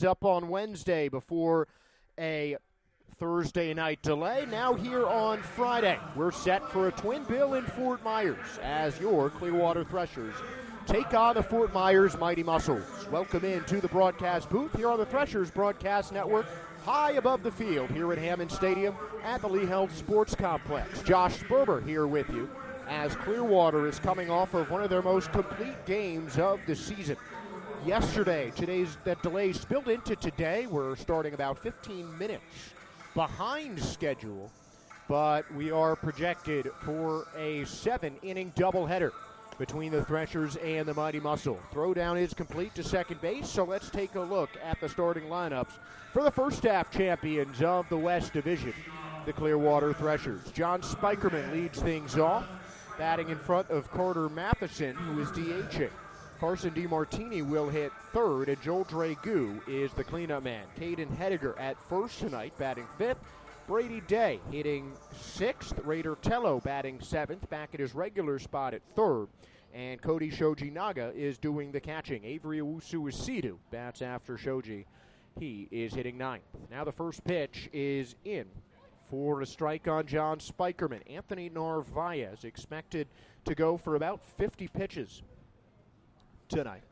up on Wednesday before a Thursday night delay. Now here on Friday, we're set for a twin bill in Fort Myers as your Clearwater Threshers take on the Fort Myers Mighty Muscles. Welcome into the broadcast booth here on the Threshers Broadcast Network, high above the field here at Hammond Stadium at the Lee Health Sports Complex. Josh Sperber here with you as Clearwater is coming off of one of their most complete games of the season. Yesterday, that delay spilled into today. We're starting about 15 minutes behind schedule, but we are projected for a 7-inning doubleheader between the Threshers and the Mighty Muscle. Throwdown is complete to second base, so let's take a look at the starting lineups for the first half champions of the West Division, the Clearwater Threshers. John Spikerman leads things off, batting in front of Carter Matheson, who is DHing. Carson DeMartini will hit third, and Joel Dragoo is the cleanup man. Caden Hediger at first tonight, batting fifth. Brady Day hitting sixth. Raider Tello batting seventh, back at his regular spot at third. And Cody Shoji Naga is doing the catching. Avery Owusu-Isidu bats after Shoji. He is hitting ninth. Now the first pitch is in for a strike on John Spikerman. Anthony Narvaez expected to go for about 50 pitches tonight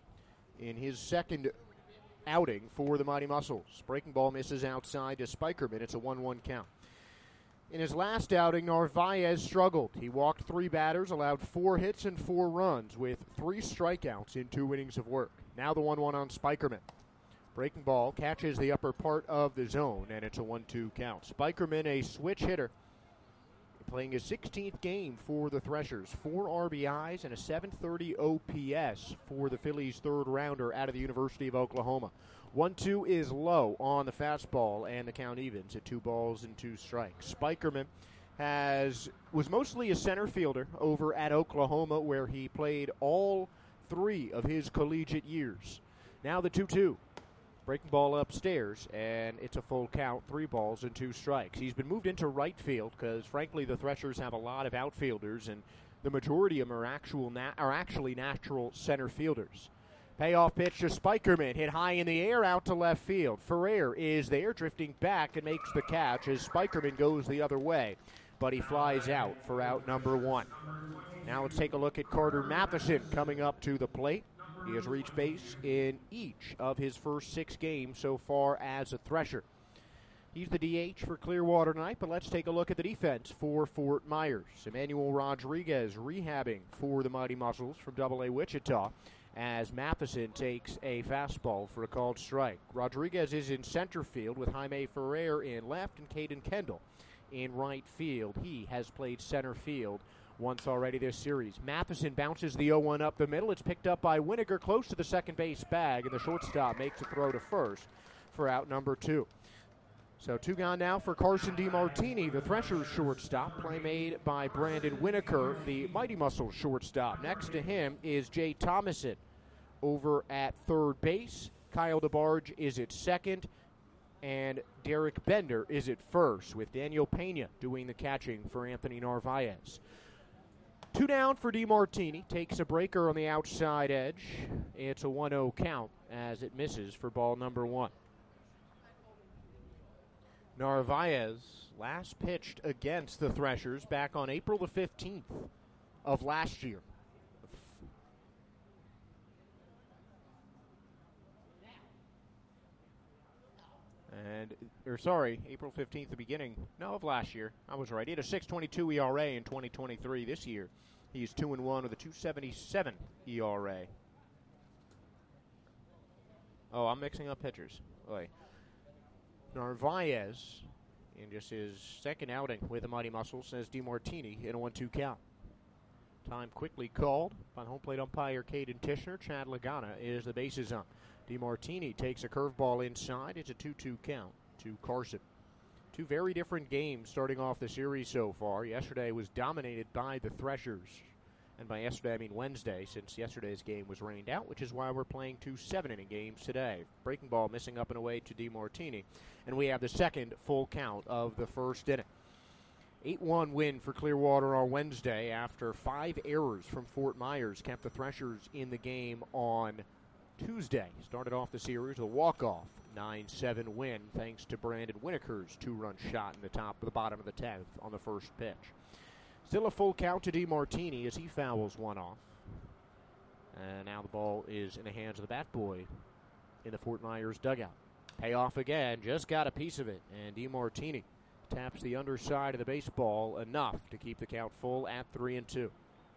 in his second outing for the Mighty Muscles. Breaking ball misses outside to Spikerman. It's a 1-1 count. In his last outing, Narvaez struggled. He walked 3 batters, allowed 4 hits and 4 runs with 3 strikeouts in 2 innings of work. Now the 1-1 on Spikerman. Breaking ball catches the upper part of the zone, and it's a 1-2 count. Spikerman, a switch hitter, playing his 16th game for the Threshers. 4 RBIs and a 730 OPS for the Phillies' third rounder out of the University of Oklahoma. 1-2 is low on the fastball, and the count evens at 2 balls and 2 strikes. Spikerman was mostly a center fielder over at Oklahoma, where he played all 3 of his collegiate years. Now the 2-2. Breaking ball upstairs, and it's a full count, 3 balls and 2 strikes. He's been moved into right field because, frankly, the Threshers have a lot of outfielders, and the majority of them are actually natural center fielders. Payoff pitch to Spikerman, hit high in the air out to left field. Ferrer is there, drifting back and makes the catch as Spikerman goes the other way, but he flies out for out number 1. Now let's take a look at Carter Matheson coming up to the plate. He has reached base in each of his first 6 games so far as a Thresher. He's the DH for Clearwater tonight, but let's take a look at the defense for Fort Myers. Emmanuel Rodriguez rehabbing for the Mighty Muscles from AA Wichita as Matheson takes a fastball for a called strike. Rodriguez is in center field with Jaime Ferrer in left and Caden Kendall in right field. He has played center field once already this series. Matheson bounces the 0-1 up the middle. It's picked up by Winiger close to the second base bag, and the shortstop makes a throw to first for out number 2. So 2 gone now for Carson DeMartini, the Threshers shortstop. Play made by Brandon Winiker, the Mighty Muscles shortstop. Next to him is Jay Thomason over at third base. Kyle DeBarge is at second, and Derek Bender is at first, with Daniel Pena doing the catching for Anthony Narvaez. 2 down for DeMartini. Takes a breaker on the outside edge. It's a 1-0 count as it misses for ball number 1. Narvaez last pitched against the Threshers back on April the 15th of last year. April 15th, the beginning, of last year. I was right. He had a 6.22 ERA in 2023. This year, he's 2-1 with a 2.77 ERA. Oh, I'm mixing up pitchers. Boy. Narvaez, in just his second outing with the Mighty Muscles, says DeMartini in a 1-2 count. Time quickly called by home plate umpire Caden Tishner. Chad Lagana is the bases up. DeMartini takes a curveball inside. It's a 2-2 count to Carson. 2 very different games starting off the series so far. Yesterday was dominated by the Threshers. And by yesterday, I mean Wednesday, since yesterday's game was rained out, which is why we're playing 2 7-inning games today. Breaking ball missing up and away to DeMartini. And we have the second full count of the first inning. 8-1 win for Clearwater on Wednesday after 5 errors from Fort Myers kept the Threshers in the game on Tuesday. Started off the series with a walk-off 9-7 win thanks to Brandon Winokur's two-run shot in the bottom of the 10th on the first pitch. Still a full count to DeMartini as he fouls one off. And now the ball is in the hands of the bat boy in the Fort Myers dugout. Payoff again, just got a piece of it, and DeMartini taps the underside of the baseball enough to keep the count full at 3-2.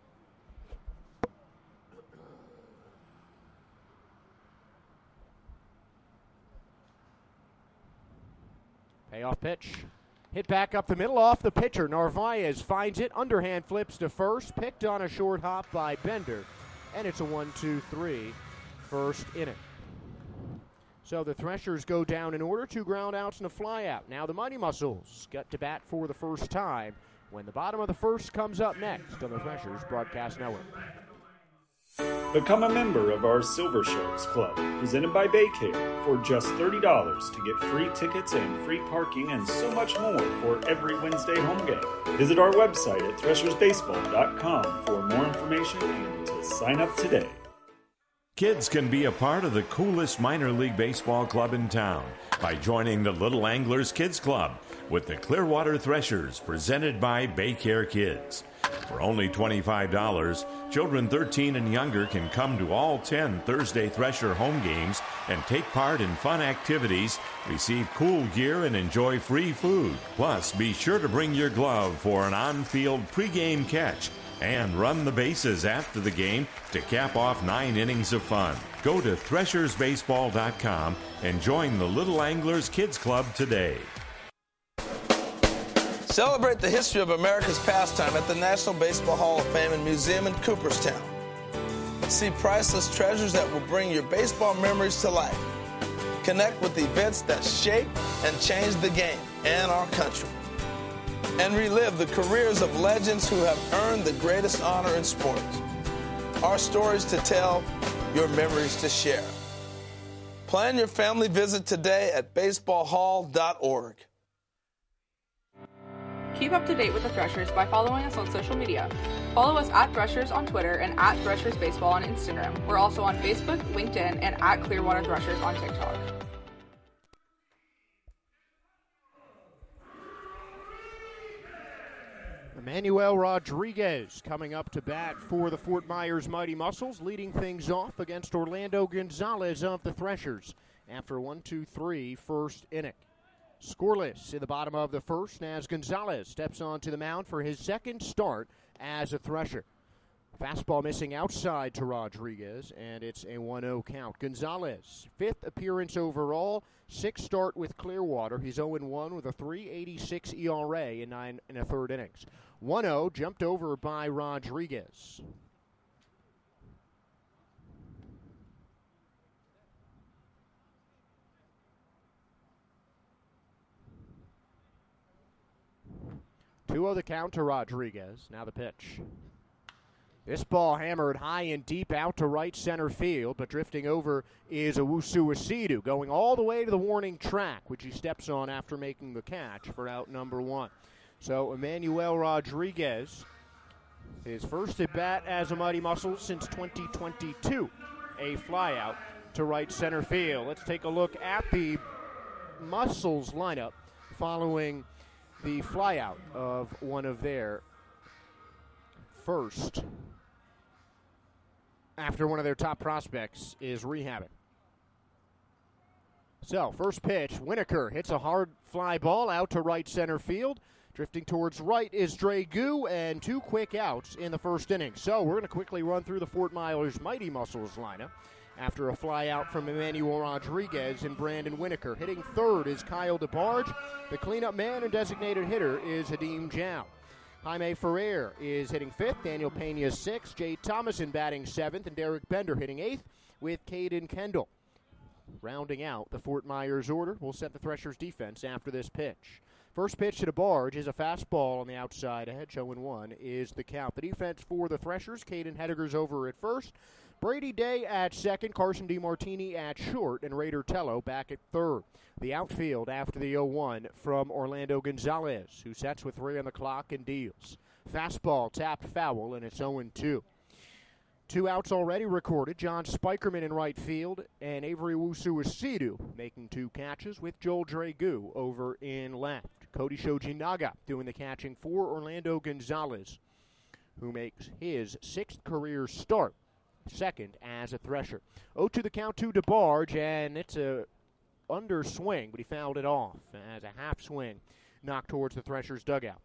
Payoff pitch. Hit back up the middle off the pitcher. Narvaez finds it. Underhand flips to first. Picked on a short hop by Bender. And it's a 1-2-3 first inning. So the Threshers go down in order. 2 ground outs and a fly out. Now the Mighty Muscles got to bat for the first time when the bottom of the first comes up next on the Threshers Broadcast Network. Become a member of our Silver Sharks Club, presented by Baycare, for just $30 to get free tickets and free parking and so much more for every Wednesday home game. Visit our website at threshersbaseball.com for more information and to sign up today. Kids can be a part of the coolest minor league baseball club in town by joining the Little Anglers Kids Club with the Clearwater Threshers, presented by Baycare Kids. For only $25, children 13 and younger can come to all 10 Thursday Thresher home games and take part in fun activities, receive cool gear, and enjoy free food. Plus, be sure to bring your glove for an on-field pregame catch and run the bases after the game to cap off 9 innings of fun. Go to threshersbaseball.com and join the Little Anglers Kids Club today. Celebrate the history of America's pastime at the National Baseball Hall of Fame and Museum in Cooperstown. See priceless treasures that will bring your baseball memories to life. Connect with events that shape and change the game and our country. And relive the careers of legends who have earned the greatest honor in sports. Our stories to tell, your memories to share. Plan your family visit today at baseballhall.org. Keep up to date with the Threshers by following us on social media. Follow us at Threshers on Twitter and at Threshers Baseball on Instagram. We're also on Facebook, LinkedIn, and at Clearwater Threshers on TikTok. Emmanuel Rodriguez coming up to bat for the Fort Myers Mighty Muscles, leading things off against Orlando Gonzalez of the Threshers after a 1-2-3 first inning. Scoreless in the bottom of the first as Gonzalez steps onto the mound for his second start as a Thresher. Fastball missing outside to Rodriguez, and it's a 1-0 count. Gonzalez, 5th appearance overall, 6th start with Clearwater. He's 0-1 with a .386 ERA in 9 1/3 innings. 1-0 jumped over by Rodriguez. Two of the count to Rodriguez. Now the pitch. This ball hammered high and deep out to right center field, but drifting over is Owusu Asidu, going all the way to the warning track, which he steps on after making the catch for out number 1. So Emmanuel Rodriguez, his first at bat as a Mighty Muscles since 2022, a flyout to right center field. Let's take a look at the Muscles lineup following the flyout of one of their first after one of their top prospects is rehabbing. So, first pitch, Winokur hits a hard fly ball out to right center field. Drifting towards right is Dragu, and 2 quick outs in the first inning. So, we're going to quickly run through the Fort Myers Mighty Muscles lineup. After a fly out from Emmanuel Rodriguez and Brandon Winokur. Hitting third is Kyle DeBarge. The cleanup man and designated hitter is Hadim Jow. Jaime Ferrer is hitting 5th. Daniel Pena 6th. Jay Thomason batting 7th. And Derek Bender hitting 8th with Caden Kendall. Rounding out the Fort Myers order, we'll set the Threshers defense after this pitch. First pitch to DeBarge is a fastball on the outside edge. 0-1 is the count. The defense for the Threshers, Caden Hediger's over at first. Brady Day at second, Carson DeMartini at short, and Raider Tello back at third. The outfield after the 0-1 from Orlando Gonzalez, who sets with 3 on the clock and deals. Fastball tapped foul, and it's 0-2. 2 outs already recorded. John Spikerman in right field, and Avery Wusu-Asidu making 2 catches with Joel Dragoo over in left. Cody Shojinaga doing the catching for Orlando Gonzalez, who makes his 6th career start, 2nd as a Thresher. 0-2 the count to DeBarge, and it's a underswing, but he fouled it off as a half swing knocked towards the Threshers' dugout.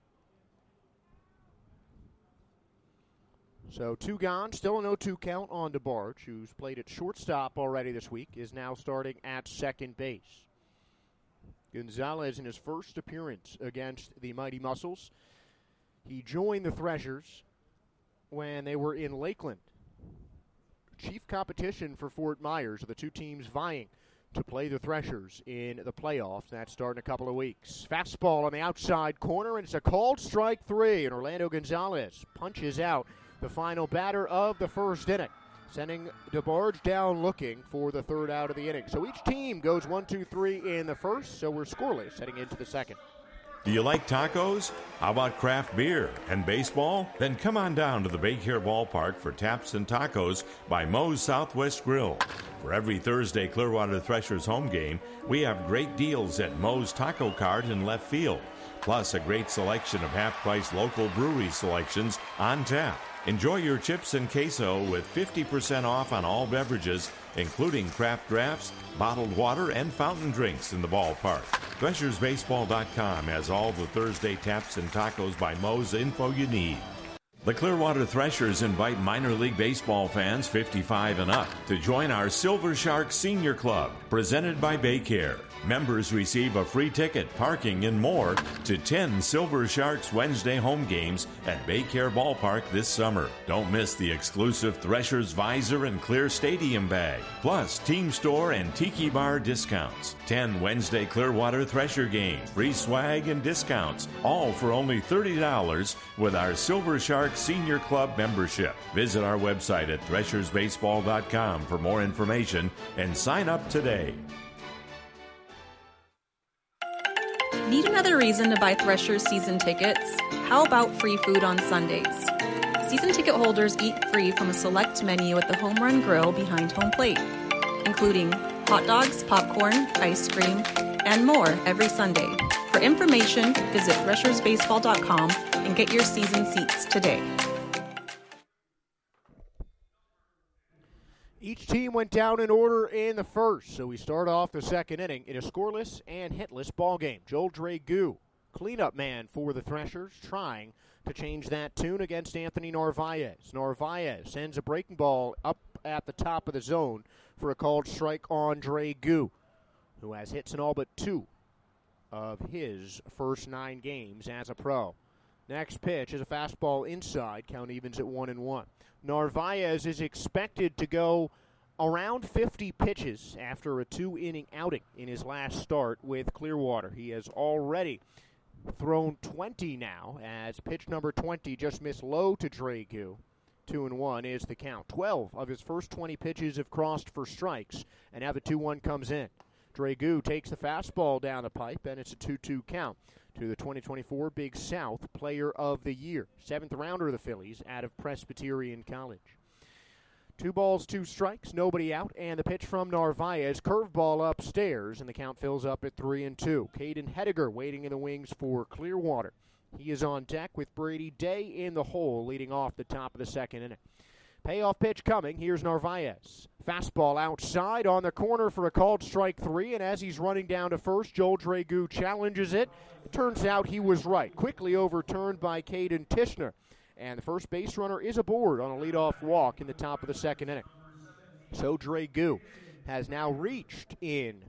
So 2 gone, still an 0-2 count on DeBarge, who's played at shortstop already this week, is now starting at second base. Gonzalez in his first appearance against the Mighty Muscles. He joined the Threshers when they were in Lakeland. Chief competition for Fort Myers, the 2 teams vying to play the Threshers in the playoffs. That's starting a couple of weeks. Fastball on the outside corner, and it's a called strike 3, and Orlando Gonzalez punches out the final batter of the first inning, sending DeBarge down looking for the 3rd out of the inning. So each team goes 1, 2, 3 in the first, so we're scoreless heading into the second. Do you like tacos? How about craft beer and baseball? Then come on down to the Baycare Ballpark for Taps and Tacos by Moe's Southwest Grill. For every Thursday Clearwater Threshers home game, we have great deals at Moe's Taco Cart in left field, plus a great selection of half-price local brewery selections on tap. Enjoy your chips and queso with 50% off on all beverages, including craft drafts, bottled water, and fountain drinks in the ballpark. ThreshersBaseball.com has all the Thursday Taps and Tacos by Moe's info you need. The Clearwater Threshers invite minor league baseball fans 55 and up to join our Silver Shark Senior Club, presented by Baycare. Members receive a free ticket, parking, and more to 10 Silver Sharks Wednesday home games at Baycare Ballpark this summer. Don't miss the exclusive Threshers Visor and Clear Stadium bag, plus Team Store and Tiki Bar discounts. 10 Wednesday Clearwater Thresher games, free swag and discounts, all for only $30 with our Silver Shark Senior Club membership. Visit our website at ThreshersBaseball.com for more information and sign up today. Need another reason to buy Threshers season tickets? How about free food on Sundays? Season ticket holders eat free from a select menu at the Home Run Grill behind home plate, including hot dogs, popcorn, ice cream, and more every Sunday. For information, visit ThreshersBaseball.com and get your season seats today. Each team went down in order in the first, so we start off the second inning in a scoreless and hitless ball game. Joel Dragoo, cleanup man for the Threshers, trying to change that tune against Anthony Narvaez. Narvaez sends a breaking ball up at the top of the zone for a called strike on Dragoo, who has hits in all but 2 of his first 9 games as a pro. Next pitch is a fastball inside, count evens at 1-1. Narvaez is expected to go around 50 pitches after a 2-inning outing in his last start with Clearwater. He has already thrown 20 now, as pitch number 20 just missed low to Dragoo. 2-1 is the count. 12 of his first 20 pitches have crossed for strikes, and now the 2-1 comes in. Dragoo takes the fastball down the pipe, and it's a 2-2 count to the 2024 Big South Player of the Year, 7th rounder of the Phillies out of Presbyterian College. 2 balls, 2 strikes, nobody out, and the pitch from Narvaez, curveball upstairs, and the count fills up at 3-2. Caden Hediger waiting in the wings for Clearwater. He is on deck with Brady Day in the hole, leading off the top of the second inning. Payoff pitch coming. Here's Narvaez. Fastball outside on the corner for a called strike 3, and as he's running down to first, Joel Dragoo challenges it. It turns out he was right. Quickly overturned by Caden Tishner, and the first base runner is aboard on a leadoff walk in the top of the second inning. So Dragoo has now reached in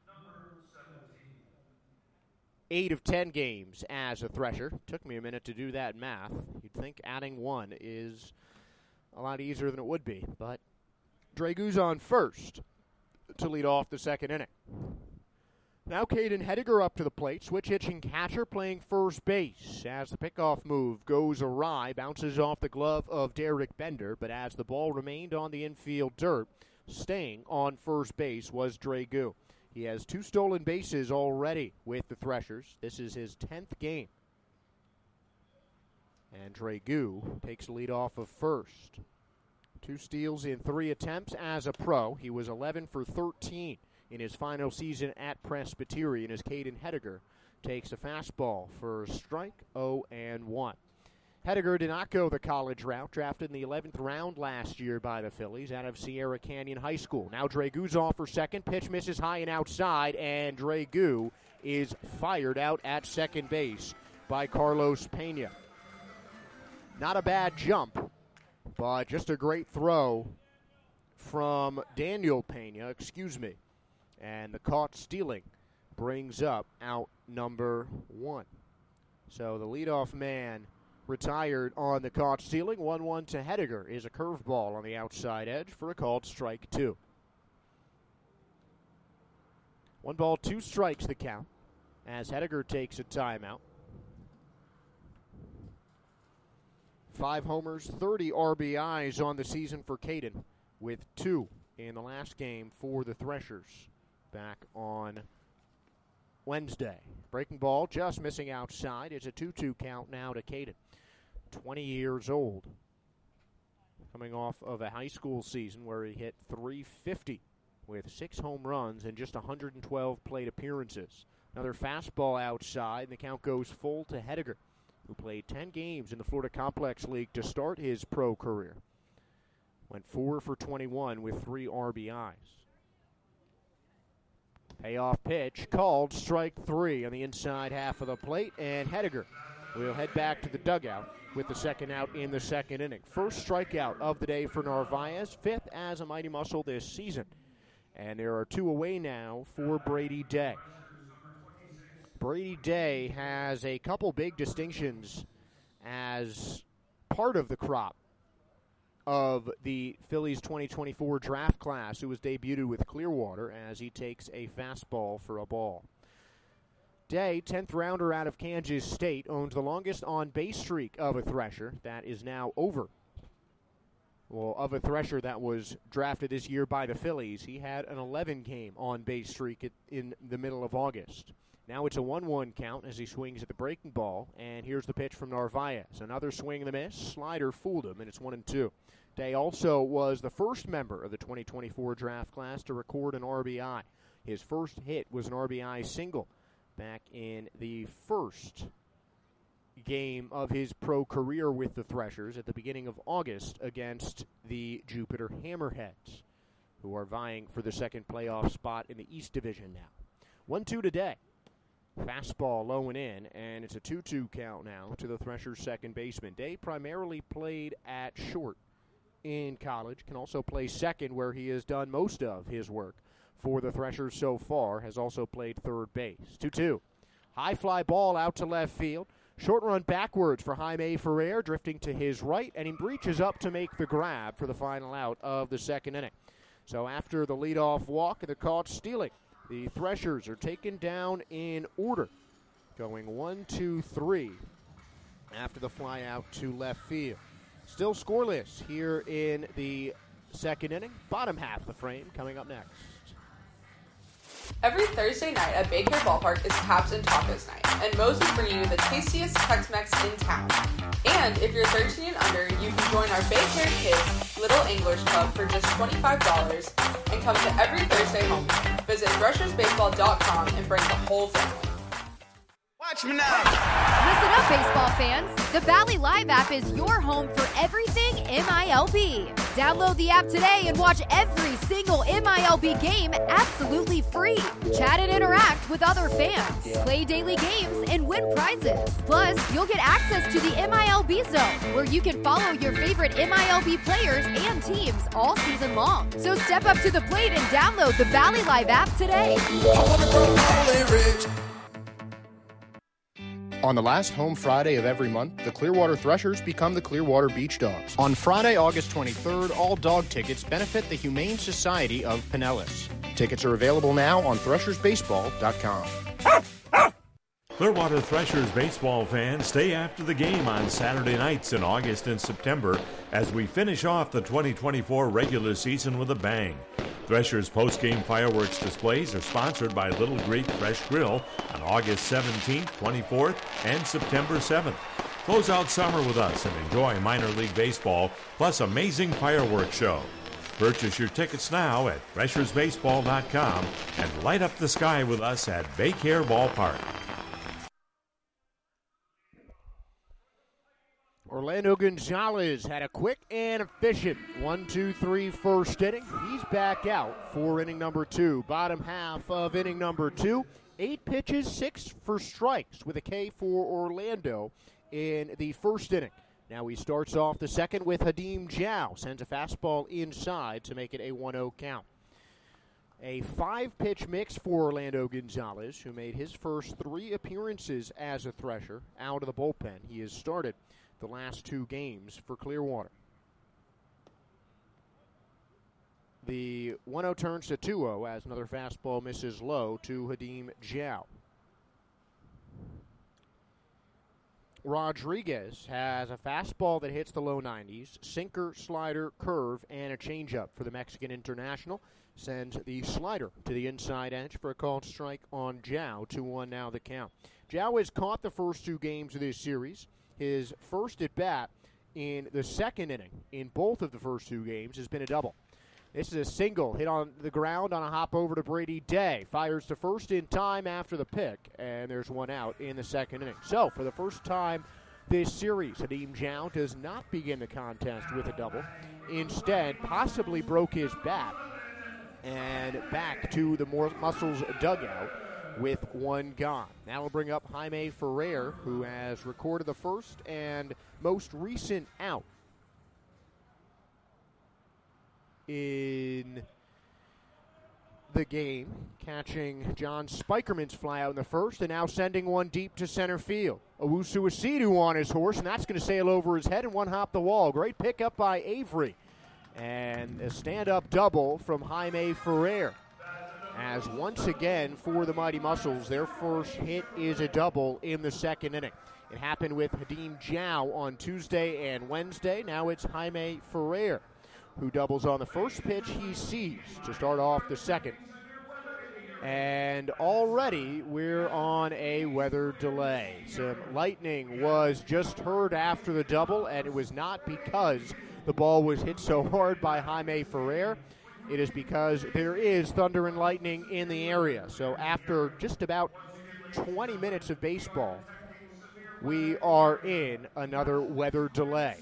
8 of 10 games as a Thresher. Took me a minute to do that math. You'd think adding 1 is a lot easier than it would be, but Dragoo's on first to lead off the second inning. Now Caden Hediger up to the plate, switch-hitching catcher playing first base as the pickoff move goes awry, bounces off the glove of Derek Bender, but as the ball remained on the infield dirt, staying on first base was Dragoo. He has 2 stolen bases already with the Threshers. This is his 10th game. And Dragoo takes the lead off of first 2 steals in 3 attempts as a pro. He was 11 for 13 in his final season at Presbyterian as Caden Hediger takes a fastball for a strike, 0-1. Hediger did not go the college route, drafted in the 11th round last year by the Phillies out of Sierra Canyon High School. Now Dragu's off for second. Pitch misses high and outside, and Dragu is fired out at second base by Carlos Pena. Not a bad jump, but just a great throw from Daniel Pena, and the caught stealing brings up out number 1. So the leadoff man retired on the caught stealing. 1-1 to Hediger is a curveball on the outside edge for a called strike 2. 1 ball, 2 strikes the count as Hediger takes a timeout. 5 homers, 30 RBIs on the season for Caden, with 2 in the last game for the Threshers back on Wednesday. Breaking ball just missing outside. It's a 2-2 count now to Caden. 20 years old, coming off of a high school season where he hit .350 with 6 home runs and just 112 plate appearances. Another fastball outside, and the count goes full to Hediger, who played 10 games in the Florida Complex League to start his pro career. Went 4 for 21 with 3 RBIs. Payoff pitch called strike 3 on the inside half of the plate, and Hediger will head back to the dugout with the second out in the second inning. First strikeout of the day for Narvaez, 5th as a Mighty Muscle this season. And there are 2 away now for Brady Day. Brady Day has a couple big distinctions as part of the crop of the Phillies 2024 draft class, who was debuted with Clearwater, as he takes a fastball for a ball. Day, 10th rounder out of Kansas State, owns the longest on-base streak of a Thresher. That is now over. Well, of a Thresher that was drafted this year by the Phillies, he had an 11-game on-base streak in the middle of August. Now it's a 1-1 count as he swings at the breaking ball, and here's the pitch from Narvaez. Another swing and a miss. Slider fooled him, and it's 1-2. Day also was the first member of the 2024 draft class to record an RBI. His first hit was an RBI single back in the first game of his pro career with the Threshers at the beginning of August against the Jupiter Hammerheads, who are vying for the second playoff spot in the East Division now. 1-2 today. Fastball low and in, and it's a 2-2 count now to the Threshers' second baseman. Day primarily played at short in college, can also play second where he has done most of his work for the Threshers so far, has also played third base. 2-2. High fly ball out to left field. Short run backwards for Jaime Ferrer, drifting to his right, and he reaches up to make the grab for the final out of the second inning. So after the leadoff walk and the caught stealing, the Threshers are taken down in order, going 1-2-3 after the fly out to left field. Still scoreless here in the second inning. Bottom half of the frame coming up next. Every Thursday night at Baycare Ballpark is Taps and Tacos night, and Moe's is bringing you the tastiest Tex-Mex in town. And if you're 13 and under, you can join our Baycare Kids Little Anglers Club for just $25 and come to every Thursday home game. Visit threshersbaseball.com and bring the whole family. Watch me now. Listen up, baseball fans. The Bally Live app is your home for everything MILB. Download the app today and watch every single MILB game absolutely free. Chat and interact with other fans. Play daily games and win prizes. Plus, you'll get access to the MILB Zone, where you can follow your favorite MILB players and teams all season long. So step up to the plate and download the Bally Live app today. On the last home Friday of every month, the Clearwater Threshers become the Clearwater Beach Dogs. On Friday, August 23rd, all dog tickets benefit the Humane Society of Pinellas. Tickets are available now on threshersbaseball.com. Clearwater Threshers baseball fans, stay after the game on Saturday nights in August and September as we finish off the 2024 regular season with a bang. Threshers post-game fireworks displays are sponsored by Little Greek Fresh Grill on August 17th, 24th, and September 7th. Close out summer with us and enjoy minor league baseball plus amazing fireworks show. Purchase your tickets now at threshersbaseball.com and light up the sky with us at Baycare Ballpark. Orlando Gonzalez had a quick and efficient 1-2-3 first inning. He's back out for inning number 2. Bottom half of inning number 2. 8 pitches, 6 for strikes with a K for Orlando in the first inning. Now he starts off the second with Hadim Zhao. Sends a fastball inside to make it a 1-0 count. A 5-pitch mix for Orlando Gonzalez, who made his first 3 appearances as a Thresher out of the bullpen. He has started the last 2 games for Clearwater. The 1-0 turns to 2-0 as another fastball misses low to Hadim Zhao. Rodriguez has a fastball that hits the low 90s, sinker, slider, curve, and a changeup for the Mexican international. Sends the slider to the inside edge for a called strike on Zhao. 2-1 now the count. Zhao has caught the first 2 games of this series. His first at bat in the second inning in both of the first 2 games has been a double. This is a single hit on the ground on a hop over to Brady Day. Fires to first in time after the pick, and there's 1 out in the second inning. So, for the first time this series, Hadim Zhao does not begin the contest with a double. Instead, possibly broke his bat and back to the Muscles dugout with 1 gone. That'll bring up Jaime Ferrer, who has recorded the first and most recent out in the game, catching John Spikerman's fly out in the first and now sending one deep to center field. Owusu Asidu on his horse, and that's going to sail over his head and 1 hop the wall. Great pickup by Avery. And a stand-up double from Jaime Ferrer. As once again, for the Mighty Muscles, their first hit is a double in the second inning. It happened with Hadim Zhao on Tuesday and Wednesday. Now it's Jaime Ferrer, who doubles on the first pitch he sees to start off the second. And already we're on a weather delay. Some lightning was just heard after the double, and it was not because the ball was hit so hard by Jaime Ferrer. It is because there is thunder and lightning in the area. So after just about 20 minutes of baseball, we are in another weather delay.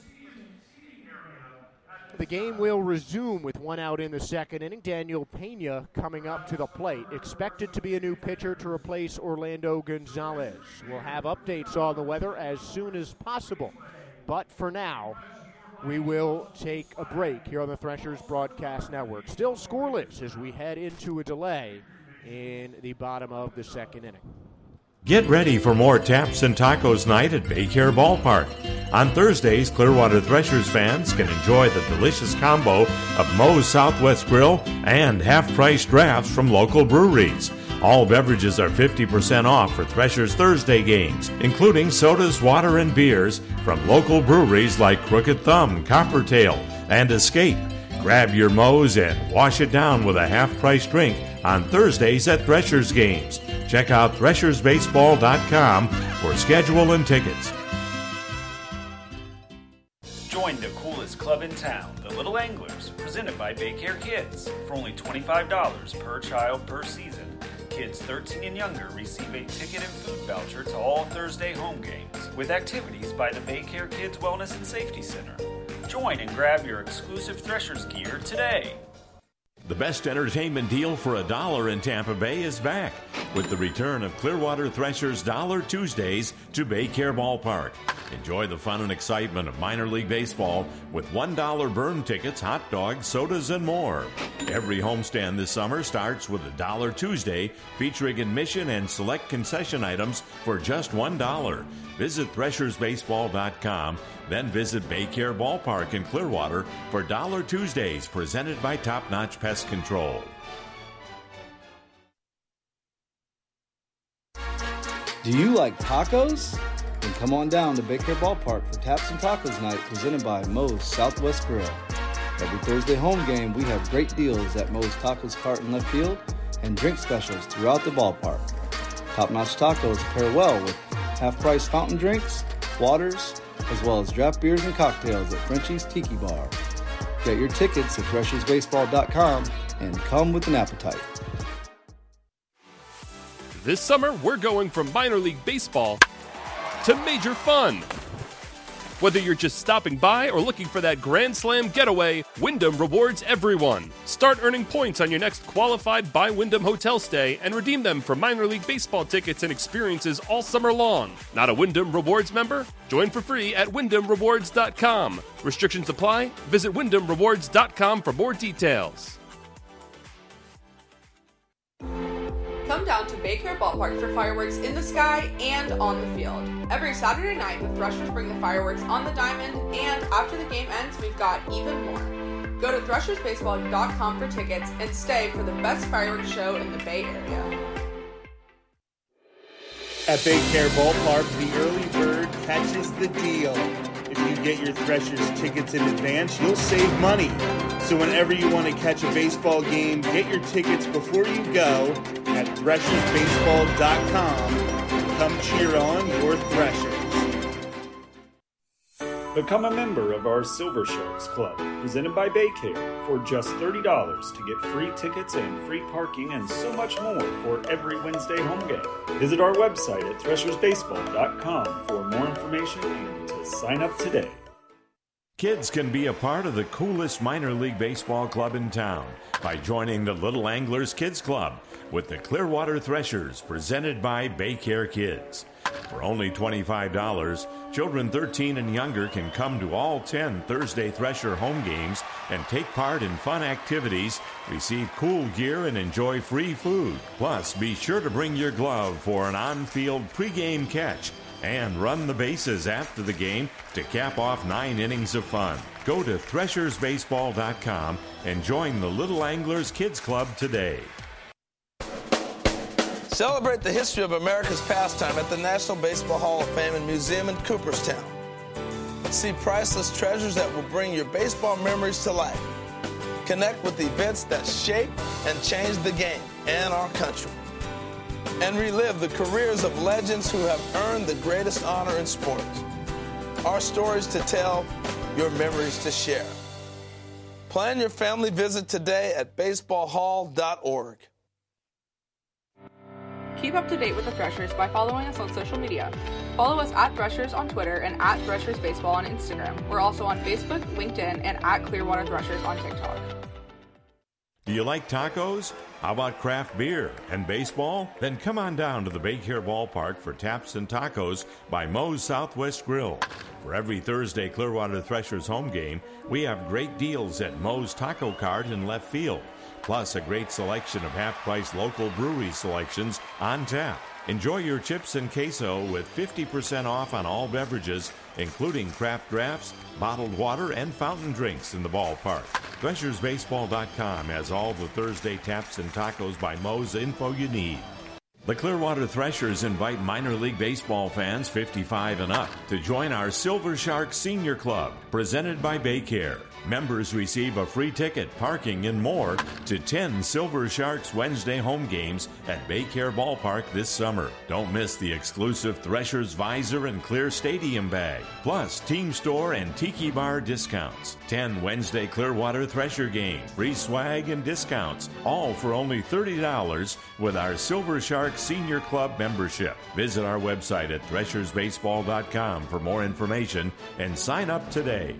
The game will resume with 1 out in the second inning. Daniel Pena coming up to the plate, expected to be a new pitcher to replace Orlando Gonzalez. We'll have updates on the weather as soon as possible. But for now, we will take a break here on the Threshers Broadcast Network. Still scoreless as we head into a delay in the bottom of the second inning. Get ready for more Taps and Tacos night at Baycare Ballpark. On Thursdays, Clearwater Threshers fans can enjoy the delicious combo of Moe's Southwest Grill and half-price drafts from local breweries. All beverages are 50% off for Threshers Thursday games, including sodas, water, and beers from local breweries like Crooked Thumb, Coppertail, and Escape. Grab your Moe's and wash it down with a half-price drink on Thursdays at Threshers games. Check out threshersbaseball.com for schedule and tickets. Join the coolest club in town, the Little Anglers, presented by Baycare Kids. For only $25 per child per season, kids 13 and younger receive a ticket and food voucher to all Thursday home games, with activities by the Baycare Kids Wellness and Safety Center. Join and grab your exclusive Threshers gear today. The best entertainment deal for $1 in Tampa Bay is back with the return of Clearwater Threshers Dollar Tuesdays to Baycare Ballpark. Enjoy the fun and excitement of minor league baseball with $1 burn tickets, hot dogs, sodas, and more. Every homestand this summer starts with a Dollar Tuesday featuring admission and select concession items for just $1. Visit threshersbaseball.com, then visit Baycare Ballpark in Clearwater for Dollar Tuesdays presented by Top Notch Pest Control. Do you like tacos? Then come on down to Baycare Ballpark for Taps and Tacos Night presented by Moe's Southwest Grill. Every Thursday home game, we have great deals at Moe's Tacos Cart in left field and drink specials throughout the ballpark. Top-notch tacos pair well with half-price fountain drinks, waters, as well as draft beers and cocktails at Frenchie's Tiki Bar. Get your tickets at threshersbaseball.com and come with an appetite. This summer, we're going from minor league baseball to major fun. Whether you're just stopping by or looking for that Grand Slam getaway, Wyndham rewards everyone. Start earning points on your next qualified by Wyndham hotel stay and redeem them for minor league baseball tickets and experiences all summer long. Not a Wyndham Rewards member? Join for free at WyndhamRewards.com. Restrictions apply. Visit WyndhamRewards.com for more details. Come down to Baycare Ballpark for fireworks in the sky and on the field. Every Saturday night, the Threshers bring the fireworks on the diamond, and after the game ends, we've got even more. Go to threshersbaseball.com for tickets and stay for the best fireworks show in the Bay Area. At Baycare Ballpark, the early bird catches the deal. If you get your Threshers tickets in advance, you'll save money. So whenever you want to catch a baseball game, get your tickets before you go at threshersbaseball.com and come cheer on your Threshers. Become a member of our Silver Sharks Club, presented by Baycare, for just $30 to get free tickets and free parking and so much more for every Wednesday home game. Visit our website at threshersbaseball.com for more information and to sign up today. Kids can be a part of the coolest minor league baseball club in town by joining the Little Anglers Kids Club with the Clearwater Threshers, presented by Baycare Kids. For only $25, children 13 and younger can come to all 10 Thursday Thresher home games and take part in fun activities, receive cool gear, and enjoy free food. Plus, be sure to bring your glove for an on-field pregame catch and run the bases after the game to cap off 9 innings of fun. Go to threshersbaseball.com and join the Little Anglers Kids Club today. Celebrate the history of America's pastime at the National Baseball Hall of Fame and Museum in Cooperstown. See priceless treasures that will bring your baseball memories to life. Connect with events that shaped and changed the game and our country. And relive the careers of legends who have earned the greatest honor in sports. Our stories to tell, your memories to share. Plan your family visit today at baseballhall.org. Keep up to date with the Threshers by following us on social media. Follow us at Threshers on Twitter and at Threshers Baseball on Instagram. We're also on Facebook, LinkedIn, and at Clearwater Threshers on TikTok. Do you like tacos? How about craft beer and baseball? Then come on down to the Baycare Ballpark for Taps and Tacos by Moe's Southwest Grill. For every Thursday Clearwater Threshers home game, we have great deals at Moe's Taco Cart in left field, plus a great selection of half-price local brewery selections on tap. Enjoy your chips and queso with 50% off on all beverages, including craft drafts, bottled water, and fountain drinks in the ballpark. ThreshersBaseball.com has all the Thursday Taps and Tacos by Moe's info you need. The Clearwater Threshers invite minor league baseball fans 55 and up to join our Silver Sharks Senior Club, presented by Baycare. Members receive a free ticket, parking, and more to 10 Silver Sharks Wednesday home games at Baycare Ballpark this summer. Don't miss the exclusive Threshers Visor and Clear Stadium bag, plus Team Store and Tiki Bar discounts. 10 Wednesday Clearwater Thresher games, free swag and discounts, all for only $30 with our Silver Sharks Senior Club membership. Visit our website at threshersbaseball.com for more information and sign up today.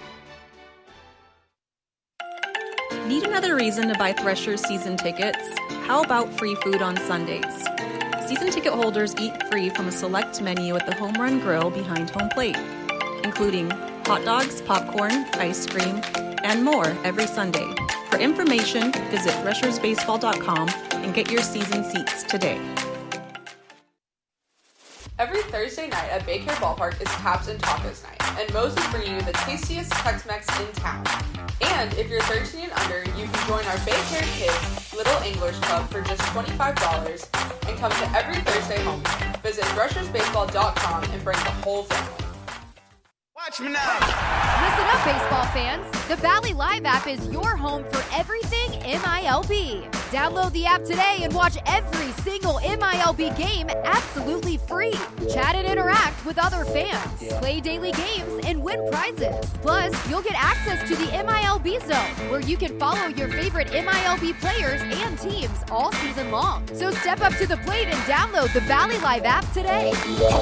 Need another reason to buy Threshers season tickets? How about free food on Sundays? Season ticket holders eat free from a select menu at the Home Run Grill behind home plate, including hot dogs, popcorn, ice cream, and more every Sunday. For information, visit threshersbaseball.com and get your season seats today. Every Thursday night at Baycare Ballpark is Taps and Tacos night, and Moe's is bringing you the tastiest Tex-Mex in town. And if you're 13 and under, you can join our Baycare Kids Little Anglers Club for just $25 and come to every Thursday home game. Visit threshersbaseball.com and bring the whole family. Watch me now! Listen up, baseball fans. The Valley Live app is your home for everything MILB. Download the app today and watch every single MILB game absolutely free. Chat and interact with other fans, play daily games, and win prizes. Plus, you'll get access to the MILB Zone, where you can follow your favorite MILB players and teams all season long. So step up to the plate and download the Valley Live app today.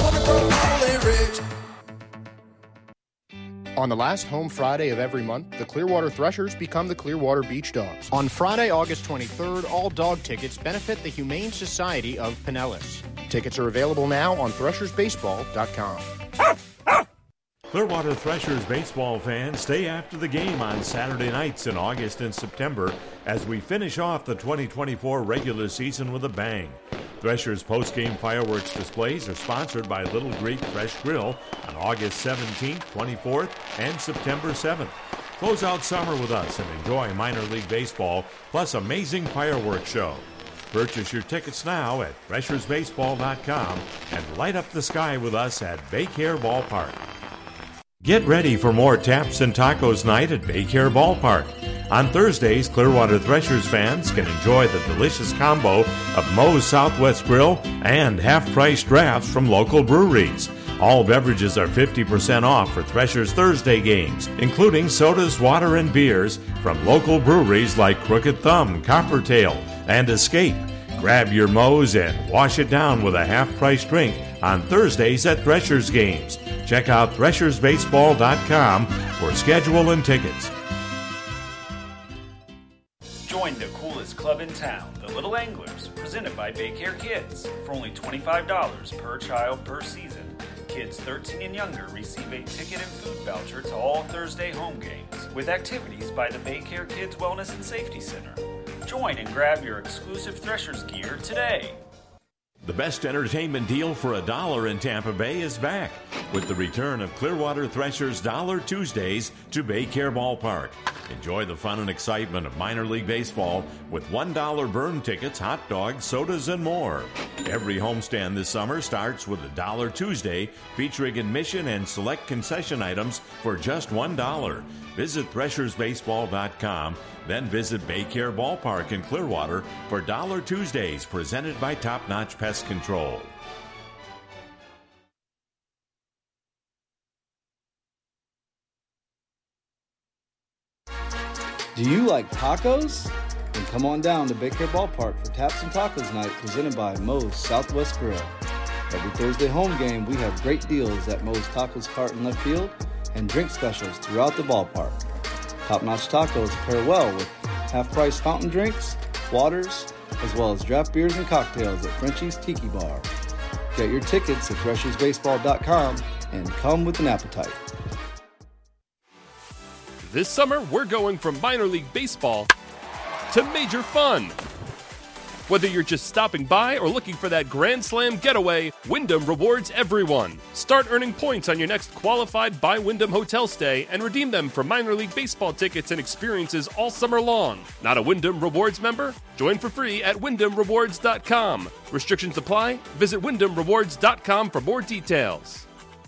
On the last home Friday of every month, the Clearwater Threshers become the Clearwater Beach Dogs. On Friday, August 23rd, all dog tickets benefit the Humane Society of Pinellas. Tickets are available now on threshersbaseball.com. Clearwater Threshers baseball fans, stay after the game on Saturday nights in August and September as we finish off the 2024 regular season with a bang. Threshers post-game fireworks displays are sponsored by Little Greek Fresh Grill on August 17th, 24th, and September 7th. Close out summer with us and enjoy minor league baseball plus amazing fireworks show. Purchase your tickets now at threshersbaseball.com and light up the sky with us at Baycare Ballpark. Get ready for more Taps and Tacos night at Baycare Ballpark. On Thursdays, Clearwater Threshers fans can enjoy the delicious combo of Moe's Southwest Grill and half-price drafts from local breweries. All beverages are 50% off for Threshers Thursday games, including sodas, water, and beers from local breweries like Crooked Thumb, Coppertail, and Escape. Grab your Moe's and wash it down with a half-price drink on Thursdays at Threshers games. Check out threshersbaseball.com for schedule and tickets. Join the coolest club in town, the Little Anglers, presented by Baycare Kids. For only $25 per child per season, kids 13 and younger receive a ticket and food voucher to all Thursday home games, with activities by the Baycare Kids Wellness and Safety Center. Join and grab your exclusive Threshers gear today. The best entertainment deal for $1 in Tampa Bay is back with the return of Clearwater Threshers Dollar Tuesdays to Baycare Ballpark. Enjoy the fun and excitement of minor league baseball with $1 burn tickets, hot dogs, sodas, and more. Every homestand this summer starts with a Dollar Tuesday featuring admission and select concession items for just $1. Visit threshersbaseball.com, then visit Baycare Ballpark in Clearwater for Dollar Tuesdays presented by Top Notch Pest Control. Do you like tacos? Then come on down to Baycare Ballpark for Taps and Tacos Night presented by Moe's Southwest Grill. Every Thursday home game, we have great deals at Moe's Tacos Cart in left field and drink specials throughout the ballpark. Top-notch tacos pair well with half-price fountain drinks, waters, as well as draft beers and cocktails at Frenchie's Tiki Bar. Get your tickets at threshersbaseball.com and come with an appetite. This summer, we're going from minor league baseball to major fun. Whether you're just stopping by or looking for that Grand Slam getaway, Wyndham rewards everyone. Start earning points on your next qualified by Wyndham hotel stay and redeem them for minor league baseball tickets and experiences all summer long. Not a Wyndham Rewards member? Join for free at WyndhamRewards.com. Restrictions apply. Visit WyndhamRewards.com for more details.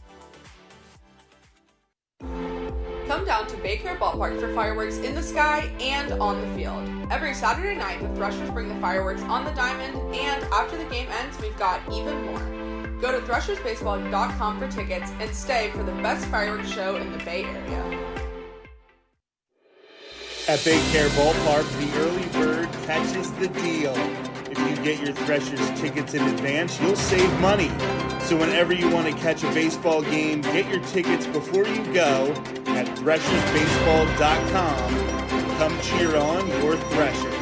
Come down to Baycare Ballpark for fireworks in the sky and on the field. Every Saturday night, the Threshers bring the fireworks on the diamond, and after the game ends, we've got even more. Go to threshersbaseball.com for tickets and stay for the best fireworks show in the Bay Area. At Baycare Ballpark, the early bird catches the deal. If you get your Threshers tickets in advance, you'll save money. So whenever you want to catch a baseball game, get your tickets before you go at threshersbaseball.com. Come cheer on your Threshers.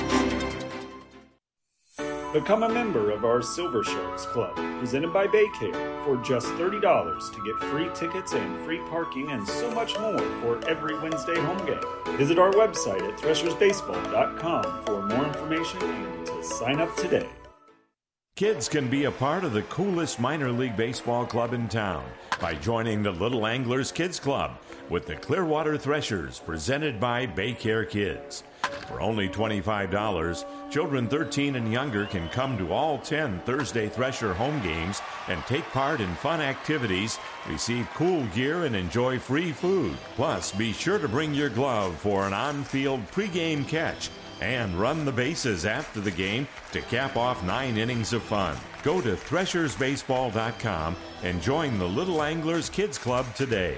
Become a member of our Silver Sharks Club, presented by Baycare, for just $30 to get free tickets and free parking and so much more for every Wednesday home game. Visit our website at threshersbaseball.com for more information and to sign up today. Kids can be a part of the coolest minor league baseball club in town by joining the Little Anglers Kids Club with the Clearwater Threshers, presented by Baycare Kids. For only $25, children 13 and younger can come to all 10 Thursday Thresher home games and take part in fun activities, receive cool gear, and enjoy free food. Plus, be sure to bring your glove for an on-field pregame catch and run the bases after the game to cap off 9 innings of fun. Go to threshersbaseball.com and join the Little Anglers Kids Club today.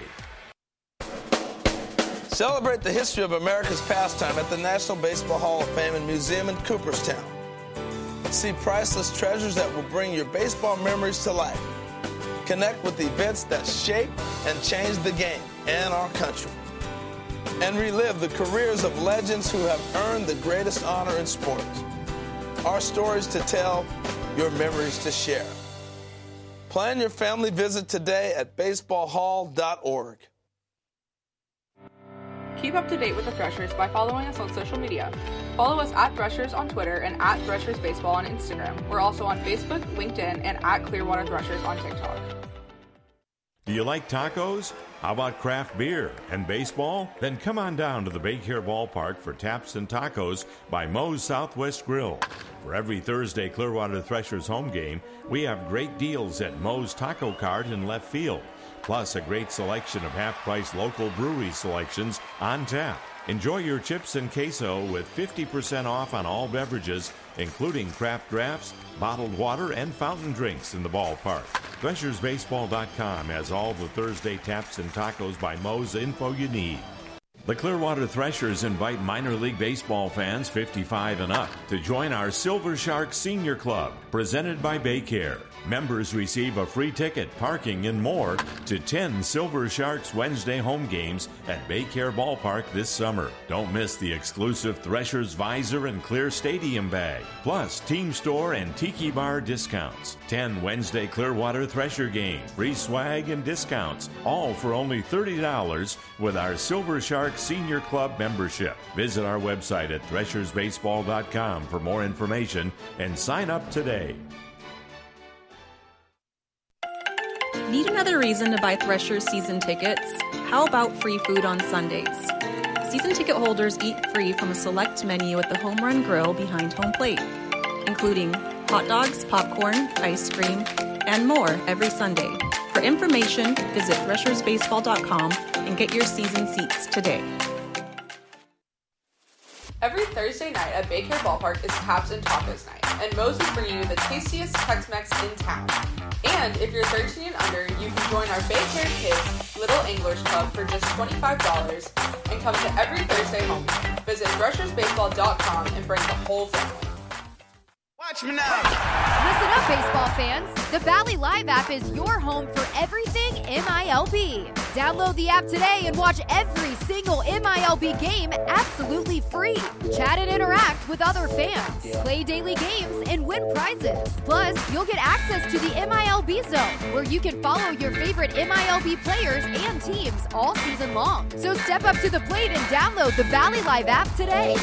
Celebrate the history of America's pastime at the National Baseball Hall of Fame and Museum in Cooperstown. See priceless treasures that will bring your baseball memories to life. Connect with events that shaped and changed the game and our country. And relive the careers of legends who have earned the greatest honor in sports. Our stories to tell, your memories to share. Plan your family visit today at baseballhall.org. Keep up to date with the Threshers by following us on social media. Follow us at Threshers on Twitter and at Threshers Baseball on Instagram. We're also on Facebook, LinkedIn, and at Clearwater Threshers on TikTok. Do you like tacos? How about craft beer and baseball? Then come on down to the Baycare Ballpark for Taps and Tacos by Moe's Southwest Grill. For every Thursday Clearwater Threshers home game, we have great deals at Moe's Taco Cart in left field, plus a great selection of half-price local brewery selections on tap. Enjoy your chips and queso with 50% off on all beverages, including craft drafts, bottled water, and fountain drinks in the ballpark. ThreshersBaseball.com has all the Thursday Taps and Tacos by Moe's info you need. The Clearwater Threshers invite minor league baseball fans 55 and up to join our Silver Shark Senior Club, presented by Baycare. Members receive a free ticket, parking, and more to 10 Silver Sharks Wednesday home games at Baycare Ballpark this summer. Don't miss the exclusive Threshers Visor and Clear Stadium bag, plus Team Store and Tiki Bar discounts. 10 Wednesday Clearwater Thresher games, free swag and discounts, all for only $30 with our Silver Shark Senior Club membership. Visit our website at threshersbaseball.com for more information and sign up today. Need another reason to buy Threshers season tickets? How about free food on Sundays? Season ticket holders eat free from a select menu at the Home Run Grill behind home plate, including hot dogs, popcorn, ice cream, and more every Sunday. For information, visit threshersbaseball.com and get your season seats today. Every Thursday night at Baycare Ballpark is Taps and Tacos night, and Moe's is bringing you the tastiest Tex-Mex in town. And if you're 13 and under, you can join our Baycare Kids Little Anglers Club for just $25 and come to every Thursday home game. Visit threshersbaseball.com and bring the whole family. Watch me now. Listen up, baseball fans. The Valley Live app is your home for everything MILB. Download the app today and watch every single MILB game absolutely free. Chat and interact with other fans, play daily games, and win prizes. Plus, you'll get access to the MILB Zone, where you can follow your favorite MILB players and teams all season long. So step up to the plate and download the Valley Live app today.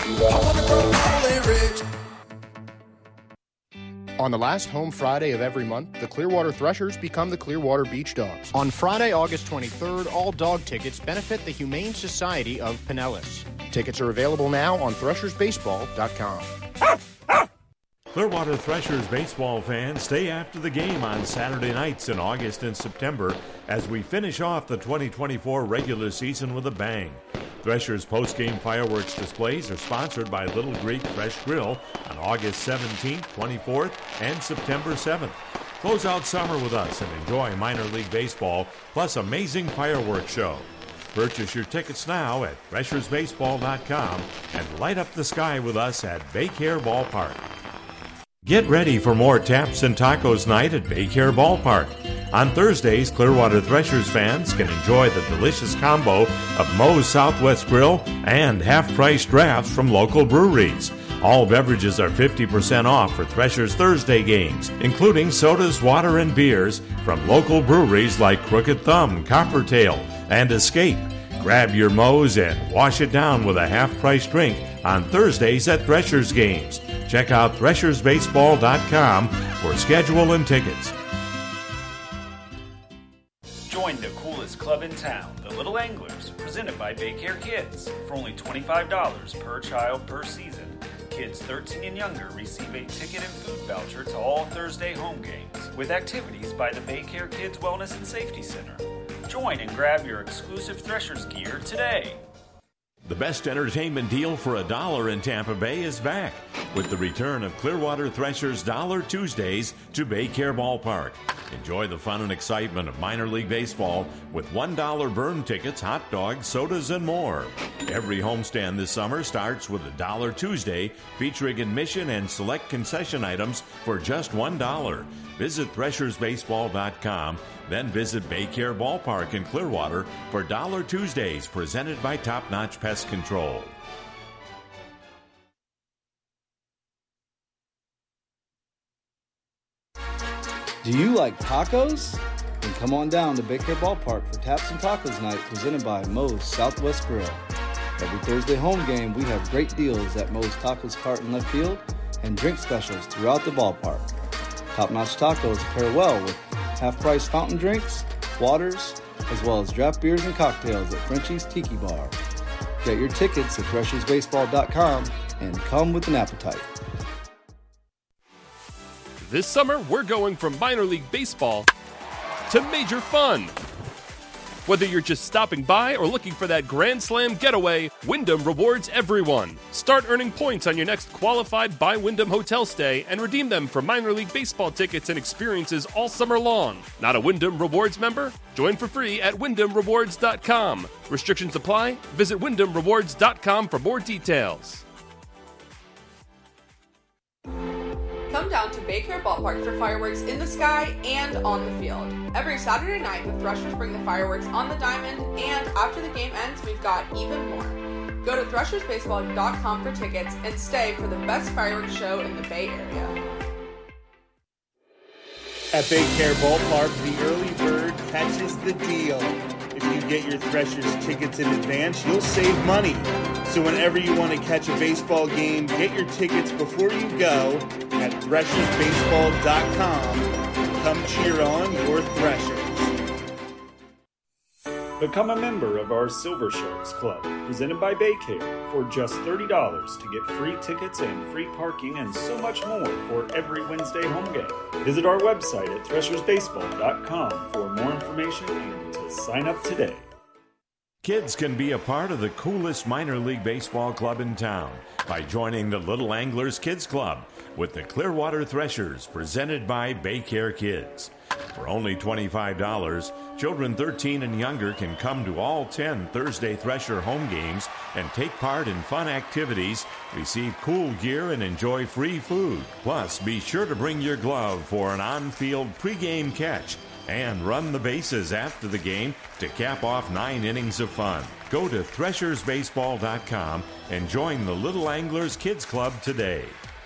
On the last home Friday of every month, the Clearwater Threshers become the Clearwater Beach Dogs. On Friday, August 23rd, all dog tickets benefit the Humane Society of Pinellas. Tickets are available now on threshersbaseball.com. Clearwater Threshers baseball fans, stay after the game on Saturday nights in August and September as we finish off the 2024 regular season with a bang. Threshers post-game fireworks displays are sponsored by Little Greek Fresh Grill on August 17th, 24th, and September 7th. Close out summer with us and enjoy minor league baseball plus amazing fireworks show. Purchase your tickets now at threshersbaseball.com and light up the sky with us at Baycare Ballpark. Get ready for more Taps and Tacos night at Baycare Ballpark. On Thursdays, Clearwater Threshers fans can enjoy the delicious combo of Moe's Southwest Grill and half-price drafts from local breweries. All beverages are 50% off for Threshers Thursday games, including sodas, water, and beers from local breweries like Crooked Thumb, Coppertail, and Escape. Grab your Moe's and wash it down with a half-price drink on Thursdays at Threshers games. Check out threshersbaseball.com for schedule and tickets. Join the coolest club in town, the Little Anglers, presented by Baycare Kids. For only $25 per child per season, kids 13 and younger receive a ticket and food voucher to all Thursday home games, with activities by the Baycare Kids Wellness and Safety Center. Join and grab your exclusive Threshers gear today. The best entertainment deal for $1 in Tampa Bay is back with the return of Clearwater Threshers Dollar Tuesdays to Baycare Ballpark. Enjoy the fun and excitement of minor league baseball with $1 burn tickets, hot dogs, sodas, and more. Every homestand this summer starts with a Dollar Tuesday featuring admission and select concession items for just $1. Visit ThreshersBaseball.com, then visit Baycare Ballpark in Clearwater for Dollar Tuesdays presented by Top Notch Pest Control. Do you like tacos? Then come on down to Baycare Ballpark for Taps and Tacos Night presented by Moe's Southwest Grill. Every Thursday home game, we have great deals at Moe's Tacos Cart in left field and drink specials throughout the ballpark. Top-notch tacos pair well with half-price fountain drinks, waters, as well as draft beers and cocktails at Frenchie's Tiki Bar. Get your tickets at ThreshersBaseball.com and come with an appetite. This summer, we're going from minor league baseball to major fun. Whether you're just stopping by or looking for that Grand Slam getaway, Wyndham rewards everyone. Start earning points on your next qualified by Wyndham hotel stay and redeem them for minor league baseball tickets and experiences all summer long. Not a Wyndham Rewards member? Join for free at WyndhamRewards.com. Restrictions apply. Visit WyndhamRewards.com for more details. Come down to Baycare Ballpark for fireworks in the sky and on the field. Every Saturday night, the Threshers bring the fireworks on the diamond, and after the game ends, we've got even more. Go to ThreshersBaseball.com for tickets and stay for the best fireworks show in the Bay Area. At Baycare Ballpark, the early bird catches the deal. If you get your Threshers tickets in advance, you'll save money. So whenever you want to catch a baseball game, get your tickets before you go at ThreshersBaseball.com and come cheer on your Threshers. Become a member of our Silver Sharks Club, presented by Baycare, for just $30 to get free tickets and free parking and so much more for every Wednesday home game. Visit our website at ThreshersBaseball.com for more information and to sign up today. Kids can be a part of the coolest minor league baseball club in town by joining the Little Anglers Kids Club with the Clearwater Threshers, presented by Baycare Kids. For only $25, children 13 and younger can come to all 10 Thursday Thresher home games and take part in fun activities, receive cool gear, and enjoy free food. Plus, be sure to bring your glove for an on-field pregame catch and run the bases after the game to cap off 9 innings of fun. Go to ThreshersBaseball.com and join the Little Anglers Kids Club today.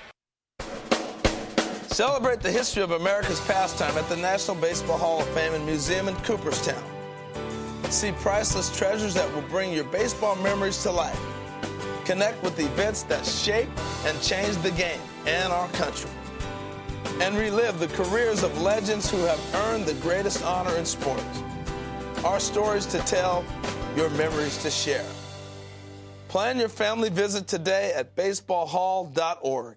Celebrate the history of America's pastime at the National Baseball Hall of Fame and Museum in Cooperstown. See priceless treasures that will bring your baseball memories to life. Connect with events that shaped and changed the game and our country. And relive the careers of legends who have earned the greatest honor in sports. Our stories to tell, your memories to share. Plan your family visit today at baseballhall.org.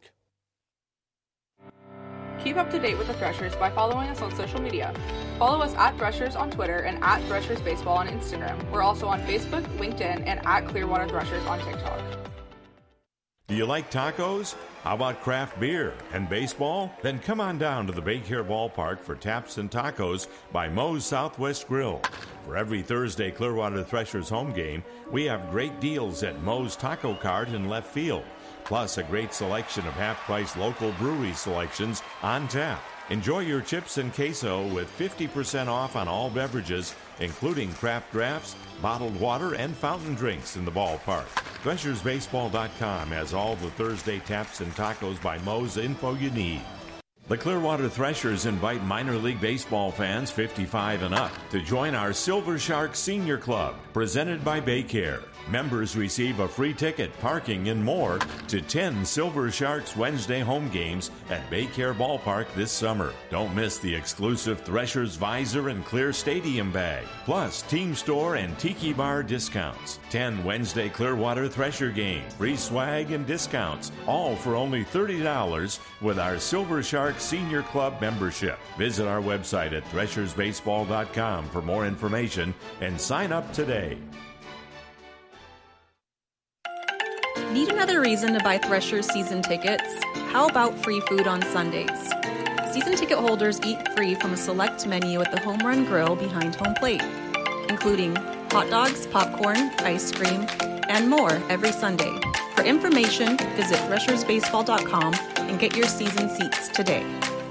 Keep up to date with the Threshers by following us on social media. Follow us at Threshers on Twitter and at Threshers Baseball on Instagram. We're also on Facebook, LinkedIn, and at Clearwater Threshers on TikTok. Do you like tacos? How about craft beer and baseball? Then come on down to the Baycare Ballpark for Taps and Tacos by Moe's Southwest Grill. For every Thursday Clearwater Threshers home game, we have great deals at Moe's Taco Cart in left field, plus a great selection of half-price local brewery selections on tap. Enjoy your chips and queso with 50% off on all beverages, including craft drafts, bottled water, and fountain drinks in the ballpark. ThreshersBaseball.com has all the Thursday Taps and Tacos by Moe's info you need. The Clearwater Threshers invite minor league baseball fans 55 and up to join our Silver Shark Senior Club, presented by Baycare. Members receive a free ticket, parking, and more to 10 Silver Sharks Wednesday home games at Baycare Ballpark this summer. Don't miss the exclusive Threshers Visor and Clear Stadium bag, plus Team Store and Tiki Bar discounts. 10 Wednesday Clearwater Thresher games, free swag and discounts, all for only $30 with our Silver Shark Senior Club membership. Visit our website at ThreshersBaseball.com for more information and sign up today. Need another reason to buy Threshers season tickets? How about free food on Sundays? Season ticket holders eat free from a select menu at the Home Run Grill behind home plate, including hot dogs, popcorn, ice cream, and more every Sunday. For information, visit threshersbaseball.com and get your season seats today.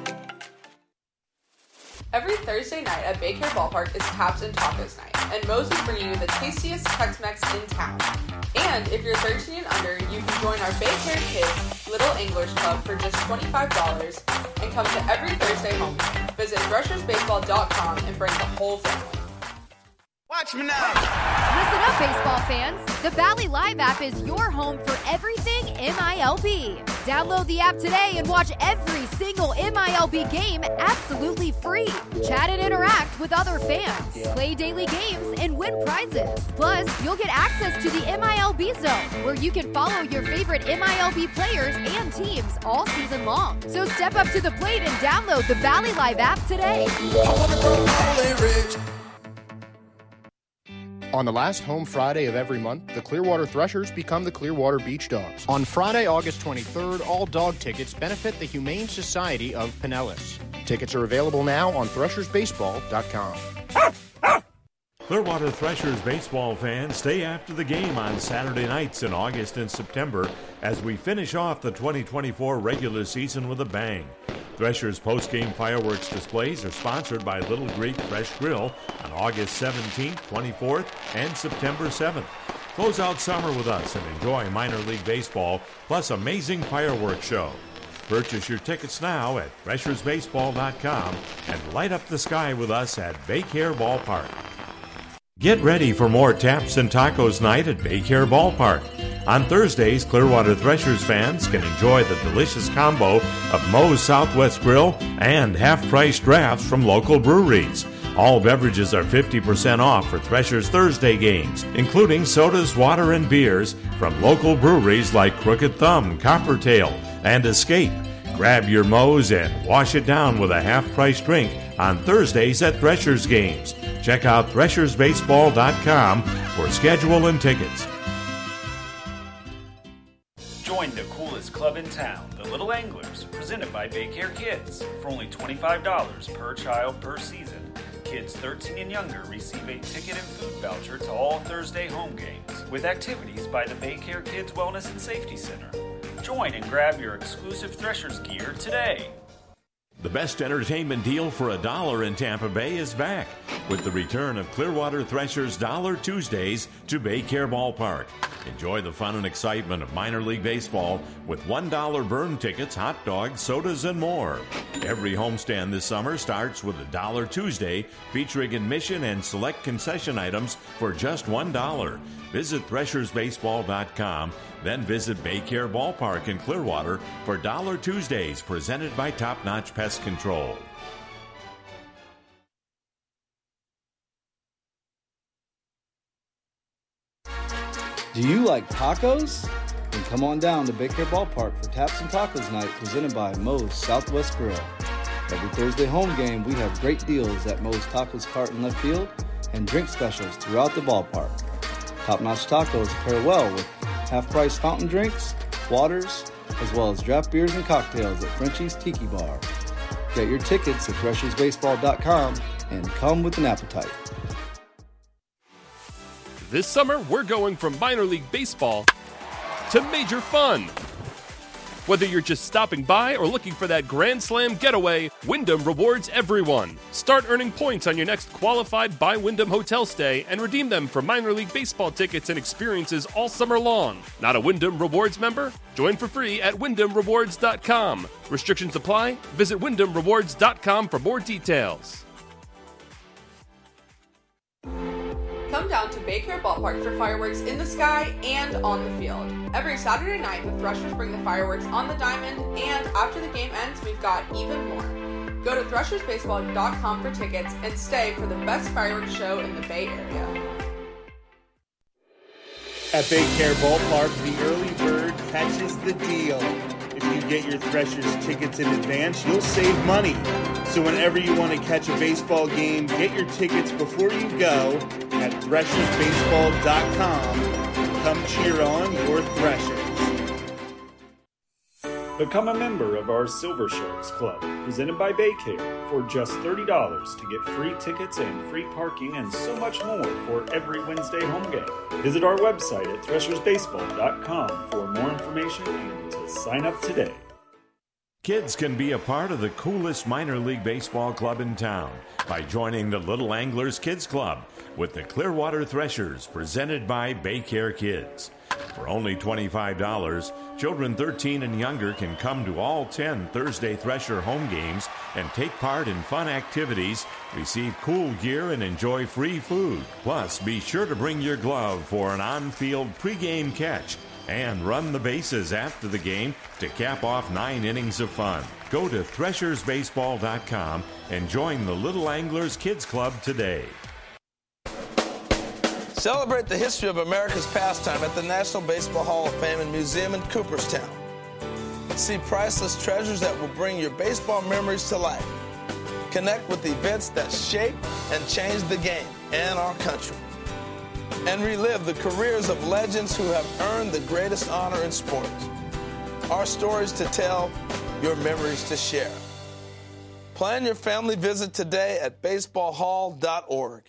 Every Thursday night at Baycare Ballpark is Taps and Tacos night, and Moe's is bringing you the tastiest Tex-Mex in town. And if you're 13 and under, you can join our Baycare Kids Little Anglers Club for just $25 and come to every Thursday home game. Visit threshersbaseball.com and bring the whole family. Watch me now! Listen up, baseball fans. The Bally Live app is your home for everything MILB. Download the app today and watch every single MILB game absolutely free. Chat and interact with other fans, play daily games, and win prizes. Plus, you'll get access to the MILB Zone, where you can follow your favorite MILB players and teams all season long. So step up to the plate and download the Bally Live app today. On the last home Friday of every month, the Clearwater Threshers become the Clearwater Beach Dogs. On Friday, August 23rd, all dog tickets benefit the Humane Society of Pinellas. Tickets are available now on threshersbaseball.com. Clearwater Threshers baseball fans, stay after the game on Saturday nights in August and September as we finish off the 2024 regular season with a bang. Threshers post-game fireworks displays are sponsored by Little Greek Fresh Grill on August 17th, 24th, and September 7th. Close out summer with us and enjoy minor league baseball plus amazing fireworks show. Purchase your tickets now at threshersbaseball.com and light up the sky with us at Baycare Ballpark. Get ready for more Taps and Tacos night at Baycare Ballpark. On Thursdays, Clearwater Threshers fans can enjoy the delicious combo of Moe's Southwest Grill and half-price drafts from local breweries. All beverages are 50% off for Threshers Thursday games, including sodas, water, and beers from local breweries like Crooked Thumb, Coppertail, and Escape. Grab your Moe's and wash it down with a half-price drink on Thursdays at Threshers games. Check out threshersbaseball.com for schedule and tickets. Join the coolest club in town, the Little Anglers, presented by Baycare Kids. For only $25 per child per season, kids 13 and younger receive a ticket and food voucher to all Thursday home games, with activities by the Baycare Kids Wellness and Safety Center. Join and grab your exclusive Threshers gear today. The best entertainment deal for $1 in Tampa Bay is back with the return of Clearwater Threshers Dollar Tuesdays to Baycare Ballpark. Enjoy the fun and excitement of minor league baseball with $1 burn tickets, hot dogs, sodas, and more. Every homestand this summer starts with a Dollar Tuesday featuring admission and select concession items for just $1. Visit threshersbaseball.com, then visit Baycare Ballpark in Clearwater for Dollar Tuesdays presented by Top Notch Pest Control. Do you like tacos? Then come on down to Baycare Ballpark for Taps and Tacos Night presented by Moe's Southwest Grill. Every Thursday home game, we have great deals at Moe's Tacos Cart in left field and drink specials throughout the ballpark. Top-notch tacos pair well with half-price fountain drinks, waters, as well as draft beers and cocktails at Frenchie's Tiki Bar. Get your tickets at threshersbaseball.com and come with an appetite. This summer, we're going from minor league baseball to major fun. Whether you're just stopping by or looking for that Grand Slam getaway, Wyndham rewards everyone. Start earning points on your next qualified by Wyndham hotel stay and redeem them for minor league baseball tickets and experiences all summer long. Not a Wyndham Rewards member? Join for free at WyndhamRewards.com. Restrictions apply. Visit WyndhamRewards.com for more details. Come down to Baycare Ballpark for fireworks in the sky and on the field. Every Saturday night, the Threshers bring the fireworks on the diamond, and after the game ends, we've got even more. Go to threshersbaseball.com for tickets and stay for the best fireworks show in the Bay Area. At Baycare Ballpark, the early bird catches the deal. If you get your Threshers tickets in advance, you'll save money. So whenever you want to catch a baseball game, get your tickets before you go at threshersbaseball.com. Come cheer on your Threshers. Become a member of our Silver Sharks Club, presented by Baycare, for just $30 to get free tickets and free parking and so much more for every Wednesday home game. Visit our website at threshersbaseball.com for more information and to sign up today. Kids can be a part of the coolest minor league baseball club in town by joining the Little Anglers Kids Club with the Clearwater Threshers, presented by Baycare Kids. For only $25, children 13 and younger can come to all 10 Thursday Thresher home games and take part in fun activities, receive cool gear, and enjoy free food. Plus, be sure to bring your glove for an on-field pregame catch and run the bases after the game to cap off 9 innings of fun. Go to threshersbaseball.com and join the Little Anglers Kids Club today. Celebrate the history of America's pastime at the National Baseball Hall of Fame and Museum in Cooperstown. See priceless treasures that will bring your baseball memories to life. Connect with events that shape and change the game and our country. And relive the careers of legends who have earned the greatest honor in sports. Our stories to tell, your memories to share. Plan your family visit today at baseballhall.org.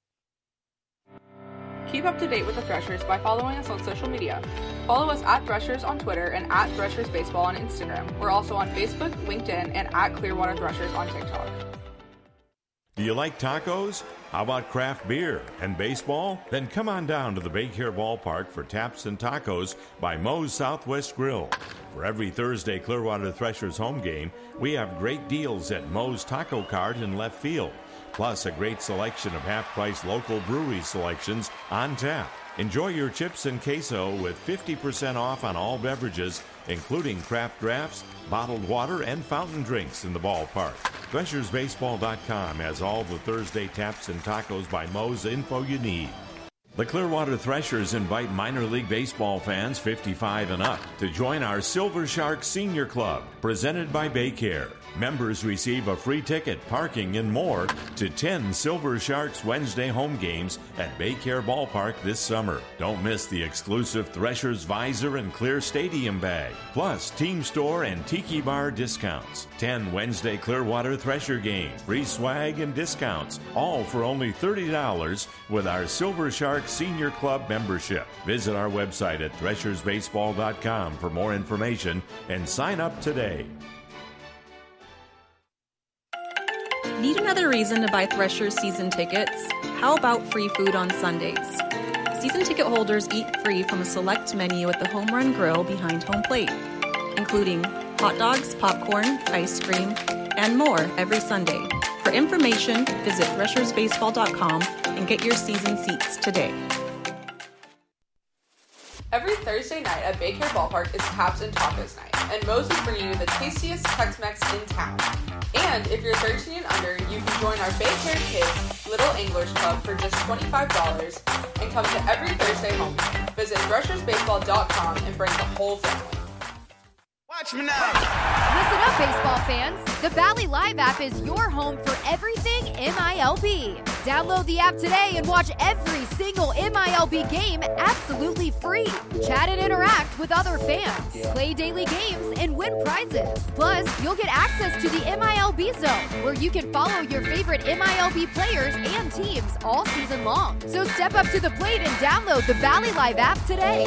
Keep up to date with the Threshers by following us on social media. Follow us at Threshers on Twitter and at Threshers Baseball on Instagram. We're also on Facebook, LinkedIn, and at Clearwater Threshers on TikTok. Do you like tacos? How about craft beer and baseball? Then come on down to the Baycare Ballpark for Taps and Tacos by Moe's Southwest Grill. For every Thursday Clearwater Threshers home game, we have great deals at Moe's Taco Cart in left field. Plus a great selection of half-price local brewery selections on tap. Enjoy your chips and queso with 50% off on all beverages, including craft drafts, bottled water, and fountain drinks in the ballpark. ThreshersBaseball.com has all the Thursday Taps and Tacos by Moe's info you need. The Clearwater Threshers invite minor league baseball fans 55 and up to join our Silver Sharks Senior Club, presented by Baycare. Members receive a free ticket, parking, and more to 10 Silver Sharks Wednesday home games at Baycare Ballpark this summer. Don't miss the exclusive Threshers Visor and Clear Stadium bag, plus Team Store and Tiki Bar discounts. 10 Wednesday Clearwater Thresher games, free swag and discounts, all for only $30 with our Silver Sharks Senior Club membership. Visit our website at threshersbaseball.com for more information and sign up today. Need another reason to buy Threshers season tickets? How about free food on Sundays? Season ticket holders eat free from a select menu at the Home Run Grill behind home plate, including hot dogs, popcorn, ice cream, and more every Sunday. For information, visit threshersbaseball.com and get your season seats today. Every Thursday night at Baycare Ballpark is Taps and Tacos night, and Moe's is bringing you the tastiest Tex-Mex in town. And if you're 13 and under, you can join our Baycare Kids Little Anglers Club for just $25 and come to every Thursday home game. Visit threshersbaseball.com and bring the whole family. Watch me now! Listen up, baseball fans. The Bally Live app is your home for everything MILB. Download the app today and watch every single MILB game absolutely free. Chat and interact with other fans, play daily games, and win prizes. Plus, you'll get access to the MILB Zone, where you can follow your favorite MILB players and teams all season long. So step up to the plate and download the Bally Live app today.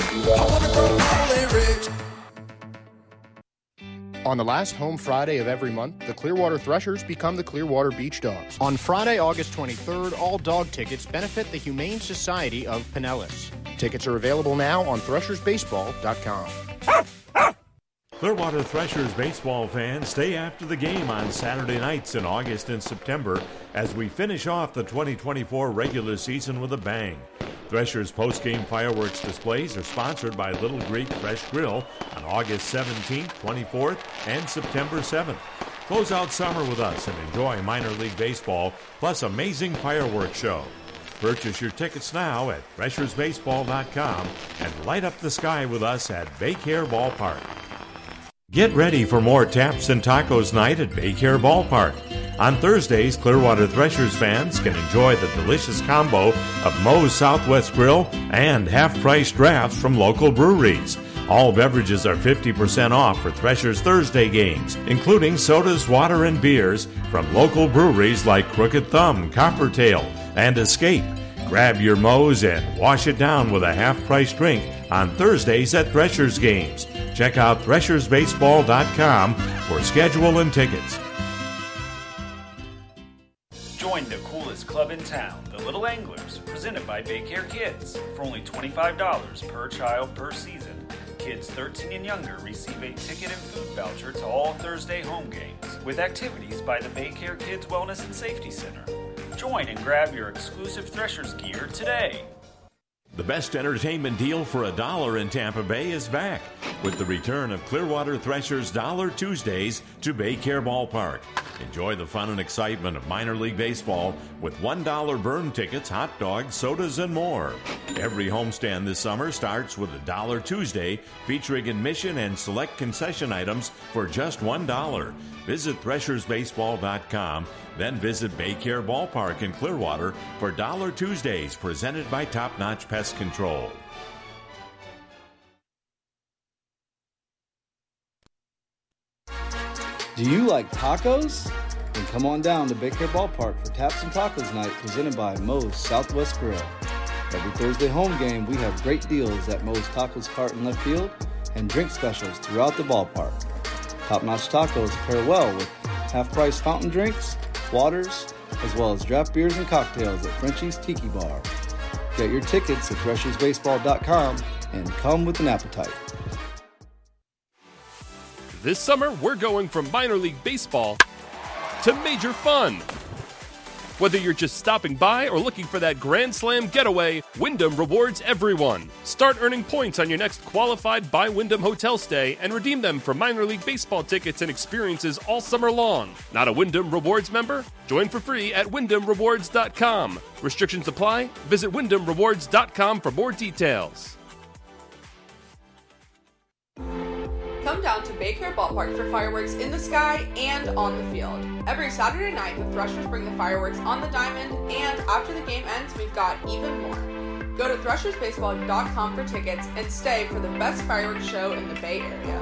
On the last home Friday of every month, the Clearwater Threshers become the Clearwater Beach Dogs. On Friday, August 23rd, all dog tickets benefit the Humane Society of Pinellas. Tickets are available now on threshersbaseball.com. Clearwater Threshers baseball fans, stay after the game on Saturday nights in August and September as we finish off the 2024 regular season with a bang. Threshers post-game fireworks displays are sponsored by Little Greek Fresh Grill on August 17th, 24th, and September 7th. Close out summer with us and enjoy minor league baseball plus amazing fireworks show. Purchase your tickets now at threshersbaseball.com and light up the sky with us at Baycare Ballpark. Get ready for more Taps and Tacos night at Baycare Ballpark. On Thursdays, Clearwater Threshers fans can enjoy the delicious combo of Moe's Southwest Grill and half-price drafts from local breweries. All beverages are 50% off for Threshers Thursday games, including sodas, water, and beers from local breweries like Crooked Thumb, Coppertail, and Escape. Grab your Moe's and wash it down with a half-price drink on Thursdays at Threshers games. Check out threshersbaseball.com for schedule and tickets. Join the coolest club in town, the Little Anglers, presented by Baycare Kids. For only $25 per child per season, kids 13 and younger receive a ticket and food voucher to all Thursday home games, with activities by the Baycare Kids Wellness and Safety Center. Join and grab your exclusive Threshers gear today. The best entertainment deal for $1 in Tampa Bay is back with the return of Clearwater Threshers Dollar Tuesdays to Baycare Ballpark. Enjoy the fun and excitement of minor league baseball with $1 burn tickets, hot dogs, sodas, and more. Every homestand this summer starts with a Dollar Tuesday featuring admission and select concession items for just $1. Visit threshersbaseball.com, then visit Baycare Ballpark in Clearwater for Dollar Tuesdays presented by Top Notch Pest Control. Do you like tacos? Then come on down to Baycare Ballpark for Taps and Tacos Night presented by Moe's Southwest Grill. Every Thursday home game, we have great deals at Moe's Tacos Cart in left field and drink specials throughout the ballpark. Top-notch tacos pair well with half-price fountain drinks, waters, as well as draft beers and cocktails at Frenchie's Tiki Bar. Get your tickets at threshersbaseball.com and come with an appetite. This summer, we're going from minor league baseball to major fun. Whether you're just stopping by or looking for that Grand Slam getaway, Wyndham rewards everyone. Start earning points on your next qualified by Wyndham hotel stay and redeem them for minor league baseball tickets and experiences all summer long. Not a Wyndham Rewards member? Join for free at WyndhamRewards.com. Restrictions apply. Visit WyndhamRewards.com for more details. Come down to Baycare Ballpark for fireworks in the sky and on the field. Every Saturday night, the Threshers bring the fireworks on the diamond, and after the game ends, we've got even more. Go to threshersbaseball.com for tickets and stay for the best fireworks show in the Bay Area.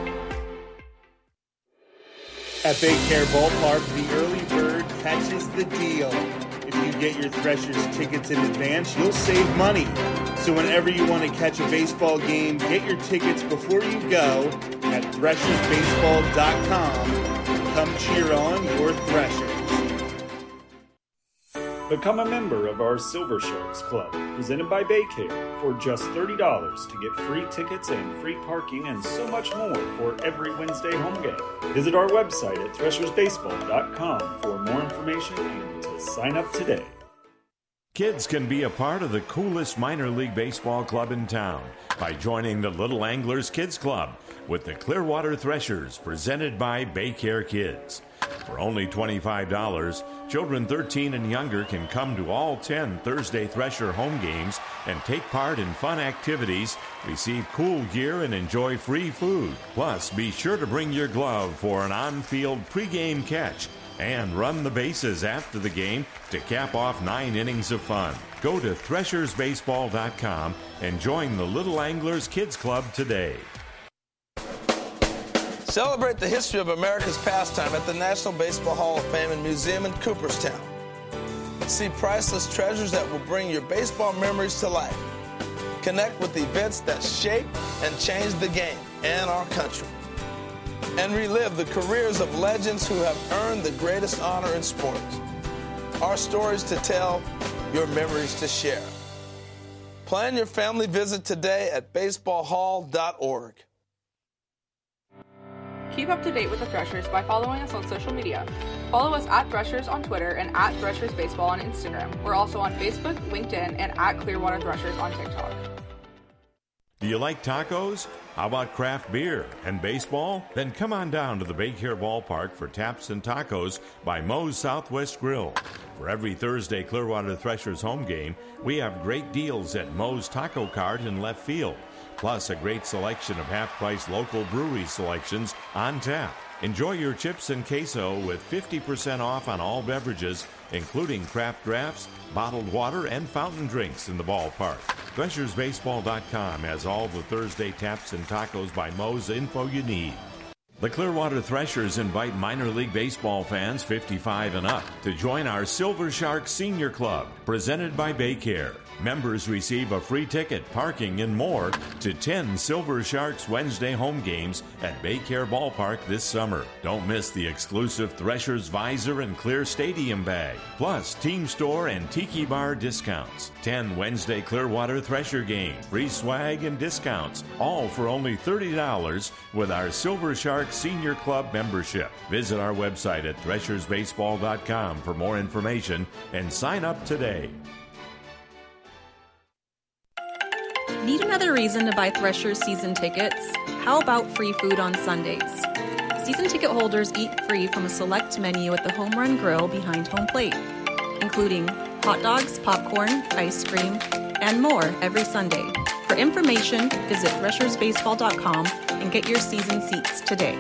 At Baycare Ballpark, the early bird catches the deal. If you get your Threshers tickets in advance, you'll save money. So whenever you want to catch a baseball game, get your tickets before you go at threshersbaseball.com and come cheer on your Threshers. Become a member of our Silver Sharks Club, presented by Baycare, for just $30 to get free tickets and free parking and so much more for every Wednesday home game. Visit our website at threshersbaseball.com for more information and to sign up today. Kids can be a part of the coolest minor league baseball club in town by joining the Little Anglers Kids Club with the Clearwater Threshers, presented by Baycare Kids. For only $25, children 13 and younger can come to all 10 Thursday Thresher home games and take part in fun activities, receive cool gear, and enjoy free food. Plus, be sure to bring your glove for an on-field pregame catch and run the bases after the game to cap off 9 innings of fun. Go to threshersbaseball.com and join the Little Anglers Kids Club today. Celebrate the history of America's pastime at the National Baseball Hall of Fame and Museum in Cooperstown. See priceless treasures that will bring your baseball memories to life. Connect with events that shape and change the game and our country. And relive the careers of legends who have earned the greatest honor in sports. Our stories to tell, your memories to share. Plan your family visit today at baseballhall.org. Keep up to date with the Threshers by following us on social media. Follow us at Threshers on Twitter and at Threshers Baseball on Instagram. We're also on Facebook, LinkedIn, and at Clearwater Threshers on TikTok. Do you like tacos? How about craft beer and baseball? Then come on down to the Baycare Ballpark for Taps and Tacos by Moe's Southwest Grill. For every Thursday Clearwater Threshers home game, we have great deals at Moe's Taco Cart in left field, plus a great selection of half-price local brewery selections on tap. Enjoy your chips and queso with 50% off on all beverages, including craft drafts, bottled water, and fountain drinks in the ballpark. ThreshersBaseball.com has all the Thursday Taps and Tacos by Moe's info you need. The Clearwater Threshers invite minor league baseball fans 55 and up to join our Silver Shark Senior Club, presented by Baycare. Members receive a free ticket, parking, and more to 10 Silver Sharks Wednesday home games at Baycare Ballpark this summer. Don't miss the exclusive Threshers Visor and Clear Stadium bag, plus Team Store and Tiki Bar discounts. 10 Wednesday Clearwater Thresher games, free swag and discounts, all for only $30 with our Silver Shark Senior Club membership. Visit our website at threshersbaseball.com for more information and sign up today. Need another reason to buy Threshers season tickets? How about free food on Sundays? Season ticket holders eat free from a select menu at the Home Run Grill behind home plate, including hot dogs, popcorn, ice cream, and more every Sunday. For information, visit threshersbaseball.com and get your season seats today.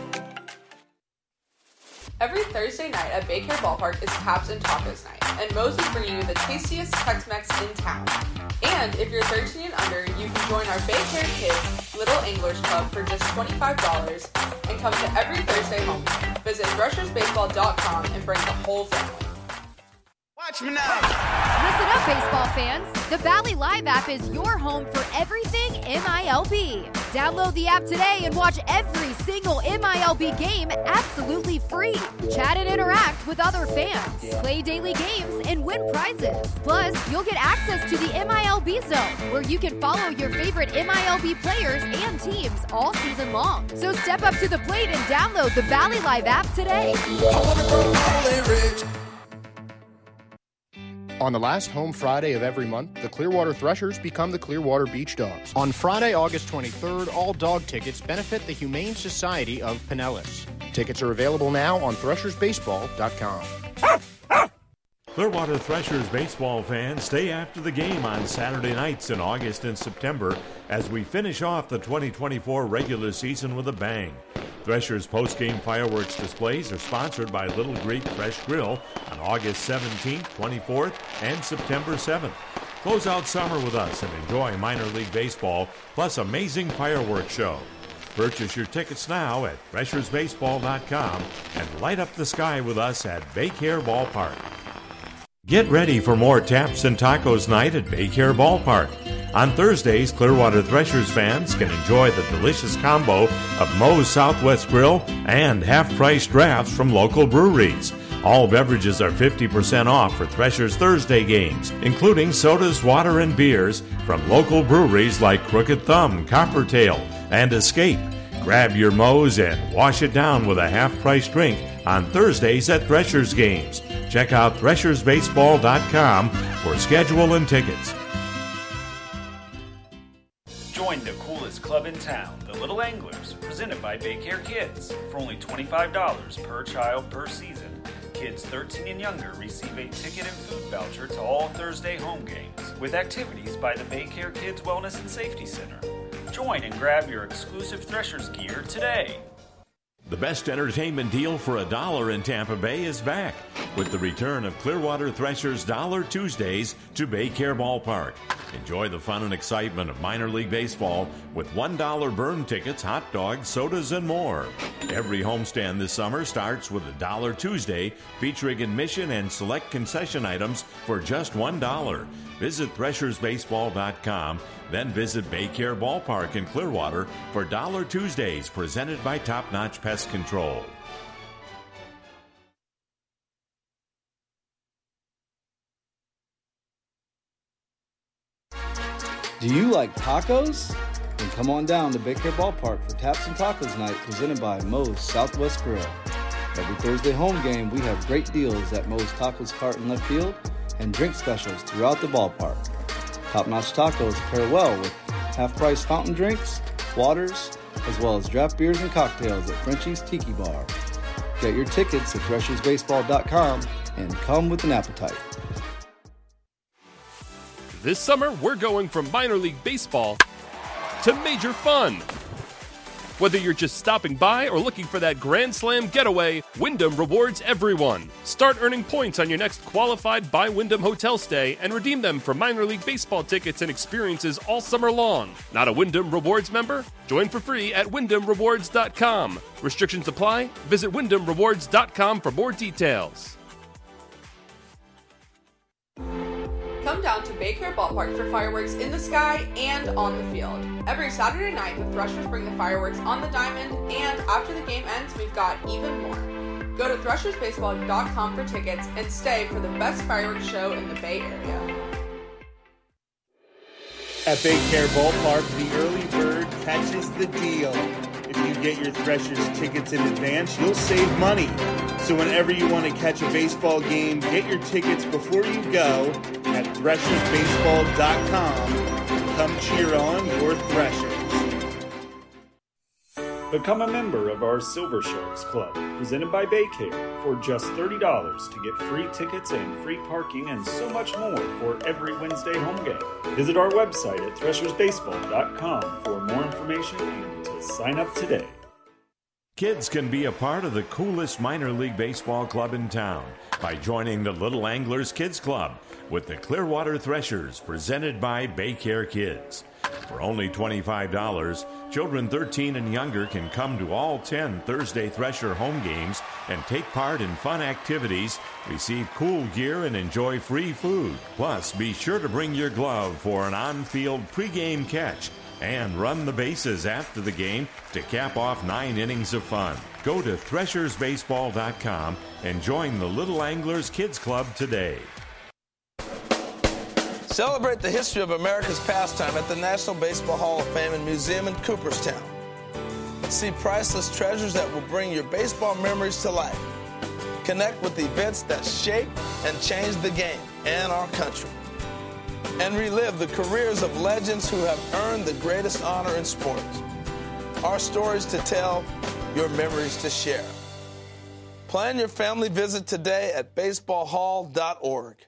Every Thursday night at Baycare Ballpark is Taps and Tacos night, and Moe's is bringing you the tastiest Tex-Mex in town. And if you're 13 and under, you can join our Baycare Kids Little Anglers Club for just $25 and come to every Thursday home game. Visit threshersbaseball.com and bring the whole family. Watch me now! Listen up, baseball fans. The Valley Live app is your home for everything MILB. Download the app today and watch every single MILB game absolutely free. Chat and interact with other fans, play daily games, and win prizes. Plus, you'll get access to the MILB Zone, where you can follow your favorite MILB players and teams all season long. So step up to the plate and download the Valley Live app today. On the last home Friday of every month, the Clearwater Threshers become the Clearwater Beach Dogs. On Friday, August 23rd, all dog tickets benefit the Humane Society of Pinellas. Tickets are available now on threshersbaseball.com. Clearwater Threshers baseball fans, stay after the game on Saturday nights in August and September as we finish off the 2024 regular season with a bang. Threshers post-game fireworks displays are sponsored by Little Greek Fresh Grill on August 17th, 24th, and September 7th. Close out summer with us and enjoy minor league baseball plus amazing fireworks show. Purchase your tickets now at threshersbaseball.com and light up the sky with us at Baycare Ballpark. Get ready for more Taps and Tacos night at Baycare Ballpark. On Thursdays, Clearwater Threshers fans can enjoy the delicious combo of Moe's Southwest Grill and half-price drafts from local breweries. All beverages are 50% off for Threshers Thursday games, including sodas, water, and beers from local breweries like Crooked Thumb, Coppertail, and Escape. Grab your Moe's and wash it down with a half-price drink on Thursdays at Threshers games. Check out threshersbaseball.com for schedule and tickets. Join the coolest club in town, the Little Anglers, presented by Baycare Kids. For only $25 per child per season, kids 13 and younger receive a ticket and food voucher to all Thursday home games, with activities by the Baycare Kids Wellness and Safety Center. Join and grab your exclusive Threshers gear today. The best entertainment deal for $1 in Tampa Bay is back with the return of Clearwater Threshers Dollar Tuesdays to Baycare Ballpark. Enjoy the fun and excitement of minor league baseball with $1 burn tickets, hot dogs, sodas, and more. Every homestand this summer starts with a Dollar Tuesday featuring admission and select concession items for just $1. Visit threshersbaseball.com, then visit Baycare Ballpark in Clearwater for Dollar Tuesdays presented by Top Notch Pest Control. Do you like tacos? Then come on down to Baycare Ballpark for Taps and Tacos night presented by Moe's Southwest Grill. Every Thursday home game, we have great deals at Moe's Tacos Cart in left field and drink specials throughout the ballpark. Top-notch tacos pair well with half-price fountain drinks, waters, as well as draft beers and cocktails at Frenchie's Tiki Bar. Get your tickets at threshersbaseball.com and come with an appetite. This summer, we're going from minor league baseball to major fun. Whether you're just stopping by or looking for that Grand Slam getaway, Wyndham rewards everyone. Start earning points on your next qualified by Wyndham hotel stay and redeem them for minor league baseball tickets and experiences all summer long. Not a Wyndham Rewards member? Join for free at WyndhamRewards.com. Restrictions apply. Visit WyndhamRewards.com for more details. Come down to Baycare Ballpark for fireworks in the sky and on the field. Every Saturday night, the Threshers bring the fireworks on the diamond, and after the game ends, we've got even more. Go to ThreshersBaseball.com for tickets and stay for the best fireworks show in the Bay Area. At Baycare Ballpark, the early bird catches the deal. If you get your Threshers tickets in advance, you'll save money. So whenever you want to catch a baseball game, get your tickets before you go at ThreshersBaseball.com and come cheer on your Threshers. Become a member of our Silver Sharks Club, presented by Baycare, for just $30 to get free tickets and free parking and so much more for every Wednesday home game. Visit our website at ThreshersBaseball.com for more information and to sign up today. Kids can be a part of the coolest minor league baseball club in town by joining the Little Anglers Kids Club with the Clearwater Threshers, presented by Baycare Kids. For only $25, children 13 and younger can come to all 10 Thursday Thresher home games and take part in fun activities, receive cool gear, and enjoy free food. Plus, be sure to bring your glove for an on-field pregame catch and run the bases after the game to cap off 9 innings of fun. Go to ThreshersBaseball.com and join the Little Anglers Kids Club today. Celebrate the history of America's pastime at the National Baseball Hall of Fame and Museum in Cooperstown. See priceless treasures that will bring your baseball memories to life. Connect with events that shaped and changed the game and our country. And relive the careers of legends who have earned the greatest honor in sports. Our stories to tell, your memories to share. Plan your family visit today at baseballhall.org.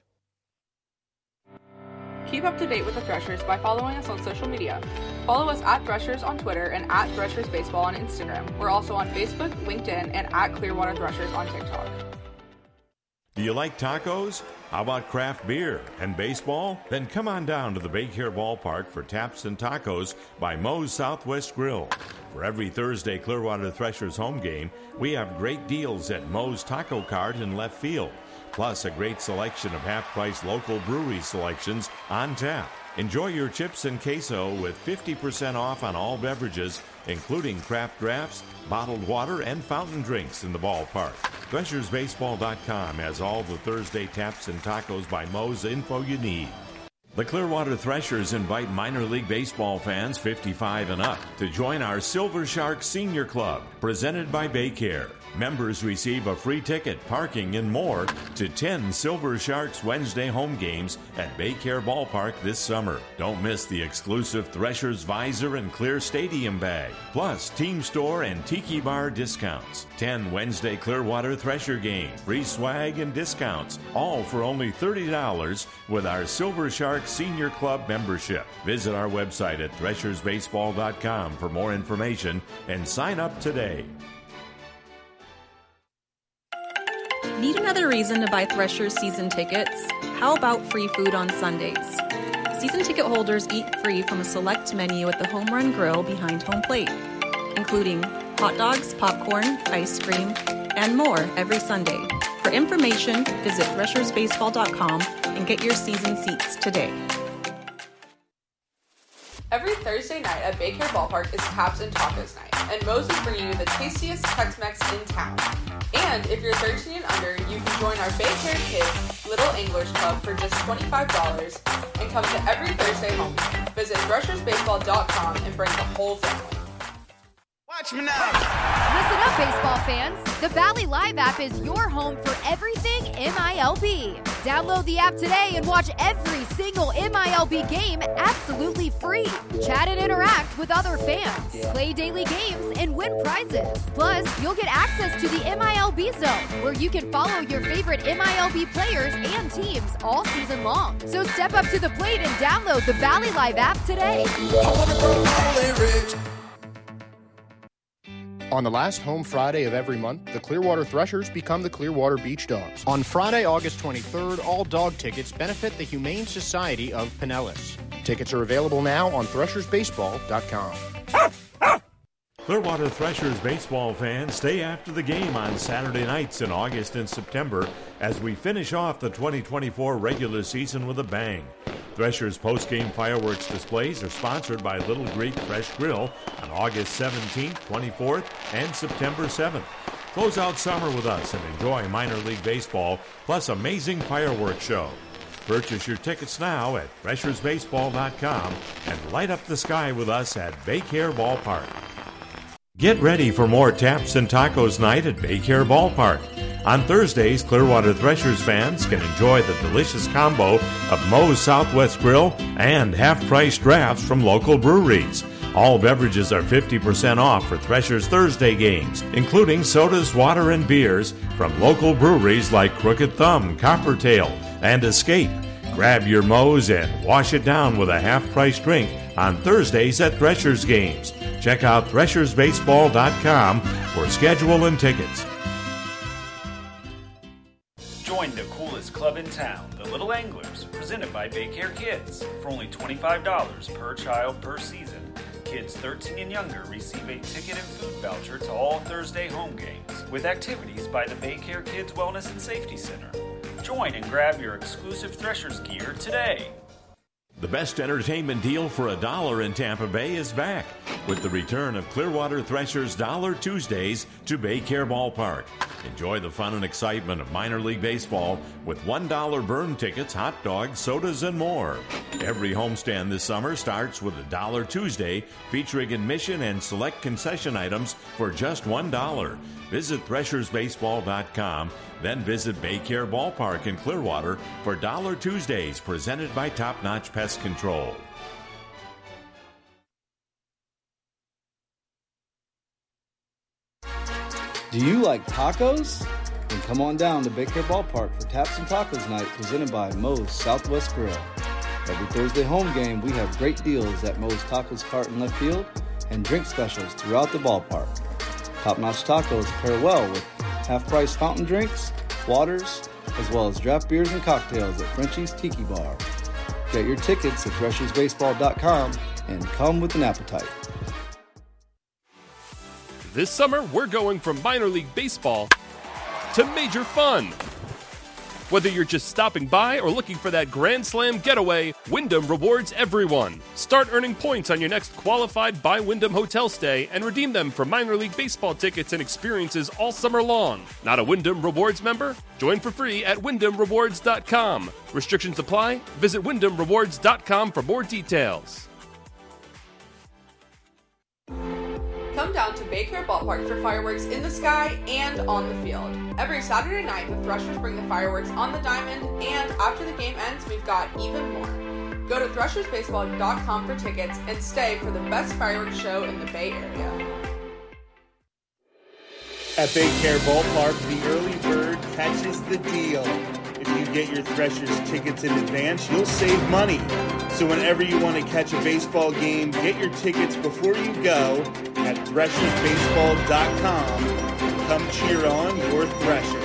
Keep up to date with the Threshers by following us on social media. Follow us at Threshers on Twitter and at Threshers Baseball on Instagram. We're also on Facebook, LinkedIn, and at Clearwater Threshers on TikTok. Do you like tacos? How about craft beer and baseball? Then come on down to the Baycare Ballpark for Taps and Tacos by Moe's Southwest Grill. For every Thursday Clearwater Threshers home game, we have great deals at Moe's Taco Cart in left field, plus a great selection of half-price local brewery selections on tap. Enjoy your chips and queso with 50% off on all beverages, including craft drafts, bottled water, and fountain drinks in the ballpark. ThreshersBaseball.com has all the Thursday Taps and Tacos by Moe's info you need. The Clearwater Threshers invite minor league baseball fans 55 and up to join our Silver Sharks Senior Club, presented by Baycare. Members receive a free ticket, parking, and more to 10 Silver Sharks Wednesday home games at Baycare Ballpark this summer. Don't miss the exclusive Threshers Visor and Clear Stadium bag, plus Team Store and Tiki Bar discounts. 10 Wednesday Clearwater Thresher games, free swag and discounts, all for only $30 with our Silver Sharks Senior Club membership. Visit our website at ThreshersBaseball.com for more information and sign up today. Need another reason to buy Threshers season tickets? How about free food on Sundays? Season ticket holders eat free from a select menu at the Home Run Grill behind home plate, including hot dogs, popcorn, ice cream, and more every Sunday. For information, visit ThreshersBaseball.com and get your season seats today. Every Thursday night at Baycare Ballpark is Taps and Tacos night, and Moe's is bringing you the tastiest Tex-Mex in town. And if you're 13 and under, you can join our Baycare Kids Little Anglers Club for just $25 and come to every Thursday home game. Visit ThreshersBaseball.com and bring the whole family. Watch me now. Listen up, baseball fans. The Valley Live app is your home for everything MILB. Download the app today and watch every single MILB game absolutely free. Chat and interact with other fans, play daily games, and win prizes. Plus, you'll get access to the MILB Zone, where you can follow your favorite MILB players and teams all season long. So step up to the plate and download the Valley Live app today. On the last home Friday of every month, the Clearwater Threshers become the Clearwater Beach Dogs. On Friday, August 23rd, all dog tickets benefit the Humane Society of Pinellas. Tickets are available now on threshersbaseball.com. Clearwater Threshers baseball fans, stay after the game on Saturday nights in August and September as we finish off the 2024 regular season with a bang. Threshers post-game fireworks displays are sponsored by Little Greek Fresh Grill on August 17th, 24th, and September 7th. Close out summer with us and enjoy minor league baseball plus amazing fireworks show. Purchase your tickets now at threshersbaseball.com and light up the sky with us at Baycare Ballpark. Get ready for more Taps and Tacos night at Baycare Ballpark. On Thursdays, Clearwater Threshers fans can enjoy the delicious combo of Moe's Southwest Grill and half-price drafts from local breweries. All beverages are 50% off for Threshers Thursday games, including sodas, water, and beers from local breweries like Crooked Thumb, Coppertail, and Escape. Grab your Moe's and wash it down with a half-price drink on Thursdays at Threshers games. Check out threshersbaseball.com for schedule and tickets. Join the coolest club in town, the Little Anglers, presented by Baycare Kids. For only $25 per child per season, kids 13 and younger receive a ticket and food voucher to all Thursday home games, with activities by the Baycare Kids Wellness and Safety Center. Join and grab your exclusive Threshers gear today. The best entertainment deal for $1 in Tampa Bay is back with the return of Clearwater Threshers Dollar Tuesdays to Baycare Ballpark. Enjoy the fun and excitement of minor league baseball with $1 burn tickets, hot dogs, sodas, and more. Every homestand this summer starts with a Dollar Tuesday featuring admission and select concession items for just $1. Visit threshersbaseball.com, then visit Baycare Ballpark in Clearwater for Dollar Tuesdays presented by Top Notch Pest Control. Do you like tacos? Then come on down to Baycare Ballpark for Taps and Tacos Night presented by Moe's Southwest Grill. Every Thursday home game, we have great deals at Moe's Tacos Cart in left field and drink specials throughout the ballpark. Top-notch tacos pair well with half-price fountain drinks, waters, as well as draft beers and cocktails at Frenchie's Tiki Bar. Get your tickets at threshersbaseball.com and come with an appetite. This summer, we're going from minor league baseball to major fun. Whether you're just stopping by or looking for that Grand Slam getaway, Wyndham rewards everyone. Start earning points on your next qualified by Wyndham hotel stay and redeem them for minor league baseball tickets and experiences all summer long. Not a Wyndham Rewards member? Join for free at WyndhamRewards.com. Restrictions apply. Visit WyndhamRewards.com for more details. Come down to Baycare Ballpark for fireworks in the sky and on the field. Every Saturday night, the Threshers bring the fireworks on the diamond, and after the game ends, we've got even more. Go to threshersbaseball.com for tickets and stay for the best fireworks show in the Bay Area. At Baycare Ballpark, the early bird catches the deal. If you get your Threshers tickets in advance, you'll save money. So whenever you want to catch a baseball game, get your tickets before you go at threshersbaseball.com and come cheer on your Threshers.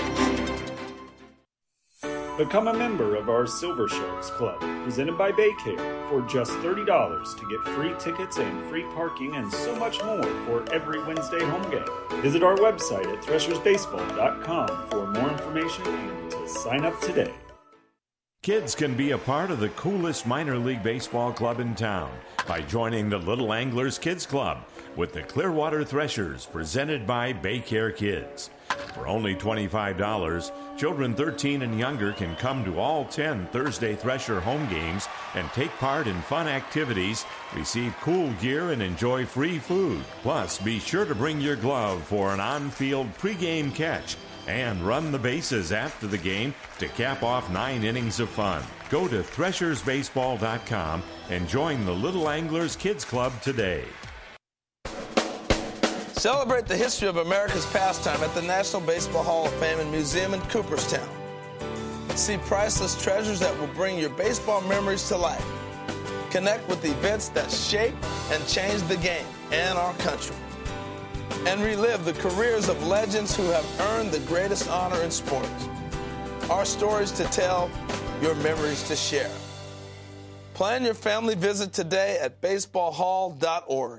Become a member of our Silver Sharks Club, presented by Baycare, for just $30 to get free tickets and free parking and so much more for every Wednesday home game. Visit our website at threshersbaseball.com for more information and to sign up today. Kids can be a part of the coolest minor league baseball club in town by joining the Little Anglers Kids Club with the Clearwater Threshers, presented by Baycare Kids. For only $25, children 13 and younger can come to all 10 Thursday Thresher home games and take part in fun activities, receive cool gear, and enjoy free food. Plus, be sure to bring your glove for an on-field pregame catch and run the bases after the game to cap off 9 innings of fun. Go to threshersbaseball.com and join the Little Anglers Kids Club today. Celebrate the history of America's pastime at the National Baseball Hall of Fame and Museum in Cooperstown. See priceless treasures that will bring your baseball memories to life. Connect with the events that shape and change the game and our country. and relive the careers of legends who have earned the greatest honor in sports. Our stories to tell, your memories to share. Plan your family visit today at baseballhall.org.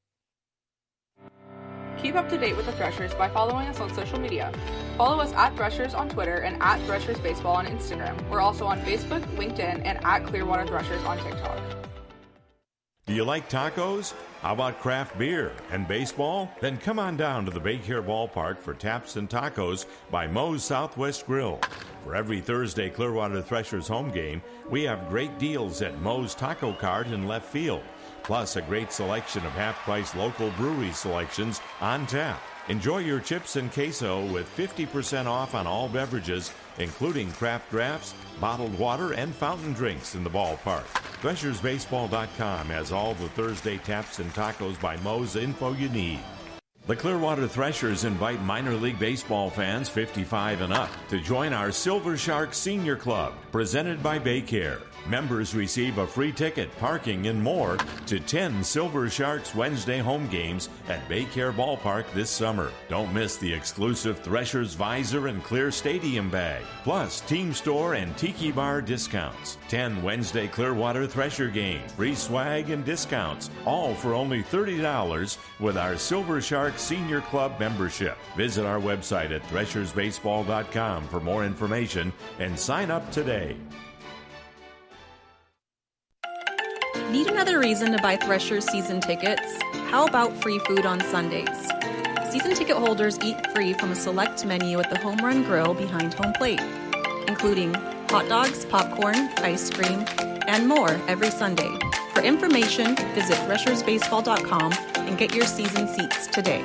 Keep up to date with the Threshers by following us on social media. Follow us at Threshers on Twitter and at Threshers Baseball on Instagram. We're also on Facebook, LinkedIn, and at Clearwater Threshers on TikTok. Do you like tacos? How about craft beer and baseball? Then come on down to the Baycare Ballpark for Taps and Tacos by Moe's Southwest Grill. For every Thursday Clearwater Threshers home game, we have great deals at Moe's Taco Cart in left field, plus a great selection of half-price local brewery selections on tap. Enjoy your chips and queso with 50% off on all beverages, including craft drafts, bottled water, and fountain drinks in the ballpark. ThreshersBaseball.com has all the Thursday Taps and Tacos by Moe's info you need. The Clearwater Threshers invite minor league baseball fans 55 and up to join our Silver Shark Senior Club, presented by Baycare. Members receive a free ticket, parking, and more to 10 Silver Sharks Wednesday home games at Baycare Ballpark this summer. Don't miss the exclusive Threshers Visor and Clear Stadium bag, plus Team Store and Tiki Bar discounts. 10 Wednesday Clearwater Thresher games, free swag and discounts, all for only $30 with our Silver Shark Senior Club membership. Visit our website at threshersbaseball.com for more information and sign up today. Need another reason to buy Threshers season tickets? How about free food on Sundays? Season ticket holders eat free from a select menu at the Home Run Grill behind home plate, including hot dogs, popcorn, ice cream, and more every Sunday. For information, visit threshersbaseball.com and get your season seats today.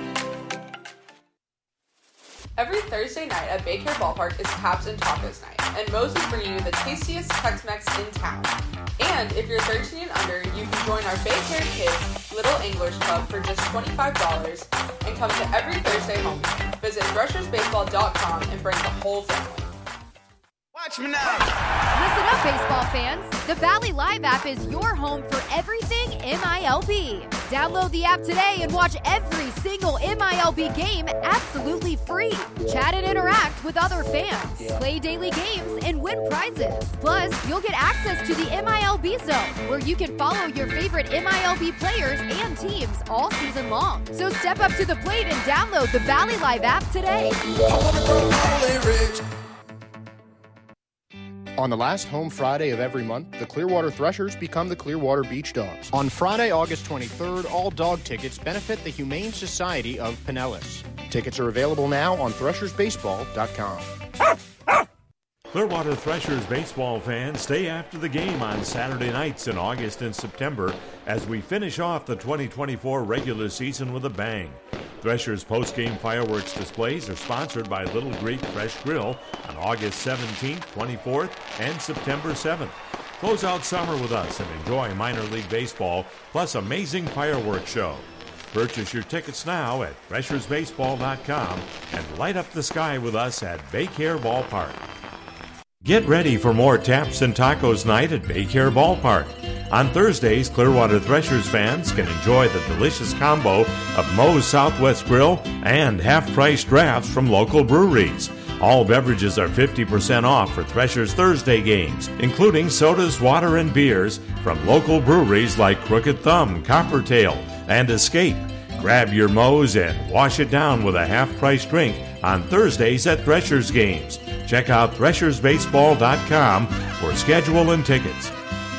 Every Thursday night at Baycare Ballpark is Taps and Tacos night, and Moe's is bringing you the tastiest Tex-Mex in town. And if you're 13 and under, you can join our Baycare Kids Little Anglers Club for just $25 and come to every Thursday home game. Visit threshersbaseball.com and bring the whole family. Watch me now. Listen up, baseball fans. The Valley Live app is your home for everything MILB. Download the app today and watch every single MILB game absolutely free. Chat and interact with other fans, play daily games, and win prizes. Plus, you'll get access to the MILB Zone, where you can follow your favorite MILB players and teams all season long. So step up to the plate and download the Valley Live app today. On the last home Friday of every month, the Clearwater Threshers become the Clearwater Beach Dogs. On Friday, August 23rd, all dog tickets benefit the Humane Society of Pinellas. Tickets are available now on threshersbaseball.com. Clearwater Threshers baseball fans, stay after the game on Saturday nights in August and September as we finish off the 2024 regular season with a bang. Threshers post-game fireworks displays are sponsored by Little Greek Fresh Grill on August 17th, 24th, and September 7th. Close out summer with us and enjoy minor league baseball plus amazing fireworks show. Purchase your tickets now at threshersbaseball.com and light up the sky with us at Baycare Ballpark. Get ready for more Taps and Tacos night at Baycare Ballpark. On Thursdays, Clearwater Threshers fans can enjoy the delicious combo of Moe's Southwest Grill and half-price drafts from local breweries. All beverages are 50% off for Threshers Thursday games, including sodas, water, and beers from local breweries like Crooked Thumb, Coppertail, and Escape. Grab your Moe's and wash it down with a half-price drink on Thursdays at Threshers games. Check out threshersbaseball.com for schedule and tickets.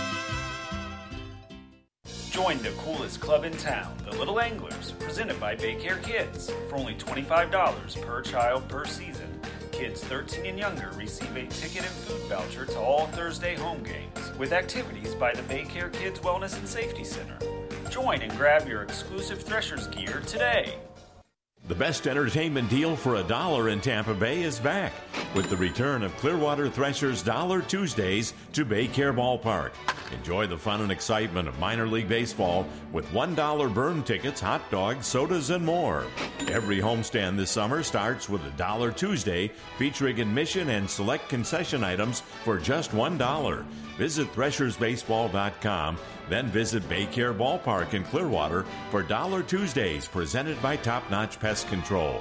Join the coolest club in town, the Little Anglers, presented by Baycare Kids. For only $25 per child per season, kids 13 and younger receive a ticket and food voucher to all Thursday home games, with activities by the Baycare Kids Wellness and Safety Center. Join and grab your exclusive Threshers gear today. The best entertainment deal for $1 in Tampa Bay is back with the return of Clearwater Threshers Dollar Tuesdays to Baycare Ballpark. Enjoy the fun and excitement of minor league baseball with $1 burn tickets, hot dogs, sodas, and more. Every homestand this summer starts with a $1 Tuesday featuring admission and select concession items for just $1. Visit ThreshersBaseball.com, then visit Baycare Ballpark in Clearwater for $1 Tuesdays presented by Top Notch Pest Control.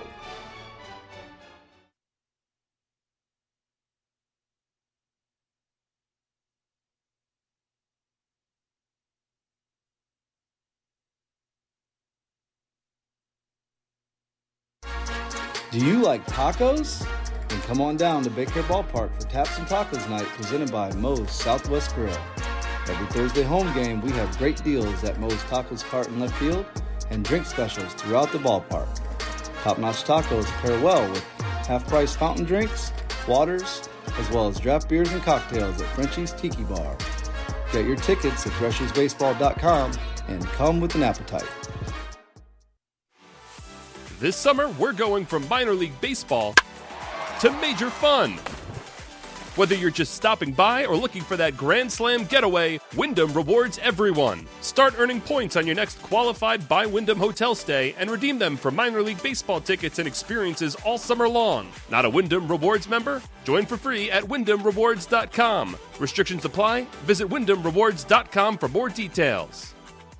Do you like tacos? Then come on down to Baycare Ballpark for Taps and Tacos Night presented by Moe's Southwest Grill. Every Thursday home game, we have great deals at Moe's Tacos Cart in left field and drink specials throughout the ballpark. Top-notch tacos pair well with half-price fountain drinks, waters, as well as draft beers and cocktails at Frenchie's Tiki Bar. Get your tickets at ThreshersBaseball.com and come with an appetite. This summer, we're going from minor league baseball to major fun. Whether you're just stopping by or looking for that Grand Slam getaway, Wyndham rewards everyone. Start earning points on your next qualified by Wyndham hotel stay and redeem them for minor league baseball tickets and experiences all summer long. Not a Wyndham Rewards member? Join for free at WyndhamRewards.com. Restrictions apply. Visit WyndhamRewards.com for more details.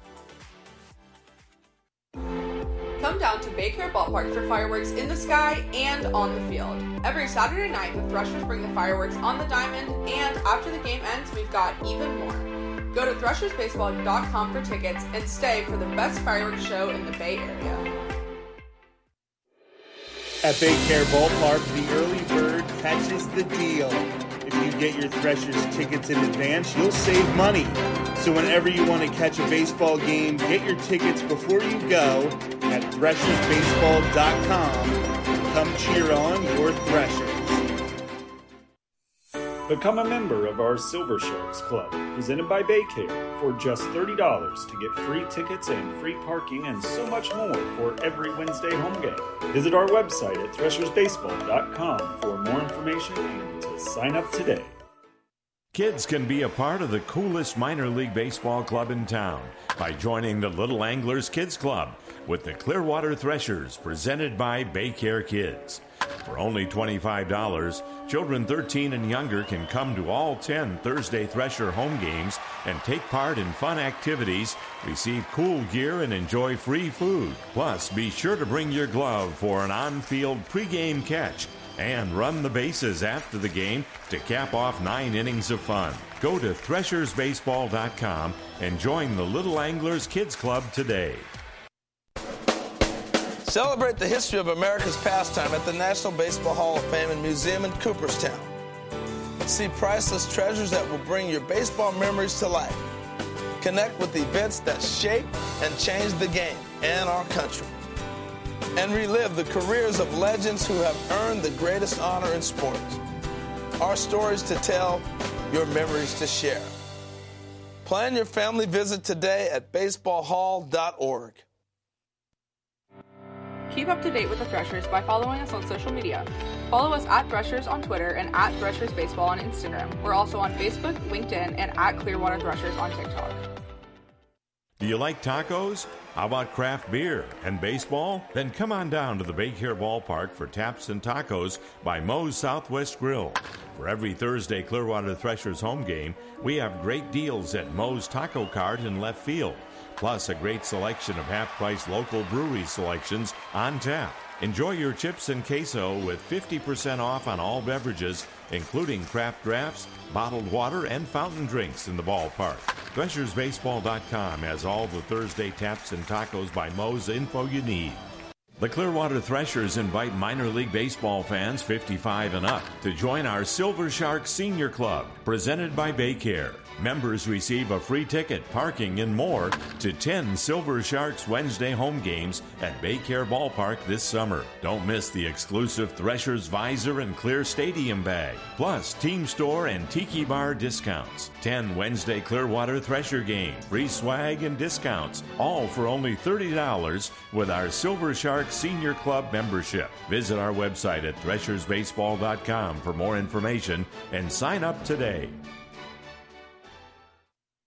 Come down to Baycare Ballpark for fireworks in the sky and on the field. Every Saturday night, the Threshers bring the fireworks on the diamond, and after the game ends, we've got even more. Go to ThreshersBaseball.com for tickets and stay for the best fireworks show in the Bay Area. At Baycare Ballpark, the early bird catches the deal. If you get your Threshers tickets in advance, you'll save money. So whenever you want to catch a baseball game, get your tickets before you go at ThreshersBaseball.com and come cheer on your Threshers. Become a member of our Silver Sharks Club, presented by Baycare, for just $30 to get free tickets and free parking and so much more for every Wednesday home game. Visit our website at ThreshersBaseball.com for more information and to sign up today. Kids can be a part of the coolest minor league baseball club in town by joining the Little Anglers Kids Club with the Clearwater Threshers, presented by Baycare Kids. For only $25, children 13 and younger can come to all 10 Thursday Thresher home games and take part in fun activities, receive cool gear, and enjoy free food. Plus, be sure to bring your glove for an on-field pregame catch and run the bases after the game to cap off 9 innings of fun. Go to ThreshersBaseball.com and join the Little Anglers Kids Club today. Celebrate the history of America's pastime at the National Baseball Hall of Fame and Museum in Cooperstown. See priceless treasures that will bring your baseball memories to life. Connect with events that shaped and changed the game and our country. And relive the careers of legends who have earned the greatest honor in sports. Our stories to tell, your memories to share. Plan your family visit today at baseballhall.org. Keep up to date with the Threshers by following us on social media. Follow us at Threshers on Twitter and at Threshers Baseball on Instagram. We're also on Facebook, LinkedIn, and at Clearwater Threshers on TikTok. Do you like tacos? How about craft beer and baseball? Then come on down to the Baycare Ballpark for Taps and Tacos by Moe's Southwest Grill. For every Thursday Clearwater Threshers home game, we have great deals at Moe's Taco Cart in left field, plus a great selection of half-price local brewery selections on tap. Enjoy your chips and queso with 50% off on all beverages, including craft drafts, bottled water, and fountain drinks in the ballpark. ThreshersBaseball.com has all the Thursday Taps and Tacos by Moe's info you need. The Clearwater Threshers invite minor league baseball fans 55 and up to join our Silver Sharks Senior Club, presented by Baycare. Members receive a free ticket, parking, and more to 10 Silver Sharks Wednesday home games at Baycare Ballpark this summer. Don't miss the exclusive Threshers Visor and Clear Stadium bag, plus Team Store and Tiki Bar discounts. 10 Wednesday Clearwater Thresher games, free swag and discounts, all for only $30 with our Silver Sharks Senior Club membership. Visit our website at ThreshersBaseball.com for more information and sign up today.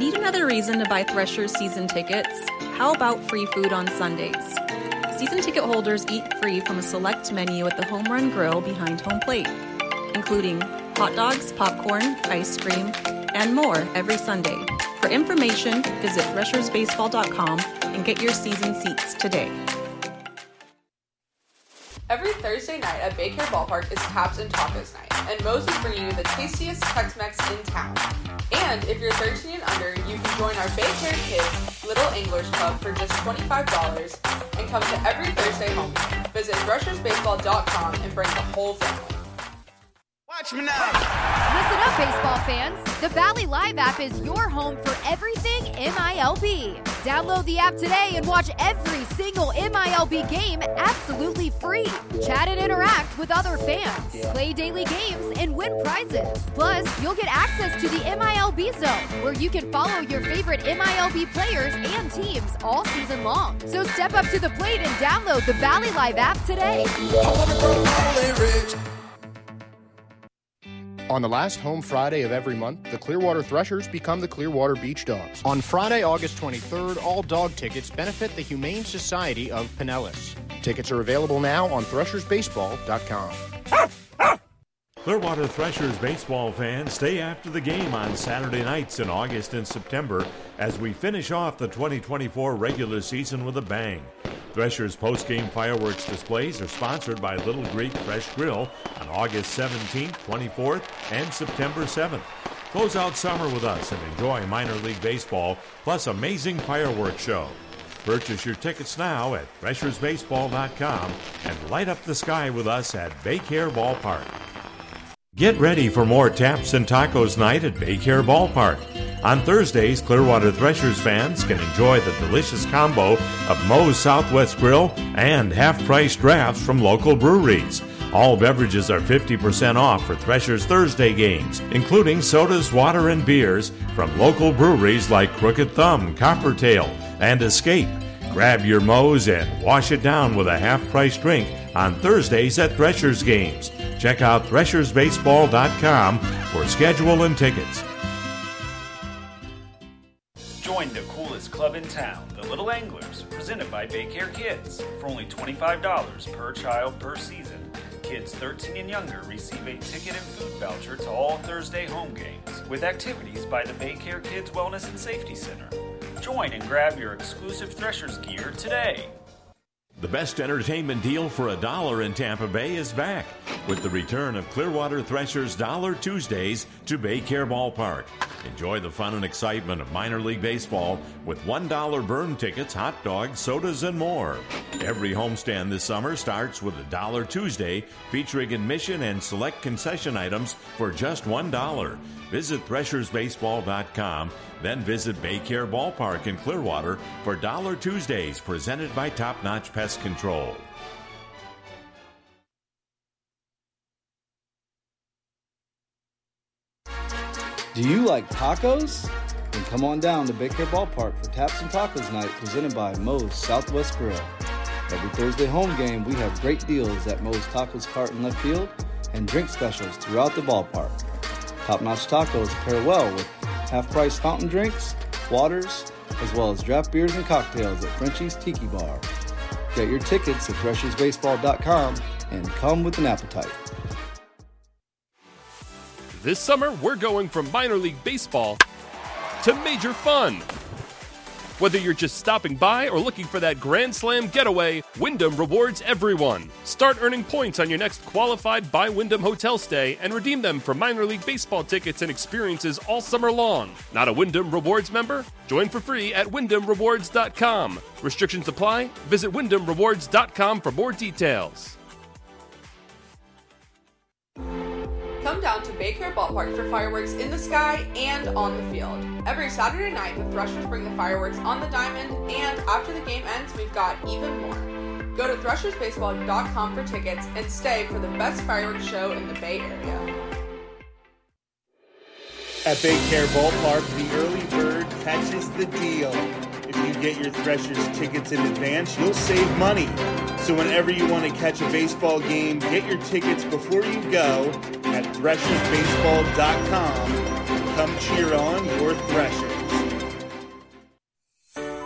Need another reason to buy Threshers season tickets? How about free food on Sundays? Season ticket holders eat free from a select menu at the Home Run Grill behind home plate, including hot dogs, popcorn, ice cream, and more every Sunday. For information, visit threshersbaseball.com and get your season seats today. Every Thursday night at Baycare Ballpark is Taps and Tacos night, and Moe's is bringing you the tastiest Tex-Mex in town. And if you're 13 and under, you can join our Baycare Kids Little Anglers Club for just $25 and come to every Thursday home game. Visit threshersbaseball.com and bring the whole family. Watch me now! Listen up, baseball fans. The Valley Live app is your home for everything MILB. Download the app today and watch every single MILB game absolutely free. Chat and interact with other fans, play daily games, and win prizes. Plus, you'll get access to the MILB Zone, where you can follow your favorite MILB players and teams all season long. So step up to the plate and download the Valley Live app today. On the last home Friday of every month, the Clearwater Threshers become the Clearwater Beach Dogs. On Friday, August 23rd, all dog tickets benefit the Humane Society of Pinellas. Tickets are available now on threshersbaseball.com. Clearwater Threshers baseball fans, stay after the game on Saturday nights in August and September as we finish off the 2024 regular season with a bang. Threshers post-game fireworks displays are sponsored by Little Greek Fresh Grill on August 17th, 24th, and September 7th. Close out summer with us and enjoy minor league baseball plus amazing fireworks show. Purchase your tickets now at threshersbaseball.com and light up the sky with us at Baycare Ballpark. Get ready for more Taps and Tacos night at Baycare Ballpark. On Thursdays, Clearwater Threshers fans can enjoy the delicious combo of Moe's Southwest Grill and half-price drafts from local breweries. All beverages are 50% off for Threshers Thursday games, including sodas, water, and beers from local breweries like Crooked Thumb, Coppertail, and Escape. Grab your Moe's and wash it down with a half-price drink on Thursdays at Threshers games. Check out threshersbaseball.com for schedule and tickets. Join the coolest club in town, the Little Anglers, presented by Baycare Kids. For only $25 per child per season, kids 13 and younger receive a ticket and food voucher to all Thursday home games, with activities by the Baycare Kids Wellness and Safety Center. Join and grab your exclusive Threshers gear today. The best entertainment deal for $1 in Tampa Bay is back with the return of Clearwater Threshers Dollar Tuesdays to Baycare Ballpark. Enjoy the fun and excitement of minor league baseball with $1 burn tickets, hot dogs, sodas, and more. Every homestand this summer starts with a Dollar Tuesday featuring admission and select concession items for just $1. Visit threshersbaseball.com, then visit Baycare Ballpark in Clearwater for Dollar Tuesdays presented by Top Notch Pest Control. Do you like tacos? Then come on down to Baycare Ballpark for Taps and Tacos Night presented by Moe's Southwest Grill. Every Thursday home game, we have great deals at Moe's Tacos Cart in left field and drink specials throughout the ballpark. Top-notch tacos pair well with half-price fountain drinks, waters, as well as draft beers and cocktails at Frenchie's Tiki Bar. Get your tickets at threshersbaseball.com and come with an appetite. This summer, we're going from minor league baseball to major fun. Whether you're just stopping by or looking for that Grand Slam getaway, Wyndham rewards everyone. Start earning points on your next qualified by Wyndham hotel stay and redeem them for minor league baseball tickets and experiences all summer long. Not a Wyndham Rewards member? Join for free at WyndhamRewards.com. Restrictions apply. Visit WyndhamRewards.com for more details. Come down to Baycare Ballpark for fireworks in the sky and on the field. Every Saturday night, the Threshers bring the fireworks on the diamond, and after the game ends, we've got even more. Go to threshersbaseball.com for tickets and stay for the best fireworks show in the Bay Area. At Baycare Ballpark, the early bird catches the deal. If you get your Threshers tickets in advance, you'll save money. So whenever you want to catch a baseball game, get your tickets before you go at threshersbaseball.com and come cheer on your Threshers.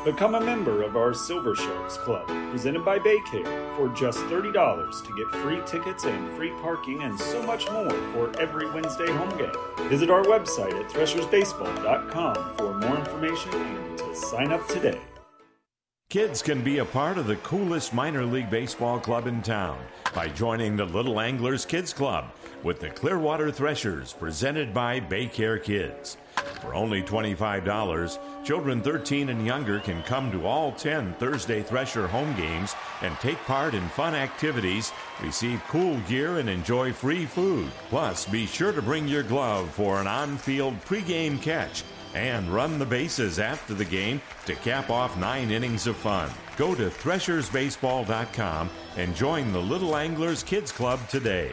Become a member of our Silver Sharks Club, presented by Baycare, for just $30 to get free tickets and free parking and so much more for every Wednesday home game. Visit our website at threshersbaseball.com for more information and to sign up today. Kids can be a part of the coolest minor league baseball club in town by joining the Little Anglers Kids Club with the Clearwater Threshers, presented by Baycare Kids. For only $25, children 13 and younger can come to all 10 Thursday Thresher home games and take part in fun activities, receive cool gear, and enjoy free food. Plus, be sure to bring your glove for an on-field pregame catch and run the bases after the game to cap off 9 innings of fun. Go to threshersbaseball.com and join the Little Anglers Kids Club today.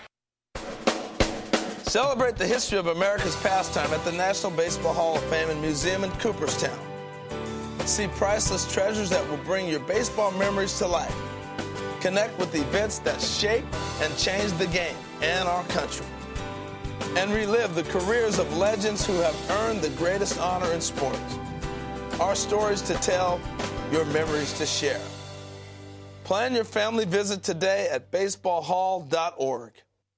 Celebrate the history of America's pastime at the National Baseball Hall of Fame and Museum in Cooperstown. See priceless treasures that will bring your baseball memories to life. Connect with events that shaped and changed the game and our country. And relive the careers of legends who have earned the greatest honor in sports. Our stories to tell, your memories to share. Plan your family visit today at baseballhall.org.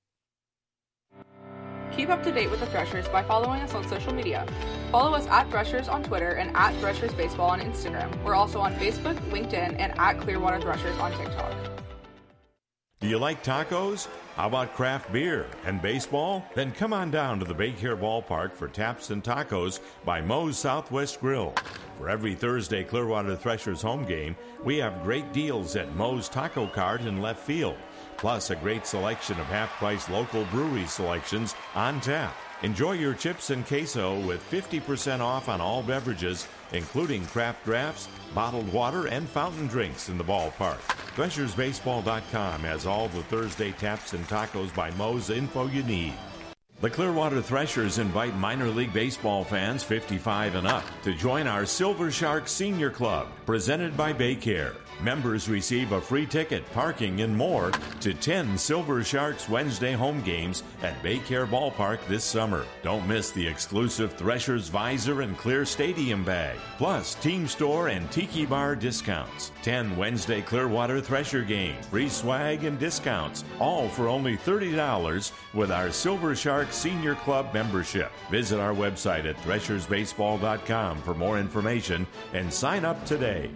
Keep up to date with the Threshers by following us on social media. Follow us at Threshers on Twitter and at Threshers Baseball on Instagram. We're also on Facebook, LinkedIn, and at Clearwater Threshers on TikTok. Do you like tacos? How about craft beer and baseball? Then come on down to the Baycare Ballpark for Taps and Tacos by Moe's Southwest Grill. For every Thursday Clearwater Threshers home game, we have great deals at Moe's Taco Cart in left field. Plus a great selection of half-price local brewery selections on tap. Enjoy your chips and queso with 50% off on all beverages, including craft drafts, bottled water, and fountain drinks in the ballpark. ThreshersBaseball.com has all the Thursday Taps and Tacos by Moe's info you need. The Clearwater Threshers invite minor league baseball fans 55 and up to join our Silver Sharks Senior Club, presented by Baycare. Members receive a free ticket, parking, and more to 10 Silver Sharks Wednesday home games at Baycare Ballpark this summer. Don't miss the exclusive Threshers Visor and Clear Stadium bag, plus Team Store and Tiki Bar discounts. 10 Wednesday Clearwater Thresher games, free swag and discounts, all for only $30 with our Silver Sharks Senior Club membership. Visit our website at threshersbaseball.com for more information and sign up today.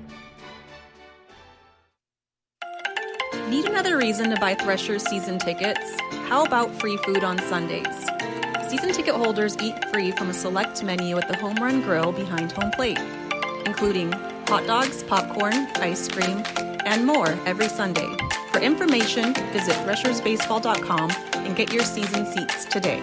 Need another reason to buy Threshers season tickets? How about free food on Sundays? Season ticket holders eat free from a select menu at the Home Run Grill behind home plate, including hot dogs, popcorn, ice cream, and more every Sunday. For information, visit threshersbaseball.com and get your season seats today.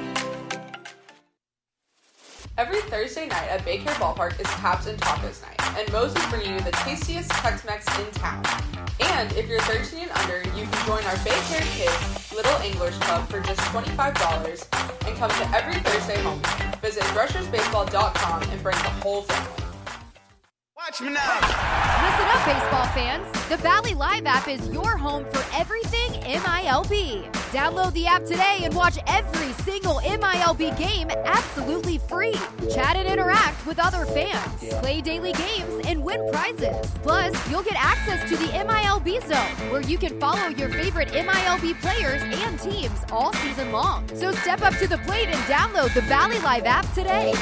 Every Thursday night at Baycare Ballpark is Taps and Tacos night, and Moe's is bringing you the tastiest Tex-Mex in town. And if you're 13 and under, you can join our Baycare Kids Little Anglers Club for just $25 and come to every Thursday home game. Visit threshersbaseball.com and bring the whole family. Watch me now! Listen up, baseball fans. The Valley Live app is your home for everything MILB. Download the app today and watch every single MILB game absolutely free. Chat and interact with other fans, play daily games, and win prizes. Plus, you'll get access to the MILB Zone, where you can follow your favorite MILB players and teams all season long. So step up to the plate and download the Valley Live app today.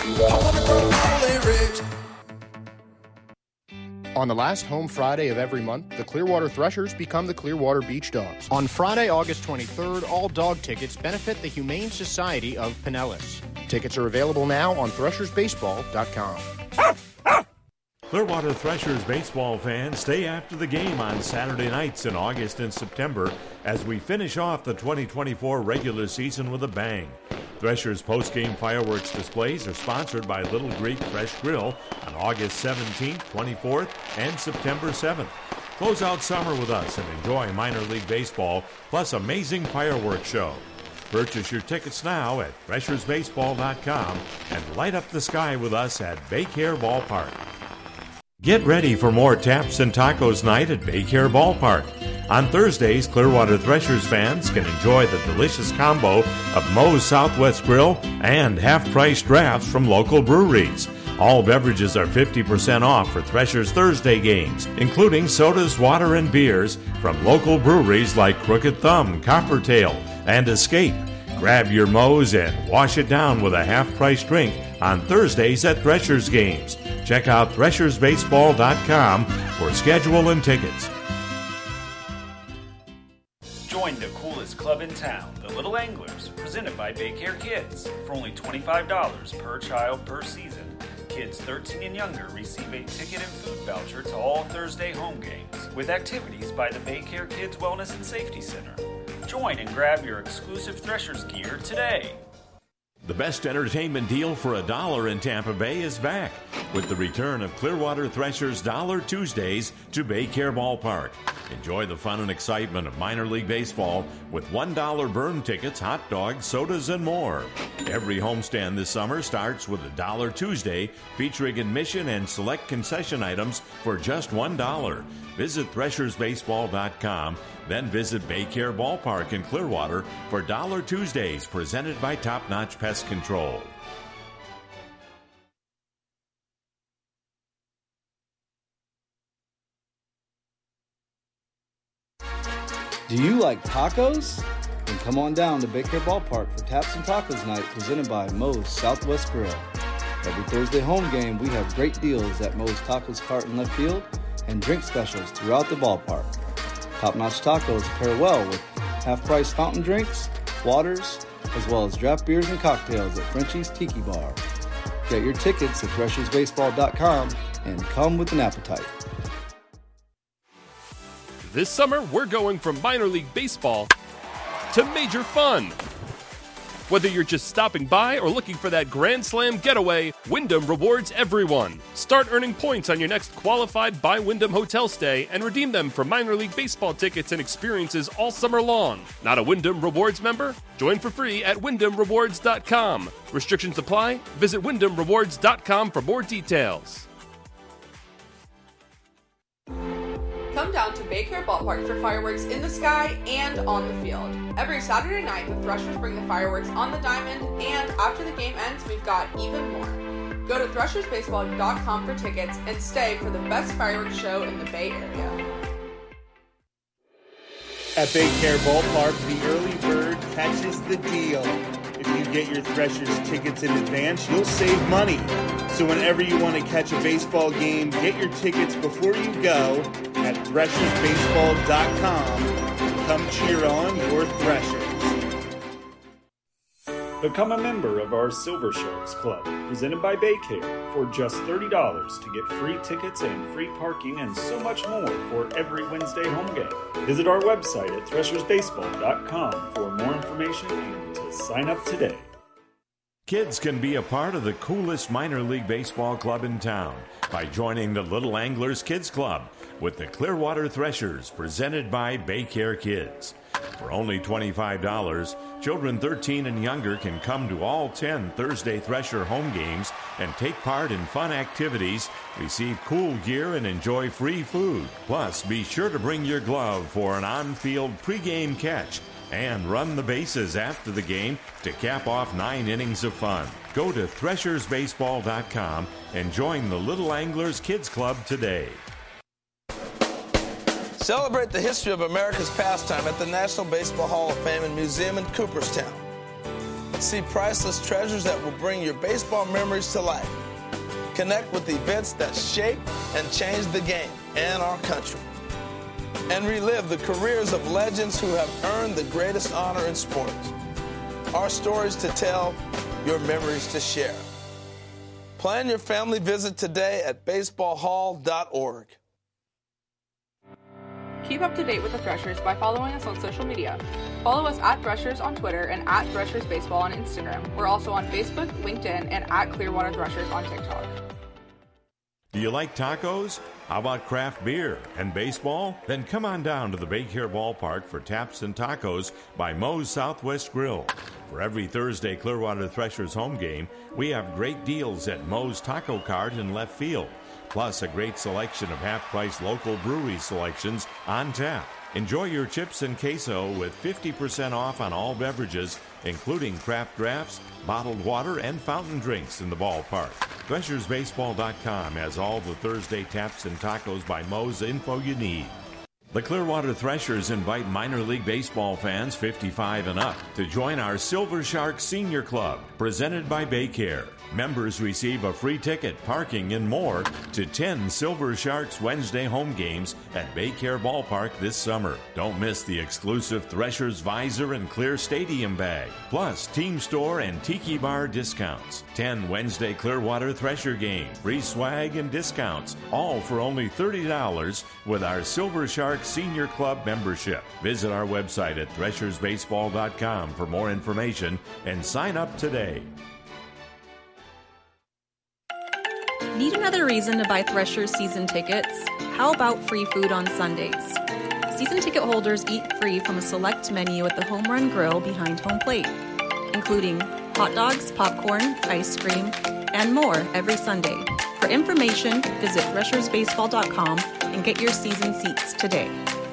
On the last home Friday of every month, the Clearwater Threshers become the Clearwater Beach Dogs. On Friday, August 23rd, all dog tickets benefit the Humane Society of Pinellas. Tickets are available now on threshersbaseball.com. Clearwater Threshers baseball fans, stay after the game on Saturday nights in August and September as we finish off the 2024 regular season with a bang. Threshers post-game fireworks displays are sponsored by Little Greek Fresh Grill on August 17th, 24th, and September 7th. Close out summer with us and enjoy minor league baseball plus amazing fireworks show. Purchase your tickets now at threshersbaseball.com and light up the sky with us at Baycare Ballpark. Get ready for more Taps and Tacos night at Baycare Ballpark. On Thursdays, Clearwater Threshers fans can enjoy the delicious combo of Moe's Southwest Grill and half-price drafts from local breweries. All beverages are 50% off for Threshers Thursday games, including sodas, water, and beers from local breweries like Crooked Thumb, Coppertail, and Escape. Grab your Moe's and wash it down with a half-price drink on Thursdays at Threshers games. Check out threshersbaseball.com for schedule and tickets. Join the coolest club in town, the Little Anglers, presented by Baycare Kids. For only $25 per child per season, kids 13 and younger receive a ticket and food voucher to all Thursday home games, with activities by the Baycare Kids Wellness and Safety Center. Join and grab your exclusive Threshers gear today. The best entertainment deal for $1 in Tampa Bay is back with the return of Clearwater Threshers Dollar Tuesdays to Baycare Ballpark. Enjoy the fun and excitement of minor league baseball with $1 burn tickets, hot dogs, sodas, and more. Every homestand this summer starts with a Dollar Tuesday featuring admission and select concession items for just $1. Visit threshersbaseball.com, then visit Baycare Ballpark in Clearwater for Dollar Tuesdays presented by Top Notch Pest Control. Do you like tacos? Then come on down to Baycare Ballpark for Taps and Tacos Night presented by Moe's Southwest Grill. Every Thursday home game, we have great deals at Moe's Tacos Cart in left field and drink specials throughout the ballpark. Top-notch tacos pair well with half-price fountain drinks, waters, as well as draft beers and cocktails at Frenchie's Tiki Bar. Get your tickets at threshersbaseball.com and come with an appetite. This summer, we're going from minor league baseball to major fun. Whether you're just stopping by or looking for that Grand Slam getaway, Wyndham rewards everyone. Start earning points on your next qualified by Wyndham hotel stay and redeem them for minor league baseball tickets and experiences all summer long. Not a Wyndham Rewards member? Join for free at WyndhamRewards.com. Restrictions apply. Visit WyndhamRewards.com for more details. Come down to Baycare Ballpark for fireworks in the sky and on the field. Every Saturday night, the Threshers bring the fireworks on the diamond, and after the game ends, we've got even more. Go to threshersbaseball.com for tickets and stay for the best fireworks show in the Bay Area. At Baycare Ballpark, the early bird catches the deal. If you get your Threshers tickets in advance, you'll save money. So whenever you want to catch a baseball game, get your tickets before you go at threshersbaseball.com. Come cheer on your Threshers. Become a member of our Silver Sharks Club, presented by Baycare, for just $30 to get free tickets and free parking and so much more for every Wednesday home game. Visit our website at threshersbaseball.com for more information and to sign up today. Kids can be a part of the coolest minor league baseball club in town by joining the Little Anglers Kids Club with the Clearwater Threshers, presented by Baycare Kids. For only $25, children 13 and younger can come to all 10 Thursday Thresher home games and take part in fun activities, receive cool gear, and enjoy free food. Plus, be sure to bring your glove for an on-field pregame catch and run the bases after the game to cap off 9 innings of fun. Go to threshersbaseball.com and join the Little Anglers Kids Club today. Celebrate the history of America's pastime at the National Baseball Hall of Fame and Museum in Cooperstown. See priceless treasures that will bring your baseball memories to life. Connect with events that shape and change the game and our country. And relive the careers of legends who have earned the greatest honor in sports. Our stories to tell, your memories to share. Plan your family visit today at baseballhall.org. Keep up to date with the Threshers by following us on social media. Follow us at Threshers on Twitter and at Threshers Baseball on Instagram. We're also on Facebook, LinkedIn, and at Clearwater Threshers on TikTok. Do you like tacos? How about craft beer and baseball? Then come on down to the Baycare Ballpark for Taps and Tacos by Moe's Southwest Grill. For every Thursday Clearwater Threshers home game, we have great deals at Moe's Taco Cart in left field, plus a great selection of half-price local brewery selections on tap. Enjoy your chips and queso with 50% off on all beverages, including craft drafts, bottled water, and fountain drinks in the ballpark. ThreshersBaseball.com has all the Thursday Taps and Tacos by Moe's info you need. The Clearwater Threshers invite minor league baseball fans 55 and up to join our Silver Shark Senior Club, presented by Baycare. Members receive a free ticket, parking, and more to 10 Silver Sharks Wednesday home games at Baycare Ballpark this summer. Don't miss the exclusive Threshers Visor and Clear Stadium bag, plus Team Store and Tiki Bar discounts. 10 Wednesday Clearwater Thresher games, free swag and discounts, all for only $30 with our Silver Shark Senior Club membership. Visit our website at threshersbaseball.com for more information and sign up today. Need another reason to buy Threshers season tickets? How about free food on Sundays? Season ticket holders eat free from a select menu at the Home Run Grill behind home plate, including hot dogs, popcorn, ice cream, and more every Sunday. For information, visit threshersbaseball.com and get your season seats today.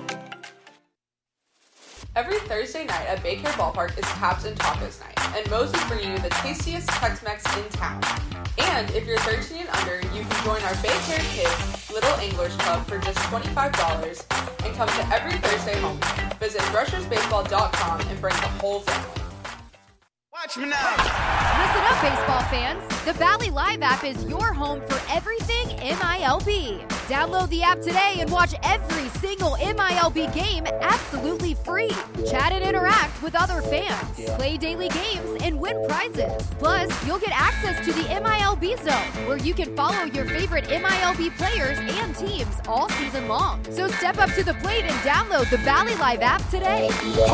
Every Thursday night at Baycare Ballpark is Taps and Tacos night, and Moe's is bringing you the tastiest Tex-Mex in town. And if you're 13 and under, you can join our Baycare Kids Little Anglers Club for just $25 and come to every Thursday home game. Visit threshersbaseball.com and bring the whole family. Watch me now. Listen up, baseball fans. The Valley Live app is your home for everything MILB. Download the app today and watch every single MILB game absolutely free. Chat and interact with other fans, play daily games, and win prizes. Plus, you'll get access to the MILB Zone, where you can follow your favorite MILB players and teams all season long. So step up to the plate and download the Valley Live app today.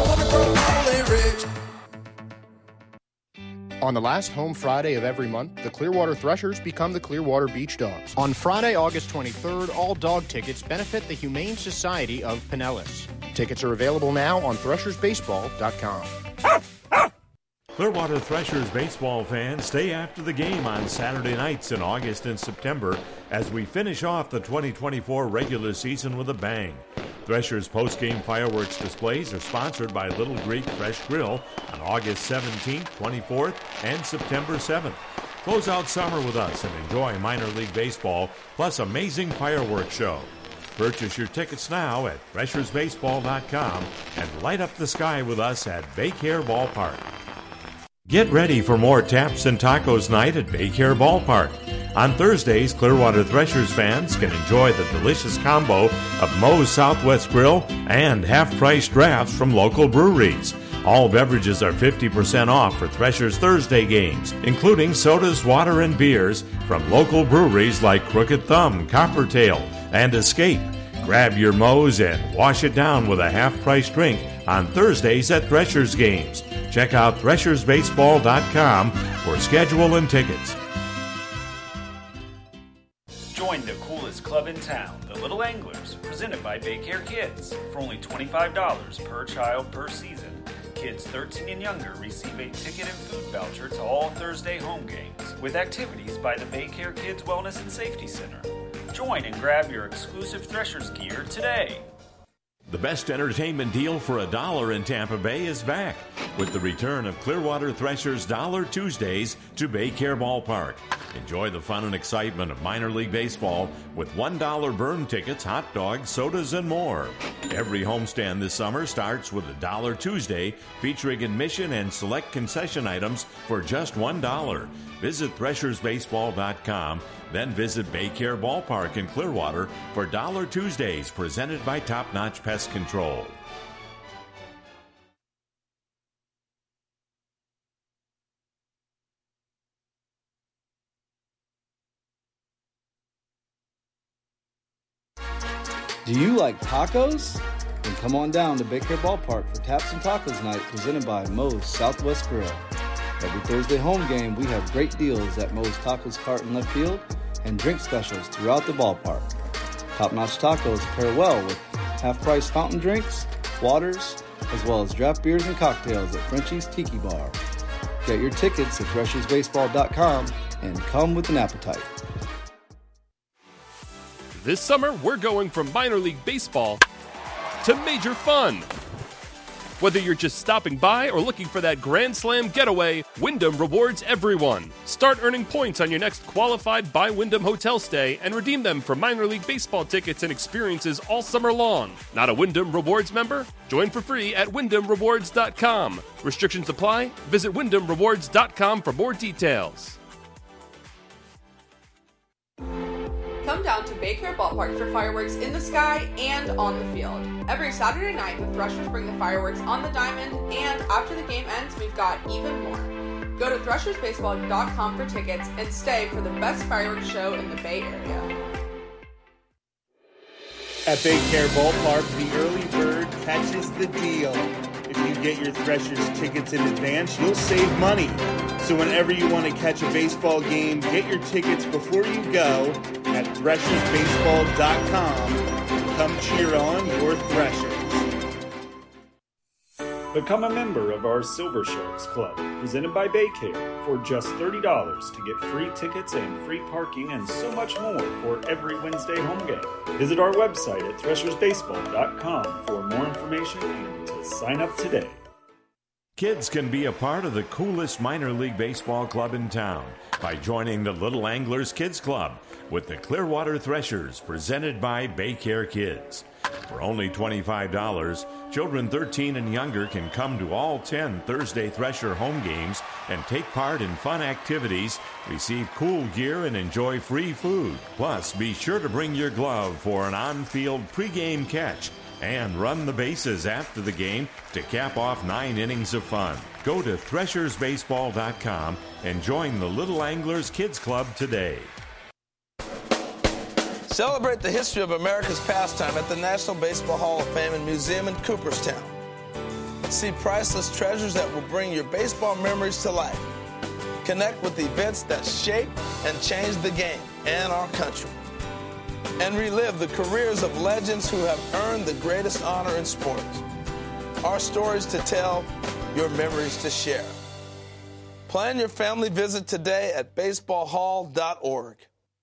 On the last home Friday of every month, the Clearwater Threshers become the Clearwater Beach Dogs. On Friday, August 23rd, all dog tickets benefit the Humane Society of Pinellas. Tickets are available now on threshersbaseball.com. Clearwater Threshers baseball fans, stay after the game on Saturday nights in August and September as we finish off the 2024 regular season with a bang. Threshers post-game fireworks displays are sponsored by Little Greek Fresh Grill on August 17th, 24th, and September 7th. Close out summer with us and enjoy minor league baseball plus amazing fireworks show. Purchase your tickets now at threshersbaseball.com and light up the sky with us at Baycare Ballpark. Get ready for more Taps and Tacos night at Baycare Ballpark. On Thursdays, Clearwater Threshers fans can enjoy the delicious combo of Moe's Southwest Grill and half-price drafts from local breweries. All beverages are 50% off for Threshers Thursday games, including sodas, water, and beers from local breweries like Crooked Thumb, Coppertail, and Escape. Grab your Moe's and wash it down with a half-price drink on Thursdays at Threshers games. Check out threshersbaseball.com for schedule and tickets. Join the coolest club in town, the Little Anglers, presented by Baycare Kids. For only $25 per child per season, kids 13 and younger receive a ticket and food voucher to all Thursday home games, with activities by the Baycare Kids Wellness and Safety Center. Join and grab your exclusive Threshers gear today. The best entertainment deal for $1 in Tampa Bay is back with the return of Clearwater Threshers Dollar Tuesdays to Baycare Ballpark. Enjoy the fun and excitement of minor league baseball with $1 burn tickets, hot dogs, sodas, and more. Every homestand this summer starts with a Dollar Tuesday featuring admission and select concession items for just $1. Visit threshersbaseball.com, then visit Baycare Ballpark in Clearwater for Dollar Tuesdays presented by Top Notch Pest Control. Do you like tacos? Then come on down to Baycare Ballpark for Taps and Tacos Night presented by Moe's Southwest Grill. Every Thursday home game, we have great deals at Moe's Tacos Cart in left field and drink specials throughout the ballpark. Top-notch tacos pair well with half-price fountain drinks, waters, as well as draft beers and cocktails at Frenchie's Tiki Bar. Get your tickets at threshersbaseball.com and come with an appetite. This summer, we're going from minor league baseball to major fun. Whether you're just stopping by or looking for that Grand Slam getaway, Wyndham rewards everyone. Start earning points on your next qualified by Wyndham hotel stay and redeem them for minor league baseball tickets and experiences all summer long. Not a Wyndham Rewards member? Join for free at WyndhamRewards.com. Restrictions apply. Visit WyndhamRewards.com for more details. Come down to Baycare Ballpark for fireworks in the sky and on the field. Every Saturday night, the Threshers bring the fireworks on the diamond, and after the game ends, we've got even more. Go to ThreshersBaseball.com for tickets and stay for the best fireworks show in the Bay Area. At Baycare Ballpark, the early bird catches the deal. If you get your Threshers tickets in advance, you'll save money. So whenever you want to catch a baseball game, get your tickets before you go at ThreshersBaseball.com and come cheer on your Threshers. Become a member of our Silver Sharks Club, presented by Baycare, for just $30 to get free tickets and free parking and so much more for every Wednesday home game. Visit our website at ThreshersBaseball.com for more information and to sign up today. Kids can be a part of the coolest minor league baseball club in town by joining the Little Anglers Kids Club with the Clearwater Threshers, presented by Baycare Kids. For only $25, children 13 and younger can come to all 10 Thursday Thresher home games and take part in fun activities, receive cool gear, and enjoy free food. Plus, be sure to bring your glove for an on-field pregame catch and run the bases after the game to cap off 9 innings of fun. Go to ThreshersBaseball.com and join the Little Anglers Kids Club today. Celebrate the history of America's pastime at the National Baseball Hall of Fame and Museum in Cooperstown. See priceless treasures that will bring your baseball memories to life. Connect with events that shaped and changed the game and our country. And relive the careers of legends who have earned the greatest honor in sports. Our stories to tell, your memories to share. Plan your family visit today at baseballhall.org.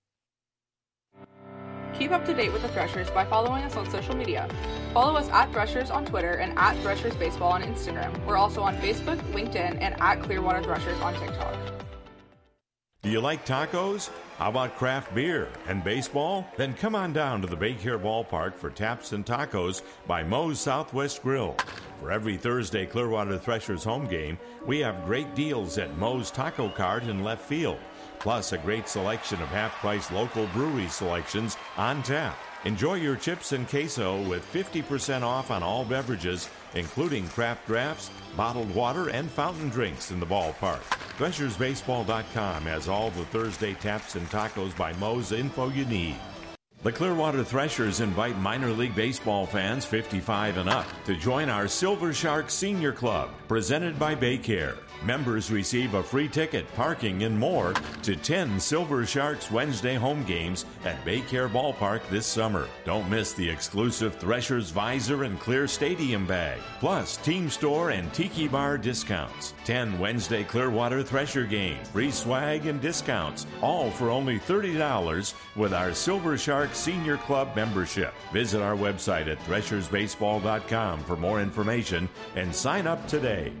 Keep up to date with the Threshers by following us on social media. Follow us at Threshers on Twitter and at Threshers Baseball on Instagram. We're also on Facebook, LinkedIn, and at Clearwater Threshers on TikTok. Do you like tacos? How about craft beer and baseball? Then come on down to the Baycare Ballpark for Taps and Tacos by Moe's Southwest Grill. For every Thursday Clearwater Threshers home game, we have great deals at Moe's Taco Cart in left field, plus a great selection of half-price local brewery selections on tap. Enjoy your chips and queso with 50% off on all beverages, including craft drafts, bottled water, and fountain drinks in the ballpark. ThreshersBaseball.com has all the Thursday Taps and Tacos by Moe's info you need. The Clearwater Threshers invite minor league baseball fans 55 and up to join our Silver Shark Senior Club, presented by Baycare. Members receive a free ticket, parking, and more to 10 Silver Sharks Wednesday home games at Baycare Ballpark this summer. Don't miss the exclusive Threshers Visor and Clear Stadium bag, plus Team Store and Tiki Bar discounts. 10 Wednesday Clearwater Thresher games, free swag and discounts, all for only $30 with our Silver Shark Senior Club membership. Visit our website at ThreshersBaseball.com for more information and sign up today.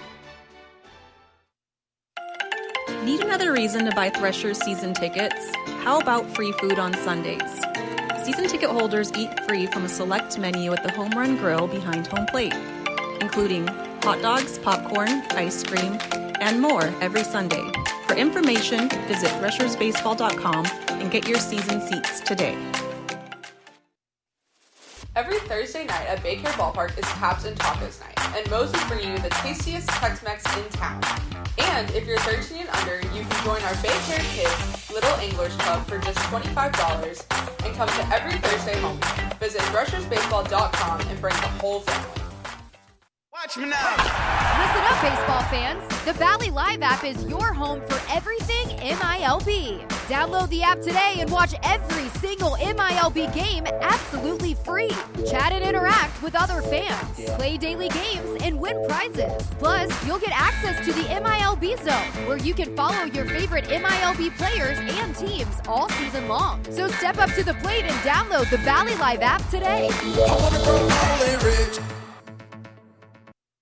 Need another reason to buy Threshers season tickets? How about free food on Sundays? Season ticket holders eat free from a select menu at the Home Run Grill behind home plate, including hot dogs, popcorn, ice cream, and more every Sunday. For information, visit ThreshersBaseball.com and get your season seats today. Every Thursday night at Baycare Ballpark is Taps and Tacos night, and Moe's is bringing you the tastiest Tex-Mex in town. And if you're 13 and under, you can join our Baycare Kids Little Anglers Club for just $25 and come to every Thursday home game. Visit ThreshersBaseball.com and bring the whole family. Watch me now. Listen up, baseball fans. The Valley Live app is your home for everything MILB. Download the app today and watch every single MILB game absolutely free. Chat and interact with other fans, play daily games, and win prizes. Plus, you'll get access to the MILB Zone, where you can follow your favorite MILB players and teams all season long. So step up to the plate and download the Valley Live app today.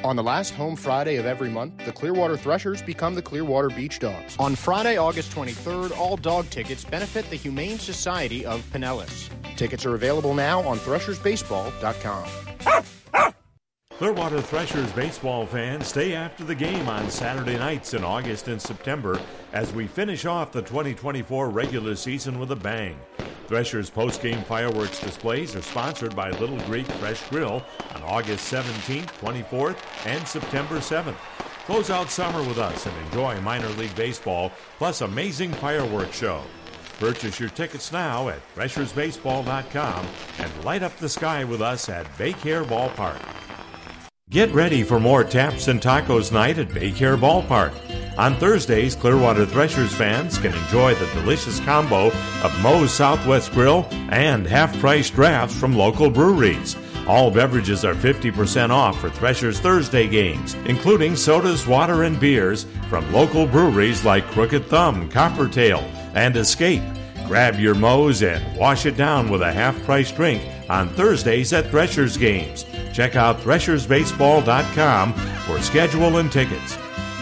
On the last home Friday of every month, the Clearwater Threshers become the Clearwater Beach Dogs. On Friday, August 23rd, all dog tickets benefit the Humane Society of Pinellas. Tickets are available now on threshersbaseball.com. Clearwater Threshers baseball fans, stay after the game on Saturday nights in August and September as we finish off the 2024 regular season with a bang. Threshers post-game fireworks displays are sponsored by Little Greek Fresh Grill on August 17th, 24th, and September 7th. Close out summer with us and enjoy minor league baseball plus amazing fireworks show. Purchase your tickets now at threshersbaseball.com and light up the sky with us at Baycare Ballpark. Get ready for more Taps and Tacos night at Baycare Ballpark. On Thursdays, Clearwater Threshers fans can enjoy the delicious combo of Moe's Southwest Grill and half-price drafts from local breweries. All beverages are 50% off for Threshers Thursday games, including sodas, water, and beers from local breweries like Crooked Thumb, Coppertail, and Escape. Grab your Moe's and wash it down with a half-price drink on Thursdays at Threshers games. Check out threshersbaseball.com for schedule and tickets.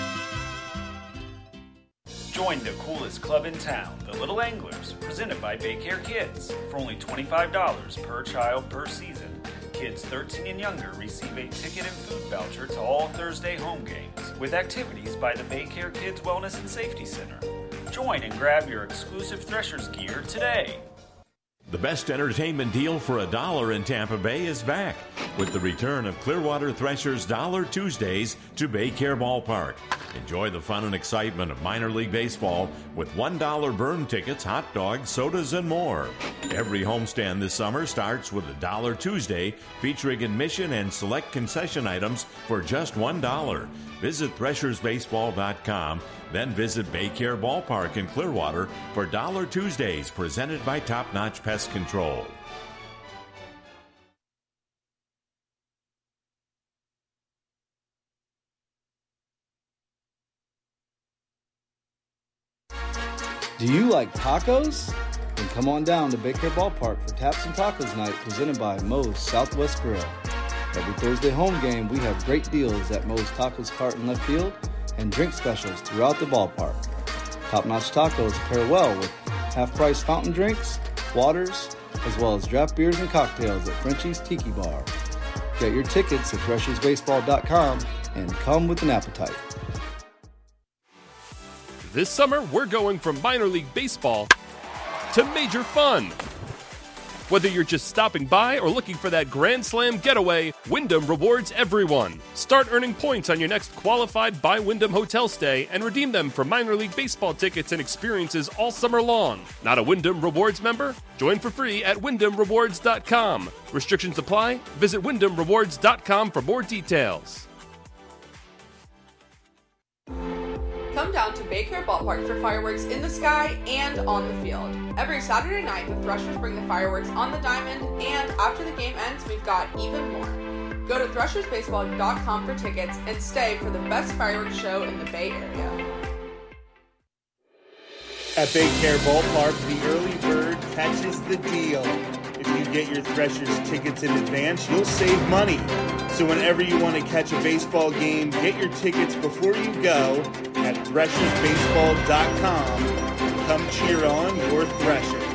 Join the coolest club in town, the Little Anglers, presented by Baycare Kids. For only $25 per child per season, kids 13 and younger receive a ticket and food voucher to all Thursday home games, with activities by the Baycare Kids Wellness and Safety Center. Join and grab your exclusive Threshers gear today. The best entertainment deal for $1 in Tampa Bay is back with the return of Clearwater Threshers Dollar Tuesdays to Baycare Ballpark. Enjoy the fun and excitement of minor league baseball with $1 burn tickets, hot dogs, sodas, and more. Every homestand this summer starts with a Dollar Tuesday featuring admission and select concession items for just $1. Visit threshersbaseball.com, then visit Baycare Ballpark in Clearwater for Dollar Tuesdays presented by Top Notch Pest Control. Do you like tacos? Then come on down to Baycare Ballpark for Taps and Tacos Night presented by Moe's Southwest Grill. Every Thursday home game, we have great deals at Moe's Tacos Cart in left field and drink specials throughout the ballpark. Top-notch tacos pair well with half-price fountain drinks, waters, as well as draft beers and cocktails at Frenchie's Tiki Bar. Get your tickets at threshersbaseball.com and come with an appetite. This summer, we're going from minor league baseball to major fun. Whether you're just stopping by or looking for that Grand Slam getaway, Wyndham rewards everyone. Start earning points on your next qualified by Wyndham hotel stay and redeem them for minor league baseball tickets and experiences all summer long. Not a Wyndham Rewards member? Join for free at WyndhamRewards.com. Restrictions apply. Visit WyndhamRewards.com for more details. Come down to Baycare Ballpark for fireworks in the sky and on the field. Every Saturday night, the Threshers bring the fireworks on the diamond, and after the game ends, we've got even more. Go to threshersbaseball.com for tickets and stay for the best fireworks show in the Bay Area. At Baycare Ballpark, the early bird catches the deal. If you get your Threshers tickets in advance, you'll save money. So whenever you want to catch a baseball game, get your tickets before you go at threshersbaseball.com and come cheer on your Threshers.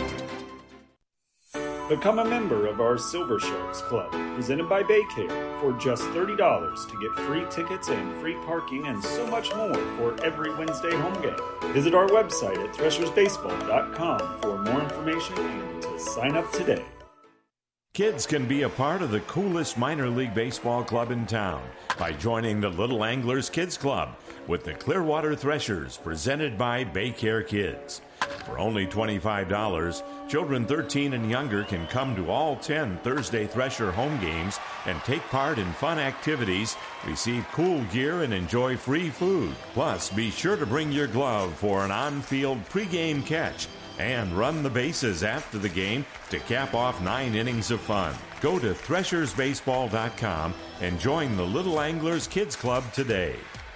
Become a member of our Silver Sharks Club, presented by Baycare, for just $30 to get free tickets and free parking and so much more for every Wednesday home game. Visit our website at threshersbaseball.com for more information and to sign up today. Kids can be a part of the coolest minor league baseball club in town by joining the Little Anglers Kids Club with the Clearwater Threshers, presented by Baycare Kids. For only $25, children 13 and younger can come to all 10 Thursday Thresher home games and take part in fun activities, receive cool gear, and enjoy free food. Plus, be sure to bring your glove for an on-field pregame catch and run the bases after the game to cap off 9 innings of fun. Go to threshersbaseball.com and join the Little Anglers Kids Club today.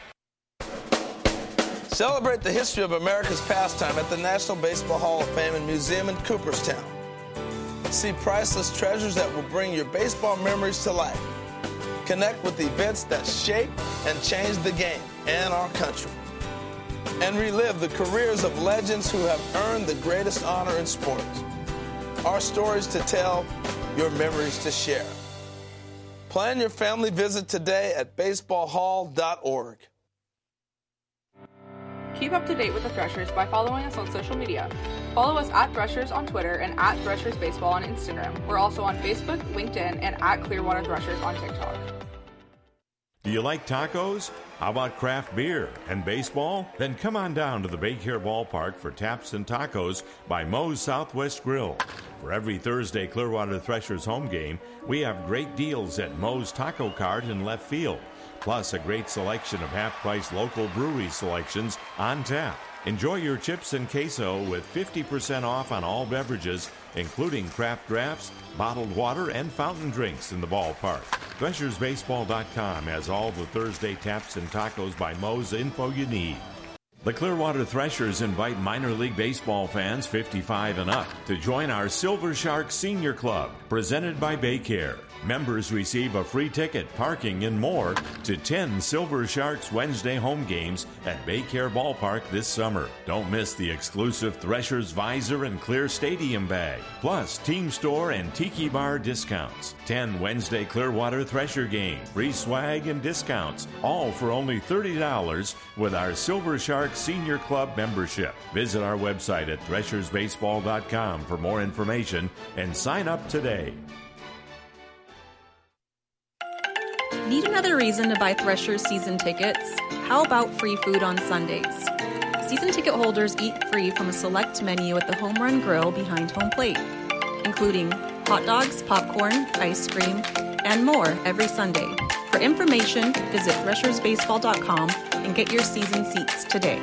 Celebrate the history of America's pastime at the National Baseball Hall of Fame and Museum in Cooperstown. See priceless treasures that will bring your baseball memories to life. Connect with events that shape and change the game and our country. And relive the careers of legends who have earned the greatest honor in sports. Our stories to tell, your memories to share. Plan your family visit today at baseballhall.org. Keep up to date with the Threshers by following us on social media. Follow us at Threshers on Twitter and at Threshers Baseball on Instagram. We're also on Facebook, LinkedIn, and at Clearwater Threshers on TikTok. Do you like tacos? How about craft beer and baseball? Then come on down to the Baycare Ballpark for Taps and Tacos by Moe's Southwest Grill. For every Thursday Clearwater Threshers home game, we have great deals at Moe's Taco Cart in left field, plus a great selection of half-price local brewery selections on tap. Enjoy your chips and queso with 50% off on all beverages, including craft drafts, bottled water, and fountain drinks in the ballpark. ThreshersBaseball.com has all the Thursday Taps and Tacos by Moe's info you need. The Clearwater Threshers invite minor league baseball fans 55 and up to join our Silver Shark Senior Club, presented by Baycare. Members receive a free ticket, parking, and more to 10 Silver Sharks Wednesday home games at Baycare Ballpark this summer. Don't miss the exclusive Threshers Visor and Clear Stadium bag, plus Team Store and Tiki Bar discounts. 10 Wednesday Clearwater Thresher games, free swag and discounts, all for only $30 with our Silver Shark Senior Club membership. Visit our website at threshersbaseball.com for more information and sign up today. Need another reason to buy Threshers season tickets? How about free food on Sundays? Season ticket holders eat free from a select menu at the Home Run Grill behind home plate, including hot dogs, popcorn, ice cream, and more every Sunday. For information, visit threshersbaseball.com and get your season seats today.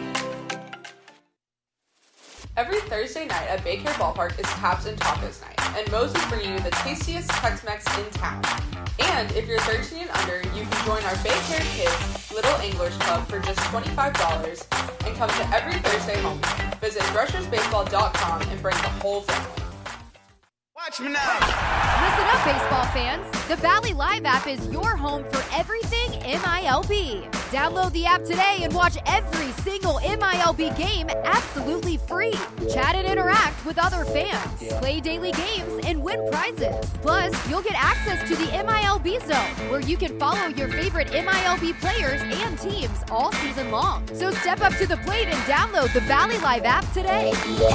Every Thursday night at Baycare Ballpark is Taps and Tacos night, and Moe's is bringing you the tastiest Tex-Mex in town. And if you're 13 and under, you can join our Baycare Kids Little Anglers Club for just $25 and come to every Thursday home game. Visit threshersbaseball.com and bring the whole family. Watch me now. Listen up, baseball fans. The Valley Live app is your home for everything MILB. Download the app today and watch every single MILB game absolutely free. Chat and interact with other fans. Play daily games and win prizes. Plus, you'll get access to the MILB Zone, where you can follow your favorite MILB players and teams all season long. So step up to the plate and download the Valley Live app today.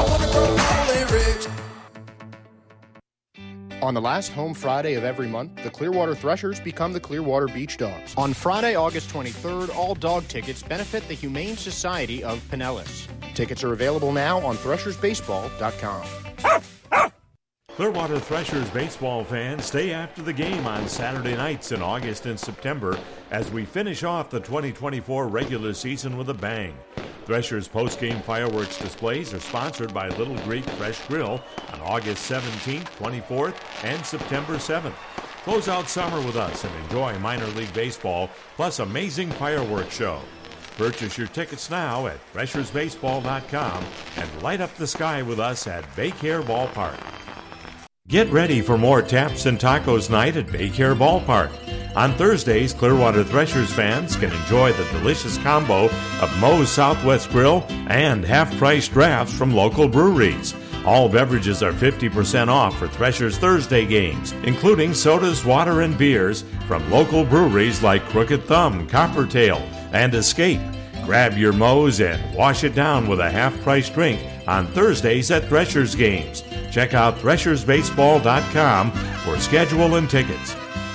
On the last home Friday of every month, the Clearwater Threshers become the Clearwater Beach Dogs. On Friday, August 23rd, all dog tickets benefit the Humane Society of Pinellas. Tickets are available now on threshersbaseball.com. Clearwater Threshers baseball fans, stay after the game on Saturday nights in August and September as we finish off the 2024 regular season with a bang. Threshers post-game fireworks displays are sponsored by Little Greek Fresh Grill on August 17th, 24th, and September 7th. Close out summer with us and enjoy minor league baseball plus amazing fireworks show. Purchase your tickets now at threshersbaseball.com and light up the sky with us at Baycare Ballpark. Get ready for more Taps and Tacos night at Baycare Ballpark. On Thursdays, Clearwater Threshers fans can enjoy the delicious combo of Moe's Southwest Grill and half-price drafts from local breweries. All beverages are 50% off for Threshers Thursday games, including sodas, water, and beers from local breweries like Crooked Thumb, Coppertail, and Escape. Grab your Moe's and wash it down with a half-price drink on Thursdays at Threshers games. Check out threshersbaseball.com for schedule and tickets.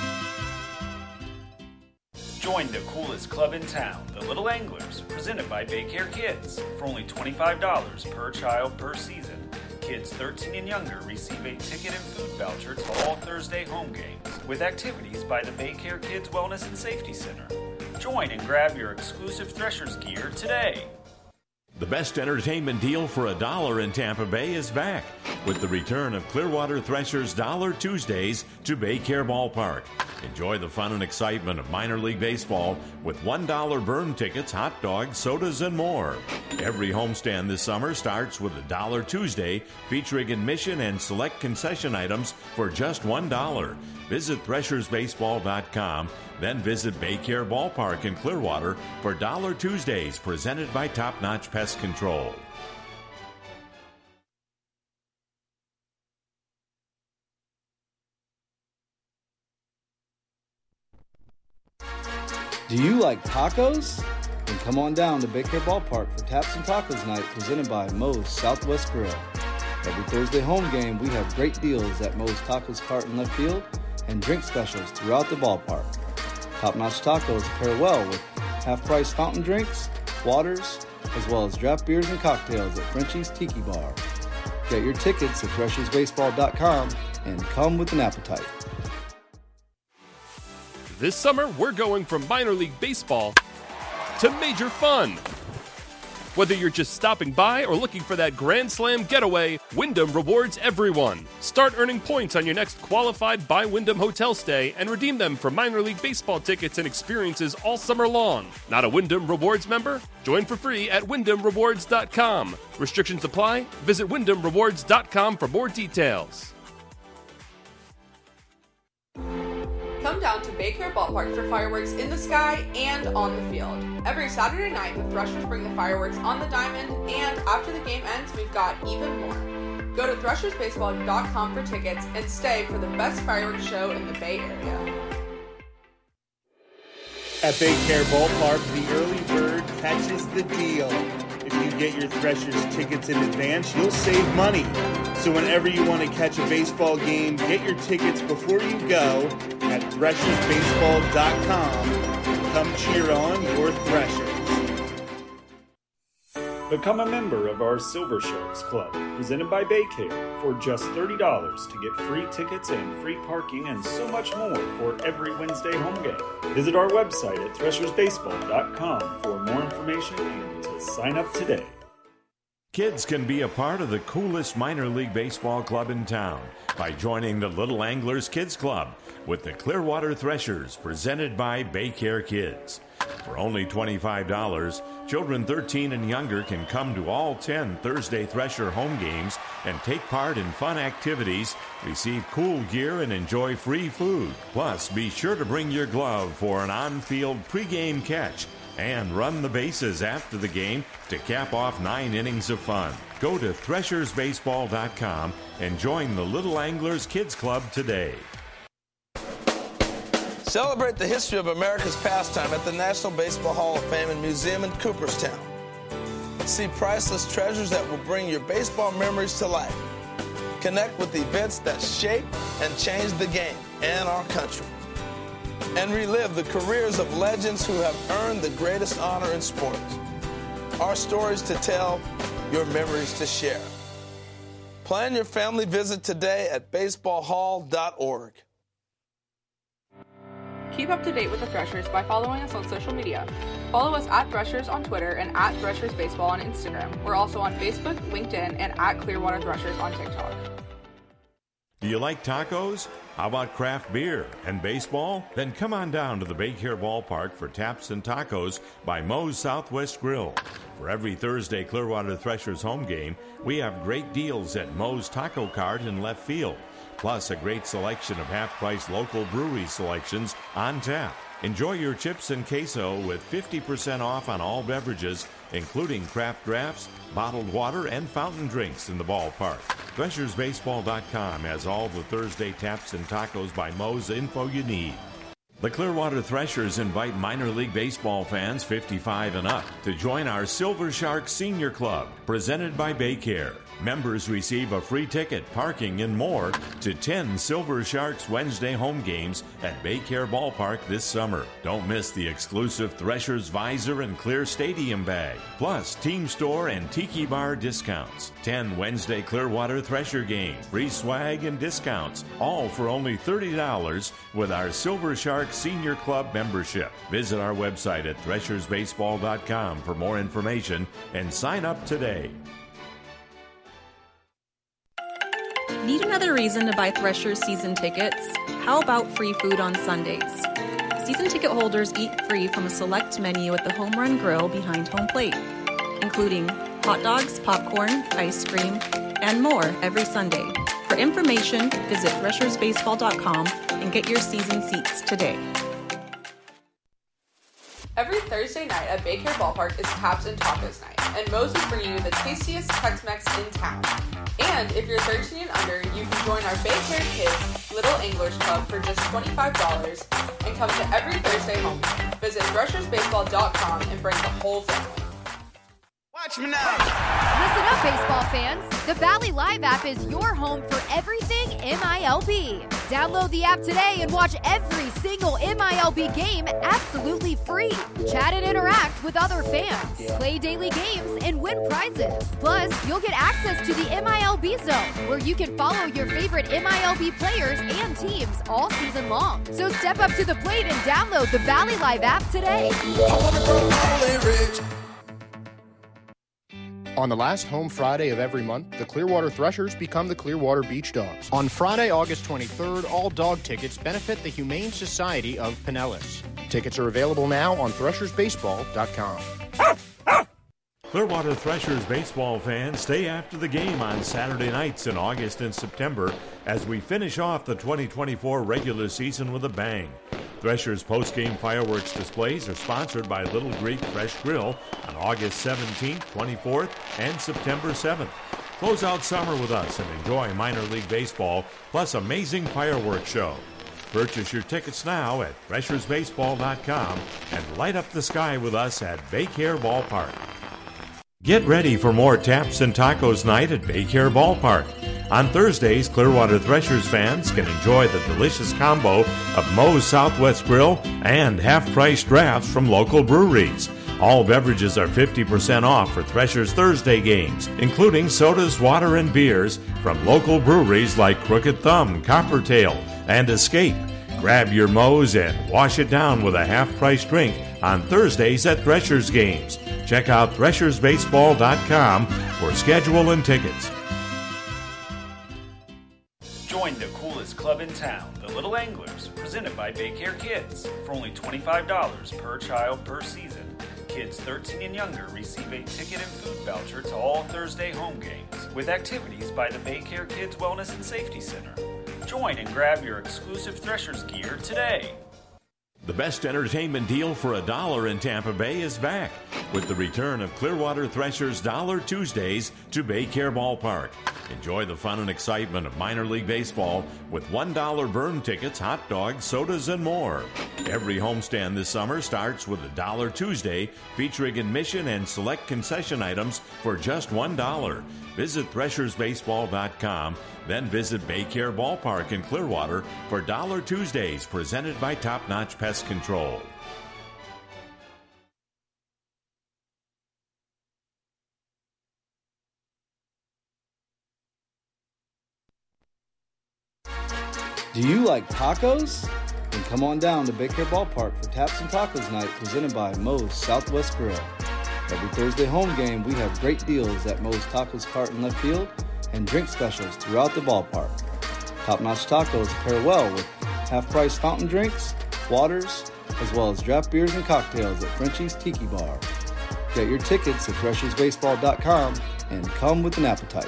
Join the coolest club in town, the Little Anglers, presented by Baycare Kids. For only $25 per child per season, kids 13 and younger receive a ticket and food voucher to all Thursday home games, with activities by the Baycare Kids Wellness and Safety Center. Join and grab your exclusive Threshers gear today. The best entertainment deal for $1 in Tampa Bay is back with the return of Clearwater Threshers Dollar Tuesdays to Baycare Ballpark. Enjoy the fun and excitement of minor league baseball with $1 burn tickets, hot dogs, sodas, and more. Every homestand this summer starts with a Dollar Tuesday featuring admission and select concession items for just $1. Visit threshersbaseball.com, Then visit Baycare Ballpark in Clearwater for Dollar Tuesdays presented by Top Notch Pest Control. Do you like tacos? Then come on down to Baycare Ballpark for Taps and Tacos Night presented by Moe's Southwest Grill. Every Thursday home game, we have great deals at Moe's Tacos Cart in left field and drink specials throughout the ballpark. Top-notch tacos pair well with half-price fountain drinks, waters, as well as draft beers and cocktails at Frenchie's Tiki Bar. Get your tickets at threshersbaseball.com and come with an appetite. This summer, we're going from minor league baseball to major fun. Whether you're just stopping by or looking for that Grand Slam getaway, Wyndham rewards everyone. Start earning points on your next qualified by Wyndham hotel stay and redeem them for minor league baseball tickets and experiences all summer long. Not a Wyndham Rewards member? Join for free at WyndhamRewards.com. Restrictions apply. Visit WyndhamRewards.com for more details. Come down to Baycare Ballpark for fireworks in the sky and on the field. Every Saturday night, the Threshers bring the fireworks on the diamond, and after the game ends, we've got even more. Go to threshersbaseball.com for tickets and stay for the best fireworks show in the Bay Area. At Baycare Ballpark, the early bird catches the deal. If you get your Threshers tickets in advance, you'll save money. So whenever you want to catch a baseball game, get your tickets before you go at threshersbaseball.com and come cheer on your Threshers. Become a member of our Silver Sharks Club, presented by Baycare, for just $30 to get free tickets and free parking and so much more for every Wednesday home game. Visit our website at threshersbaseball.com for more information and to sign up today. Kids can be a part of the coolest minor league baseball club in town by joining the Little Anglers Kids Club with the Clearwater Threshers, presented by Baycare Kids. For only $25, children 13 and younger can come to all 10 Thursday Thresher home games and take part in fun activities, receive cool gear, and enjoy free food. Plus, be sure to bring your glove for an on-field pregame catch and run the bases after the game to cap off 9 innings of fun. Go to threshersbaseball.com and join the Little Anglers Kids Club today. Celebrate the history of America's pastime at the National Baseball Hall of Fame and Museum in Cooperstown. See priceless treasures that will bring your baseball memories to life. Connect with events that shape and change the game and our country. And relive the careers of legends who have earned the greatest honor in sports. Our stories to tell, your memories to share. Plan your family visit today at baseballhall.org. Keep up to date with the Threshers by following us on social media. Follow us at Threshers on Twitter and at Threshers Baseball on Instagram. We're also on Facebook, LinkedIn, and at Clearwater Threshers on TikTok. Do you like tacos? How about craft beer and baseball? Then come on down to the Baycare Ballpark for Taps and Tacos by Moe's Southwest Grill. For every Thursday Clearwater Threshers home game, we have great deals at Moe's Taco Cart in left field. Plus a great selection of half-price local brewery selections on tap. Enjoy your chips and queso with 50% off on all beverages, including craft drafts, bottled water, and fountain drinks in the ballpark. ThreshersBaseball.com has all the Thursday Taps and Tacos by Moe's info you need. The Clearwater Threshers invite minor league baseball fans 55 and up to join our Silver Sharks Senior Club, presented by Baycare. Members receive a free ticket, parking, and more to 10 Silver Sharks Wednesday home games at Baycare Ballpark this summer. Don't miss the exclusive Threshers Visor and Clear Stadium bag, plus Team Store and Tiki Bar discounts. 10 Wednesday Clearwater Thresher games, free swag and discounts, all for only $30 with our Silver Sharks Senior Club membership. Visit our website at threshersbaseball.com for more information and sign up today. Need another reason to buy Threshers season tickets? How about free food on Sundays? Season ticket holders eat free from a select menu at the Home Run Grill behind home plate, including hot dogs, popcorn, ice cream, and more every Sunday. For information, visit threshersbaseball.com and get your season seats today. Every Thursday night at Baycare Ballpark is Taps and Tacos night, and Moe's is bringing you the tastiest Tex-Mex in town. And if you're 13 and under, you can join our Baycare Kids Little Anglers Club for just $25 and come to every Thursday home game. Visit threshersbaseball.com and bring the whole family. Watch me now! Listen up, baseball fans. The Valley Live app is your home for everything MILB. Download the app today and watch every single MILB game absolutely free. Chat and interact with other fans. Play daily games and win prizes. Plus, you'll get access to the MILB Zone, where you can follow your favorite MILB players and teams all season long. So step up to the plate and download the Valley Live app today. On the last home Friday of every month, the Clearwater Threshers become the Clearwater Beach Dogs. On Friday, August 23rd, all dog tickets benefit the Humane Society of Pinellas. Tickets are available now on threshersbaseball.com. Clearwater Threshers baseball fans, stay after the game on Saturday nights in August and September as we finish off the 2024 regular season with a bang. Threshers post-game fireworks displays are sponsored by Little Greek Fresh Grill on August 17th, 24th, and September 7th. Close out summer with us and enjoy minor league baseball plus amazing fireworks show. Purchase your tickets now at threshersbaseball.com and light up the sky with us at Baycare Ballpark. Get ready for more Taps and Tacos night at Baycare Ballpark. On Thursdays, Clearwater Threshers fans can enjoy the delicious combo of Moe's Southwest Grill and half-price drafts from local breweries. All beverages are 50% off for Threshers Thursday games, including sodas, water, and beers from local breweries like Crooked Thumb, Coppertail, and Escape. Grab your Moe's and wash it down with a half-price drink on Thursdays at Threshers games. Check out threshersbaseball.com for schedule and tickets. Join the coolest club in town, the Little Anglers, presented by Baycare Kids. For only $25 per child per season, kids 13 and younger receive a ticket and food voucher to all Thursday home games, with activities by the Baycare Kids Wellness and Safety Center. Join and grab your exclusive Threshers gear today. The best entertainment deal for $1 in Tampa Bay is back with the return of Clearwater Threshers Dollar Tuesdays to Baycare Ballpark. Enjoy the fun and excitement of minor league baseball with $1 burn tickets, hot dogs, sodas, and more. Every homestand this summer starts with a Dollar Tuesday featuring admission and select concession items for just $1. Visit threshersbaseball.com, then visit Baycare Ballpark in Clearwater for Dollar Tuesdays presented by Top Notch Pest Control. Do you like tacos? Then come on down to Baycare Ballpark for Taps and Tacos night presented by Moe's Southwest Grill. Every Thursday home game, we have great deals at Moe's Tacos Cart in left field and drink specials throughout the ballpark. Top-notch tacos pair well with half-price fountain drinks, waters, as well as draft beers and cocktails at Frenchie's Tiki Bar. Get your tickets at threshersbaseball.com and come with an appetite.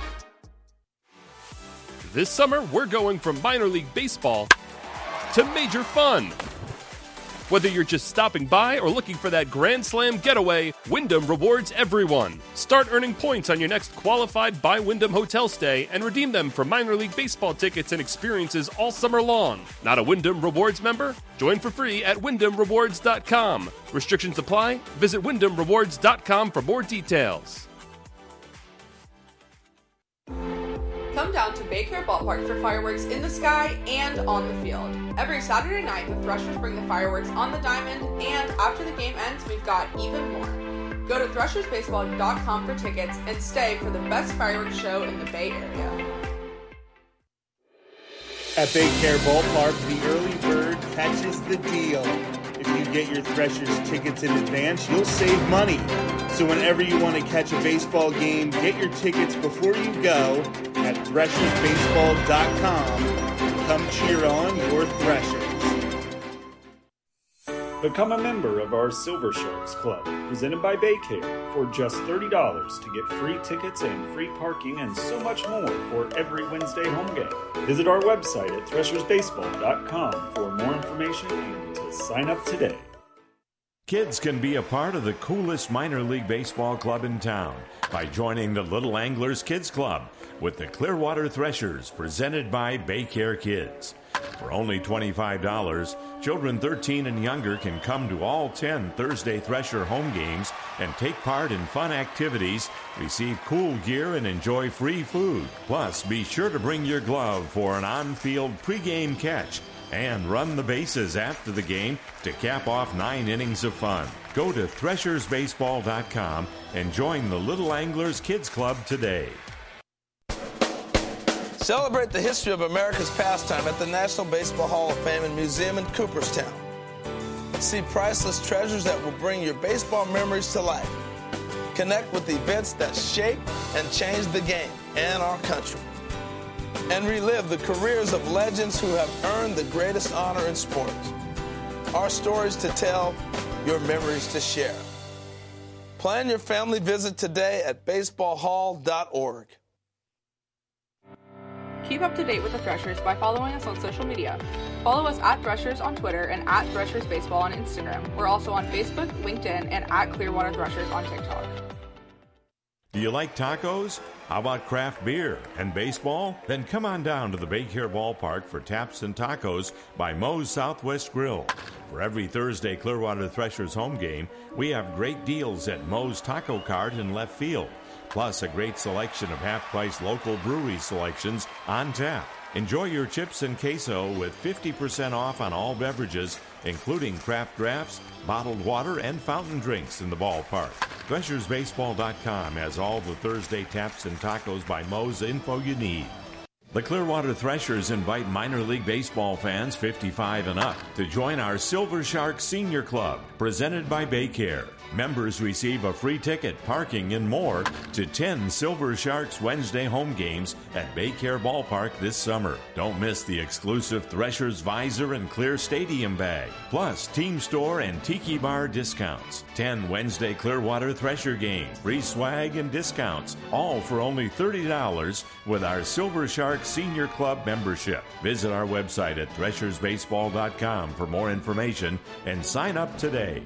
This summer, we're going from minor league baseball to major fun. Whether you're just stopping by or looking for that Grand Slam getaway, Wyndham rewards everyone. Start earning points on your next qualified by Wyndham hotel stay and redeem them for minor league baseball tickets and experiences all summer long. Not a Wyndham Rewards member? Join for free at WyndhamRewards.com. Restrictions apply. Visit WyndhamRewards.com for more details. Come down to Baycare Ballpark for fireworks in the sky and on the field. Every Saturday night, the Threshers bring the fireworks on the diamond, and after the game ends, we've got even more. Go to threshersbaseball.com for tickets and stay for the best fireworks show in the Bay Area. At Baycare Ballpark, the early bird catches the deal. If you get your Threshers tickets in advance, you'll save money. So whenever you want to catch a baseball game, get your tickets before you go at threshersbaseball.com and come cheer on your Threshers. Become a member of our Silver Sharks Club, presented by Baycare, for just $30 to get free tickets and free parking and so much more for every Wednesday home game. Visit our website at threshersbaseball.com for more information and to sign up today. Kids can be a part of the coolest minor league baseball club in town by joining the Little Anglers Kids Club with the Clearwater Threshers, presented by Baycare Kids. For only $25, children 13 and younger can come to all 10 Thursday Thresher home games and take part in fun activities, receive cool gear, and enjoy free food. Plus, be sure to bring your glove for an on-field pregame catch and run the bases after the game to cap off 9 innings of fun. Go to threshersbaseball.com and join the Little Anglers Kids Club today. Celebrate the history of America's pastime at the National Baseball Hall of Fame and Museum in Cooperstown. See priceless treasures that will bring your baseball memories to life. Connect with events that shape and change the game and our country. And relive the careers of legends who have earned the greatest honor in sports. Our stories to tell, your memories to share. Plan your family visit today at baseballhall.org. Keep up to date with the Threshers by following us on social media. Follow us at Threshers on Twitter and at Threshers Baseball on Instagram. We're also on Facebook, LinkedIn, and at Clearwater Threshers on TikTok. Do you like tacos? How about craft beer and baseball? Then come on down to the Baycare Ballpark for Taps and Tacos by Moe's Southwest Grill. For every Thursday Clearwater Threshers home game, we have great deals at Moe's Taco Cart in left field. Plus a great selection of half-price local brewery selections on tap. Enjoy your chips and queso with 50% off on all beverages, including craft drafts, bottled water, and fountain drinks in the ballpark. ThreshersBaseball.com has all the Thursday Taps and Tacos by Moe's info you need. The Clearwater Threshers invite minor league baseball fans 55 and up to join our Silver Shark Senior Club, presented by Baycare. Members receive a free ticket, parking, and more to 10 Silver Sharks Wednesday home games at Baycare Ballpark this summer. Don't miss the exclusive Threshers Visor and Clear Stadium bag, plus Team Store and Tiki Bar discounts. 10 Wednesday Clearwater Thresher games, free swag and discounts, all for only $30 with our Silver Shark Senior Club membership. Visit our website at threshersbaseball.com for more information and sign up today.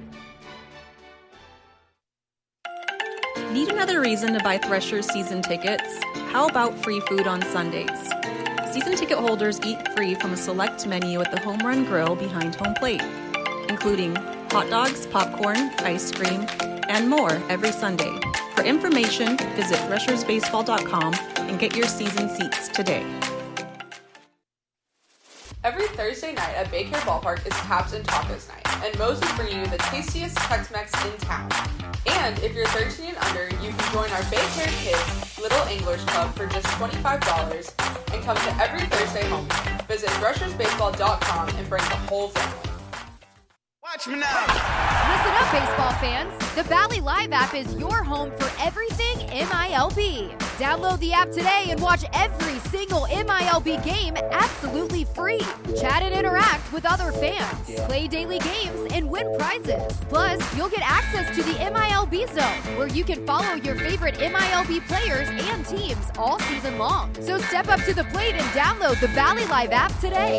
Need another reason to buy Threshers season tickets? How about free food on Sundays? Season ticket holders eat free from a select menu at the Home Run Grill behind home plate, including hot dogs, popcorn, ice cream, and more every Sunday. For information, visit threshersbaseball.com and get your season seats today. Every Thursday night at Baycare Ballpark is Taps and Tacos night, and Moe's is bringing you the tastiest Tex-Mex in town. And if you're 13 and under, you can join our Baycare Kids Little Anglers Club for just $25 and come to every Thursday home game. Visit threshersbaseball.com and bring the whole family. Watch me now. Listen up, baseball fans. The Valley Live app is your home for everything MILB. Download the app today and watch every single MILB game absolutely free. Chat and interact with other fans. Play daily games and win prizes. Plus, you'll get access to the MILB Zone, where you can follow your favorite MILB players and teams all season long. So step up to the plate and download the Valley Live app today.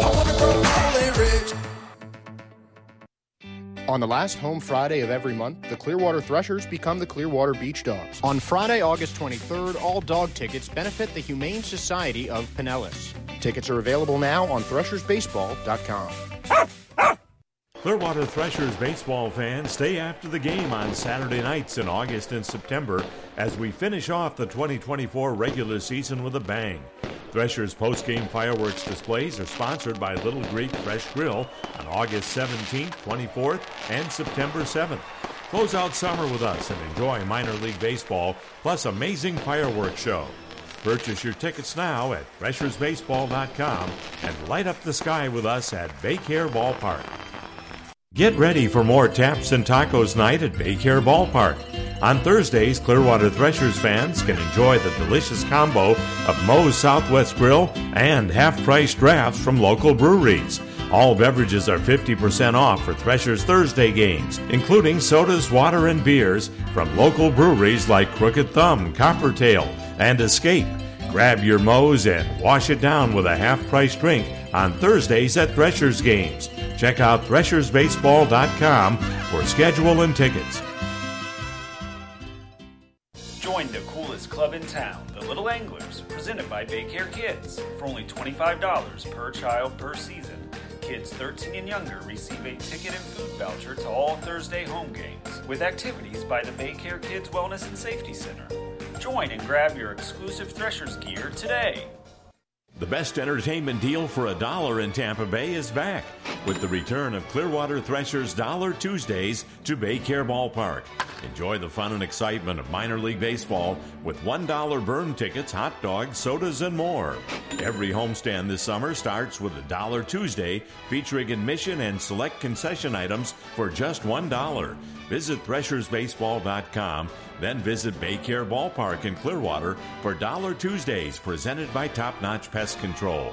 On the last home Friday of every month, the Clearwater Threshers become the Clearwater Beach Dogs. On Friday, August 23rd, all dog tickets benefit the Humane Society of Pinellas. Tickets are available now on threshersbaseball.com. Clearwater Threshers baseball fans, stay after the game on Saturday nights in August and September as we finish off the 2024 regular season with a bang. Threshers post-game fireworks displays are sponsored by Little Greek Fresh Grill on August 17th, 24th, and September 7th. Close out summer with us and enjoy minor league baseball plus amazing fireworks show. Purchase your tickets now at threshersbaseball.com and light up the sky with us at Baycare Ballpark. Get ready for more Taps and Tacos night at Baycare Ballpark. On Thursdays, Clearwater Threshers fans can enjoy the delicious combo of Moe's Southwest Grill and half-price drafts from local breweries. All beverages are 50% off for Threshers Thursday games, including sodas, water, and beers from local breweries like Crooked Thumb, Coppertail, and Escape. Grab your Moe's and wash it down with a half-price drink on Thursdays at Threshers games. Check out threshersbaseball.com for schedule and tickets. Join the coolest club in town, the Little Anglers, presented by Baycare Kids. For only $25 per child per season, kids 13 and younger receive a ticket and food voucher to all Thursday home games, with activities by the Baycare Kids Wellness and Safety Center. Join and grab your exclusive Threshers gear today. The best entertainment deal for $1 in Tampa Bay is back with the return of Clearwater Threshers Dollar Tuesdays to Baycare Ballpark. Enjoy the fun and excitement of minor league baseball with $1 burn tickets, hot dogs, sodas, and more. Every homestand this summer starts with a Dollar Tuesday featuring admission and select concession items for just $1. Visit threshersbaseball.com, then visit Baycare Ballpark in Clearwater for Dollar Tuesdays presented by Top Notch Pest Control.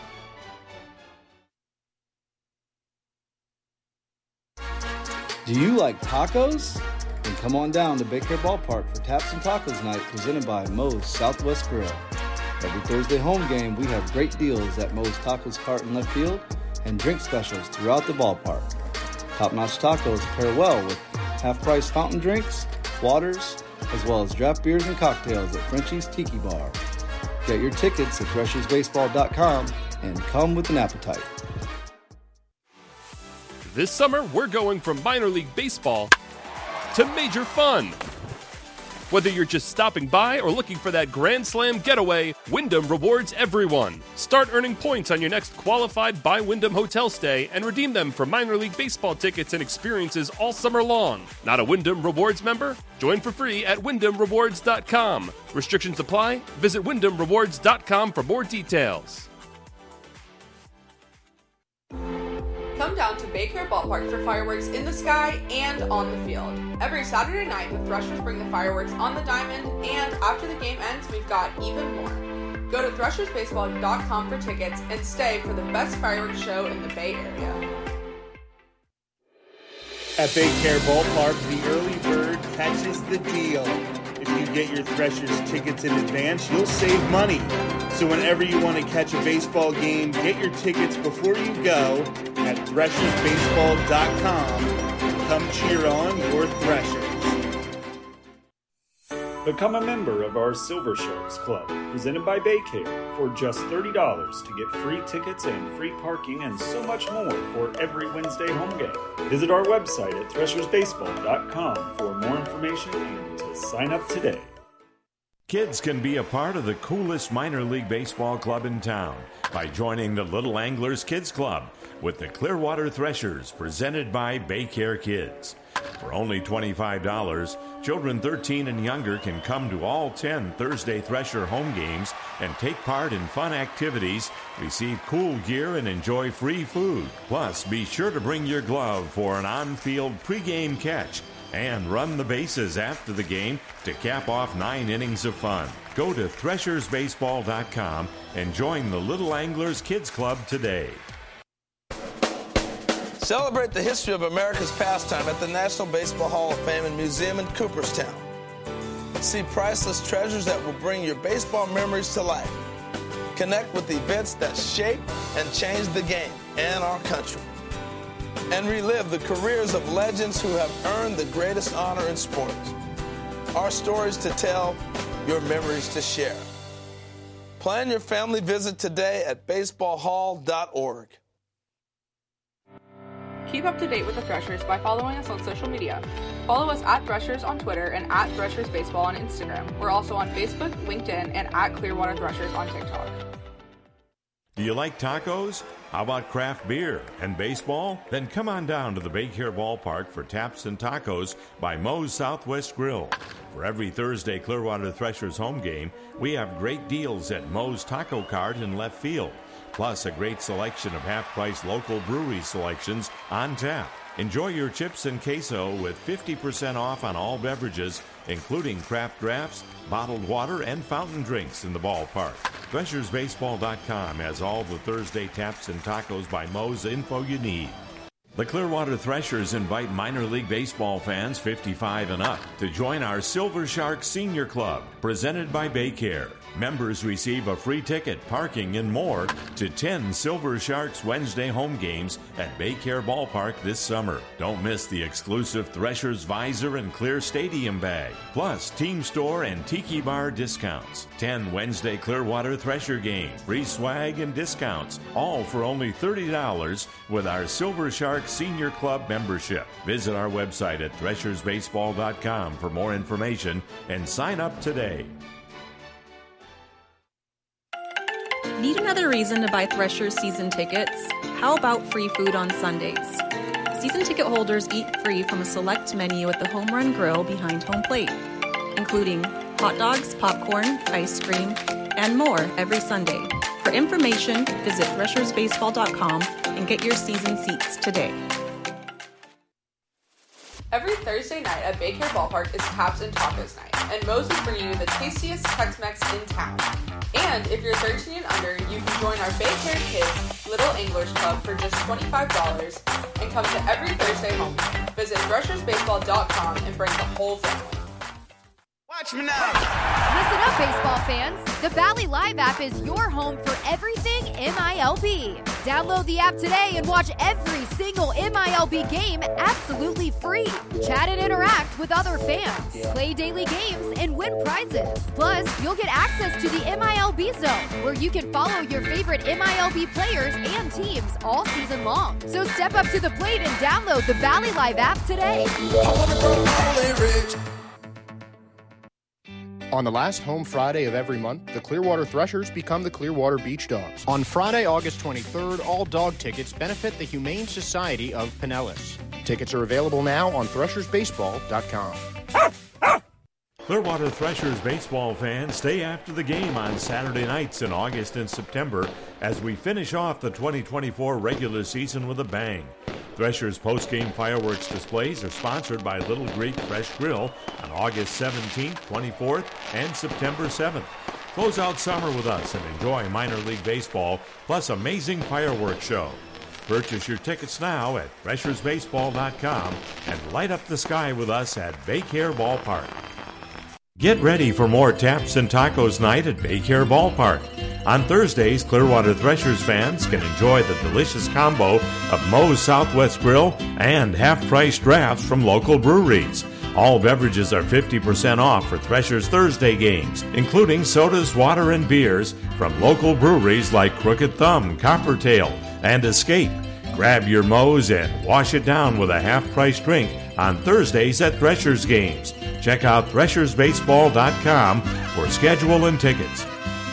Do you like tacos? Then come on down to Baycare Ballpark for Taps and Tacos Night presented by Moe's Southwest Grill. Every Thursday home game, we have great deals at Moe's Tacos Cart in left field and drink specials throughout the ballpark. Top-notch tacos pair well with half-price fountain drinks, waters, as well as draft beers and cocktails at Frenchie's Tiki Bar. Get your tickets at threshersbaseball.com and come with an appetite. This summer, we're going from minor league baseball to major fun. Whether you're just stopping by or looking for that Grand Slam getaway, Wyndham rewards everyone. Start earning points on your next qualified by Wyndham hotel stay and redeem them for minor league baseball tickets and experiences all summer long. Not a Wyndham Rewards member? Join for free at WyndhamRewards.com. Restrictions apply. Visit WyndhamRewards.com for more details. Come down to Baycare Ballpark for fireworks in the sky and on the field. Every Saturday night, the Threshers bring the fireworks on the diamond, and after the game ends, we've got even more. Go to threshersbaseball.com for tickets and stay for the best fireworks show in the Bay Area. At Baycare Ballpark, the early bird catches the deal. If you get your Threshers tickets in advance, you'll save money. So whenever you want to catch a baseball game, get your tickets before you go at threshersbaseball.com. Come cheer on your Threshers. Become a member of our Silver Sharks Club, presented by Baycare, for just $30 to get free tickets and free parking and so much more for every Wednesday home game. Visit our website at threshersbaseball.com for more information and to sign up today. Kids can be a part of the coolest minor league baseball club in town by joining the Little Anglers Kids Club with the Clearwater Threshers, presented by Baycare Kids. For only $25, children 13 and younger can come to all 10 Thursday Thresher home games and take part in fun activities, receive cool gear, and enjoy free food. Plus, be sure to bring your glove for an on-field pregame catch and run the bases after the game to cap off 9 innings of fun. Go to threshersbaseball.com and join the Little Anglers Kids Club today. Celebrate the history of America's pastime at the National Baseball Hall of Fame and Museum in Cooperstown. See priceless treasures that will bring your baseball memories to life. Connect with events that shaped and changed the game and our country. And relive the careers of legends who have earned the greatest honor in sports. Our stories to tell, your memories to share. Plan your family visit today at baseballhall.org. Keep up to date with the Threshers by following us on social media. Follow us at Threshers on Twitter and at Threshers Baseball on Instagram. We're also on Facebook, LinkedIn, and at Clearwater Threshers on TikTok. Do you like tacos? How about craft beer and baseball? Then come on down to the Baycare Ballpark for Taps and Tacos by Moe's Southwest Grill. For every Thursday Clearwater Threshers home game, we have great deals at Moe's Taco Cart in left field. Plus a great selection of half-price local brewery selections on tap. Enjoy your chips and queso with 50% off on all beverages, including craft drafts, bottled water, and fountain drinks in the ballpark. ThreshersBaseball.com has all the Thursday Taps and Tacos by Moe's info you need. The Clearwater Threshers invite minor league baseball fans 55 and up to join our Silver Shark Senior Club, presented by Baycare. Members receive a free ticket, parking, and more to 10 Silver Sharks Wednesday home games at Baycare Ballpark this summer. Don't miss the exclusive Threshers Visor and Clear Stadium bag, plus Team Store and Tiki Bar discounts. 10 Wednesday Clearwater Thresher games, free swag and discounts, all for only $30 with our Silver Shark Senior Club membership. Visit our website at threshersbaseball.com for more information and sign up today. Need another reason to buy Threshers season tickets? How about free food on Sundays? Season ticket holders eat free from a select menu at the Home Run Grill behind home plate, including hot dogs, popcorn, ice cream, and more every Sunday. For information, visit threshersbaseball.com and get your season seats today. Every Thursday night at Baycare Ballpark is Taps and Tacos night, and Moe's is bringing you the tastiest Tex-Mex in town. And if you're 13 and under, you can join our Baycare Kids Little Anglers Club for just $25 and come to every Thursday home game. Visit threshersbaseball.com and bring the whole family. Watch me now! Listen up, baseball fans. The Bally Live app is your home for everything MILB. Download the app today and watch every single MILB game absolutely free. Chat and interact with other fans, play daily games, and win prizes. Plus, you'll get access to the MILB Zone, where you can follow your favorite MILB players and teams all season long. So step up to the plate and download the Bally Live app today. On the last home Friday of every month, the Clearwater Threshers become the Clearwater Beach Dogs. On Friday, August 23rd, all dog tickets benefit the Humane Society of Pinellas. Tickets are available now on threshersbaseball.com. Clearwater Threshers baseball fans, stay after the game on Saturday nights in August and September as we finish off the 2024 regular season with a bang. Threshers post-game fireworks displays are sponsored by Little Greek Fresh Grill on August 17th, 24th, and September 7th. Close out summer with us and enjoy minor league baseball plus amazing fireworks show. Purchase your tickets now at threshersbaseball.com and light up the sky with us at Baycare Ballpark. Get ready for more Taps and Tacos night at Baycare Ballpark. On Thursdays, Clearwater Threshers fans can enjoy the delicious combo of Moe's Southwest Grill and half-price drafts from local breweries. All beverages are 50% off for Threshers Thursday games, including sodas, water, and beers from local breweries like Crooked Thumb, Coppertail, and Escape. Grab your Moe's and wash it down with a half-price drink on Thursdays at Threshers games. Check out threshersbaseball.com for schedule and tickets.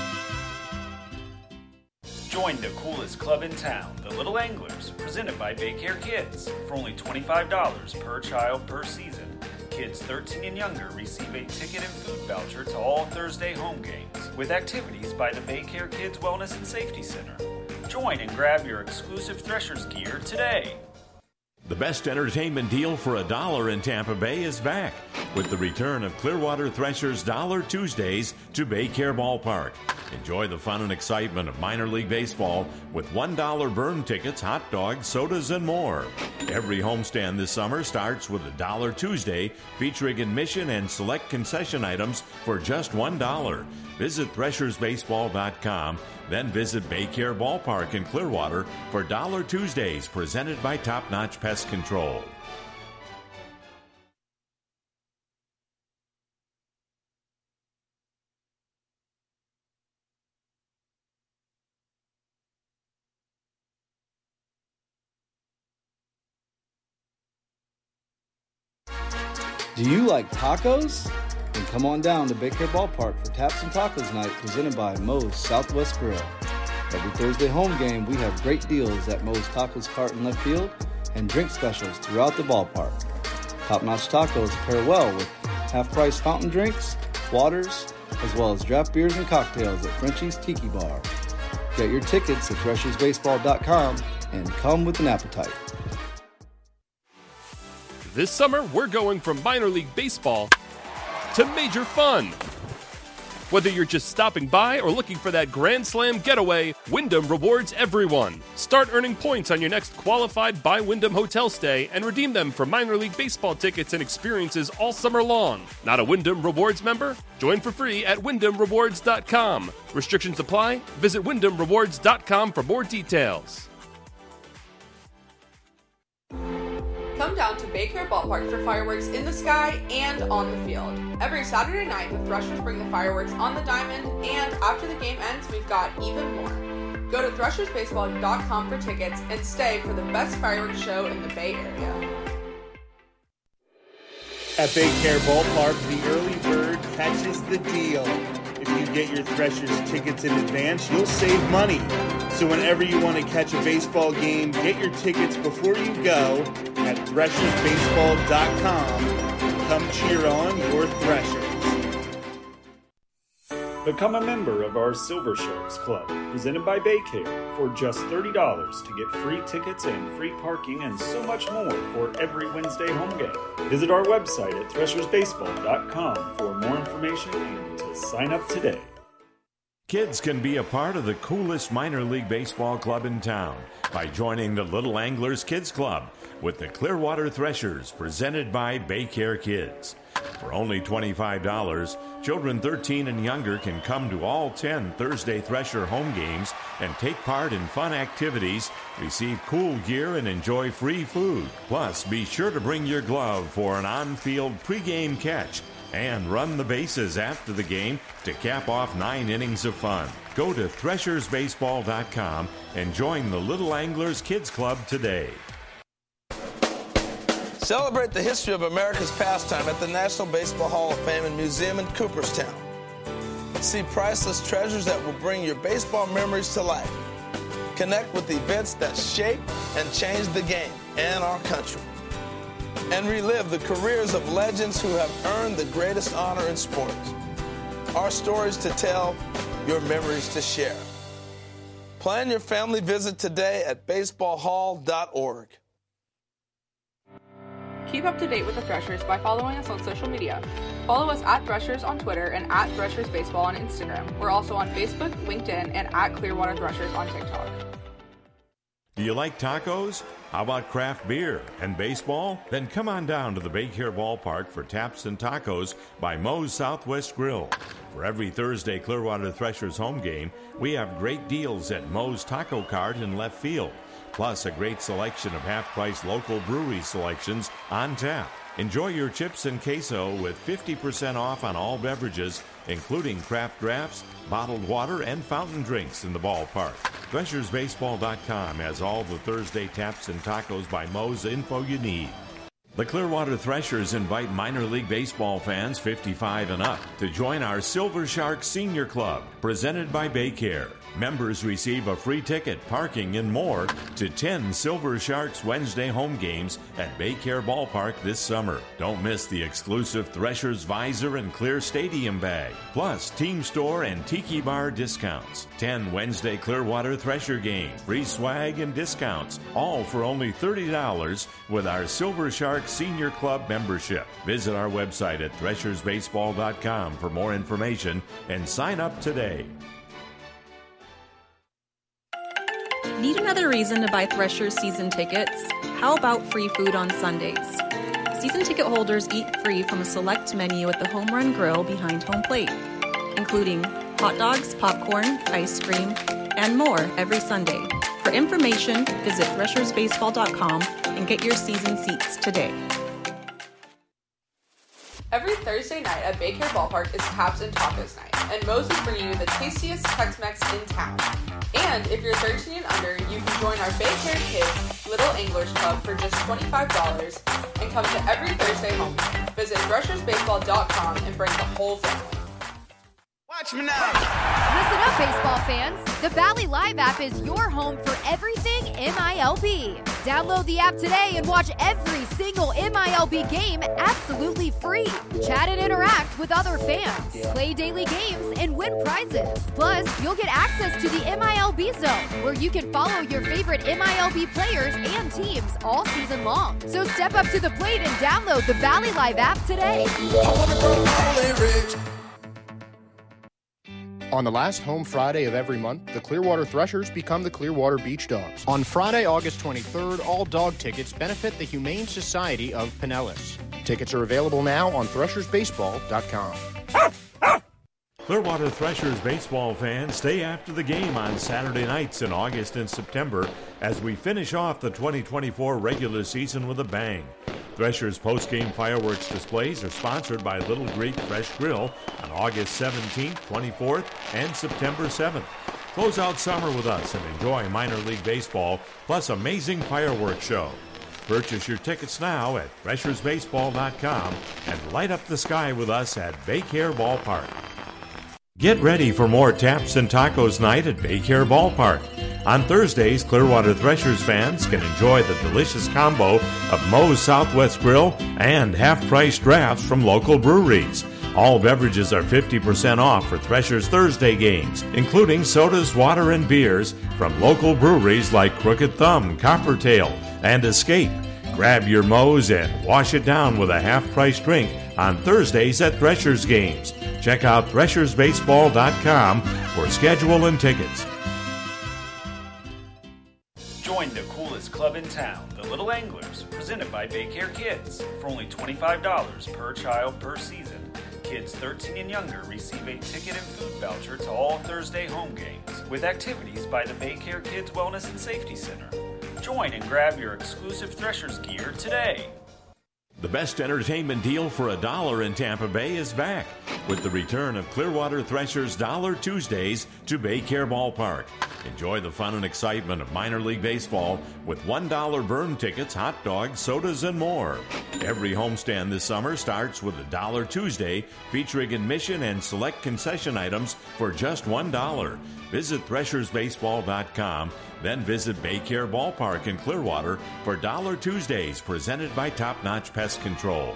Join the coolest club in town, the Little Anglers, presented by Baycare Kids. For only $25 per child per season, kids 13 and younger receive a ticket and food voucher to all Thursday home games, with activities by the Baycare Kids Wellness and Safety Center. Join and grab your exclusive Threshers gear today. The best entertainment deal for $1 in Tampa Bay is back with the return of Clearwater Threshers Dollar Tuesdays to Baycare Ballpark. Enjoy the fun and excitement of minor league baseball with $1 burn tickets, hot dogs, sodas, and more. Every homestand this summer starts with a Dollar Tuesday featuring admission and select concession items for just $1. Visit threshersbaseball.com, then visit Baycare Ballpark in Clearwater for Dollar Tuesdays presented by Top Notch Pest Control. Do you like tacos? Then come on down to Baycare Ballpark for Taps and Tacos Night presented by Moe's Southwest Grill. Every Thursday home game, we have great deals at Moe's Tacos Cart in left field and drink specials throughout the ballpark. Top-notch tacos pair well with half-price fountain drinks, waters, as well as draft beers and cocktails at Frenchie's Tiki Bar. Get your tickets at threshersbaseball.com and come with an appetite. This summer, we're going from minor league baseball to major fun. Whether you're just stopping by or looking for that Grand Slam getaway, Wyndham rewards everyone. Start earning points on your next qualified by Wyndham hotel stay and redeem them for minor league baseball tickets and experiences all summer long. Not a Wyndham Rewards member? Join for free at WyndhamRewards.com. Restrictions apply. Visit WyndhamRewards.com for more details. Come down to Baycare Ballpark for fireworks in the sky and on the field. Every Saturday night, the Threshers bring the fireworks on the diamond, and after the game ends, we've got even more. Go to ThreshersBaseball.com for tickets and stay for the best fireworks show in the Bay Area. At Baycare Ballpark, the early bird catches the deal. If you get your Threshers tickets in advance, you'll save money. So whenever you want to catch a baseball game, get your tickets before you go at ThreshersBaseball.com and come cheer on your Threshers. Become a member of our Silver Sharks Club, presented by Baycare, for just $30 to get free tickets and free parking and so much more for every Wednesday home game. Visit our website at ThreshersBaseball.com for more information and to sign up today. Kids can be a part of the coolest minor league baseball club in town by joining the Little Anglers Kids Club with the Clearwater Threshers, presented by Baycare Kids. For only $25, children 13 and younger can come to all 10 Thursday Thresher home games and take part in fun activities, receive cool gear, and enjoy free food. Plus, be sure to bring your glove for an on-field pregame catch and run the bases after the game to cap off 9 innings of fun. Go to ThreshersBaseball.com and join the Little Anglers Kids Club today. Celebrate the history of America's pastime at the National Baseball Hall of Fame and Museum in Cooperstown. See priceless treasures that will bring your baseball memories to life. Connect with events that shaped and changed the game and our country. And relive the careers of legends who have earned the greatest honor in sports. Our stories to tell, your memories to share. Plan your family visit today at baseballhall.org. Keep up to date with the Threshers by following us on social media. Follow us at Threshers on Twitter and at Threshers Baseball on Instagram. We're also on Facebook, LinkedIn, and at Clearwater Threshers on TikTok. Do you like tacos? How about craft beer and baseball? Then come on down to the Baycare Ballpark for Taps and Tacos by Moe's Southwest Grill. For every Thursday Clearwater Threshers home game, we have great deals at Moe's Taco Cart in left field. Plus a great selection of half-price local brewery selections on tap. Enjoy your chips and queso with 50% off on all beverages, including craft drafts, bottled water, and fountain drinks in the ballpark. ThreshersBaseball.com has all the Thursday Taps and Tacos by Moe's info you need. The Clearwater Threshers invite minor league baseball fans 55 and up to join our Silver Sharks Senior Club, presented by Baycare. Members receive a free ticket, parking, and more to 10 Silver Sharks Wednesday home games at Baycare Ballpark this summer. Don't miss the exclusive Threshers Visor and Clear Stadium bag, plus Team Store and Tiki Bar discounts. 10 Wednesday Clearwater Thresher games, free swag and discounts, all for only $30 with our Silver Sharks Senior Club membership. Visit our website at ThreshersBaseball.com for more information and sign up today. Need another reason to buy Threshers season tickets? How about free food on Sundays? Season ticket holders eat free from a select menu at the Home Run Grill behind home plate, including hot dogs, popcorn, ice cream, and more every Sunday. For information, visit ThreshersBaseball.com and get your season seats today. Every Thursday night at Baycare Ballpark is Taps and Tacos night, and Moe's is bringing you the tastiest Tex-Mex in town. And if you're 13 and under, you can join our Baycare Kids Little Anglers Club for just $25 and come to every Thursday home game. Visit ThreshersBaseball.com and bring the whole family. Watch me now. Listen up, baseball fans. The Bally Live app is your home for everything MILB. Download the app today and watch every single MILB game absolutely free. Chat and interact with other fans, play daily games, and win prizes. Plus, you'll get access to the MILB Zone, where you can follow your favorite MILB players and teams all season long. So step up to the plate and download the Bally Live app today. On the last home Friday of every month, the Clearwater Threshers become the Clearwater Beach Dogs. On Friday, August 23rd, all dog tickets benefit the Humane Society of Pinellas. Tickets are available now on threshersbaseball.com. Clearwater Threshers baseball fans, stay after the game on Saturday nights in August and September as we finish off the 2024 regular season with a bang. Threshers post-game fireworks displays are sponsored by Little Greek Fresh Grill on August 17th, 24th, and September 7th. Close out summer with us and enjoy minor league baseball plus amazing fireworks show. Purchase your tickets now at threshersbaseball.com and light up the sky with us at Baycare Ballpark. Get ready for more Taps and Tacos night at Baycare Ballpark. On Thursdays, Clearwater Threshers fans can enjoy the delicious combo of Moe's Southwest Grill and half-price drafts from local breweries. All beverages are 50% off for Threshers Thursday games, including sodas, water, and beers from local breweries like Crooked Thumb, Coppertail, and Escape. Grab your Moe's and wash it down with a half-price drink on Thursdays at Threshers games. Check out threshersbaseball.com for schedule and tickets. Join the coolest club in town, the Little Anglers, presented by Baycare Kids. For only $25 per child per season, kids 13 and younger receive a ticket and food voucher to all Thursday home games, with activities by the Baycare Kids Wellness and Safety Center. Join and grab your exclusive Threshers gear today. The best entertainment deal for $1 in Tampa Bay is back with the return of Clearwater Threshers Dollar Tuesdays to Baycare Ballpark. Enjoy the fun and excitement of minor league baseball with $1 burn tickets, hot dogs, sodas, and more. Every homestand this summer starts with a Dollar Tuesday featuring admission and select concession items for just $1. Visit threshersbaseball.com, then visit Baycare Ballpark in Clearwater for Dollar Tuesdays presented by Top Notch Pest Control.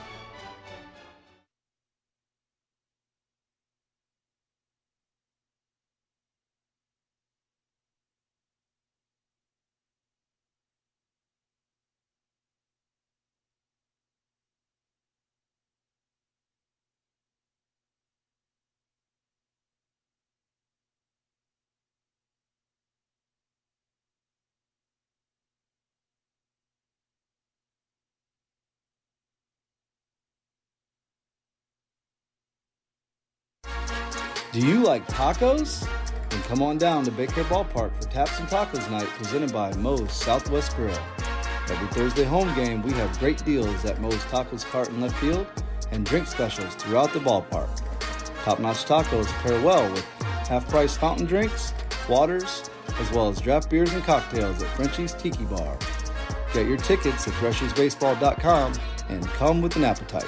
Do you like tacos? Then come on down to Baycare Ballpark for Taps and Tacos Night presented by Moe's Southwest Grill. Every Thursday home game, we have great deals at Moe's Tacos Cart in left field and drink specials throughout the ballpark. Top-notch tacos pair well with half-price fountain drinks, waters, as well as draft beers and cocktails at Frenchie's Tiki Bar. Get your tickets at threshersbaseball.com and come with an appetite.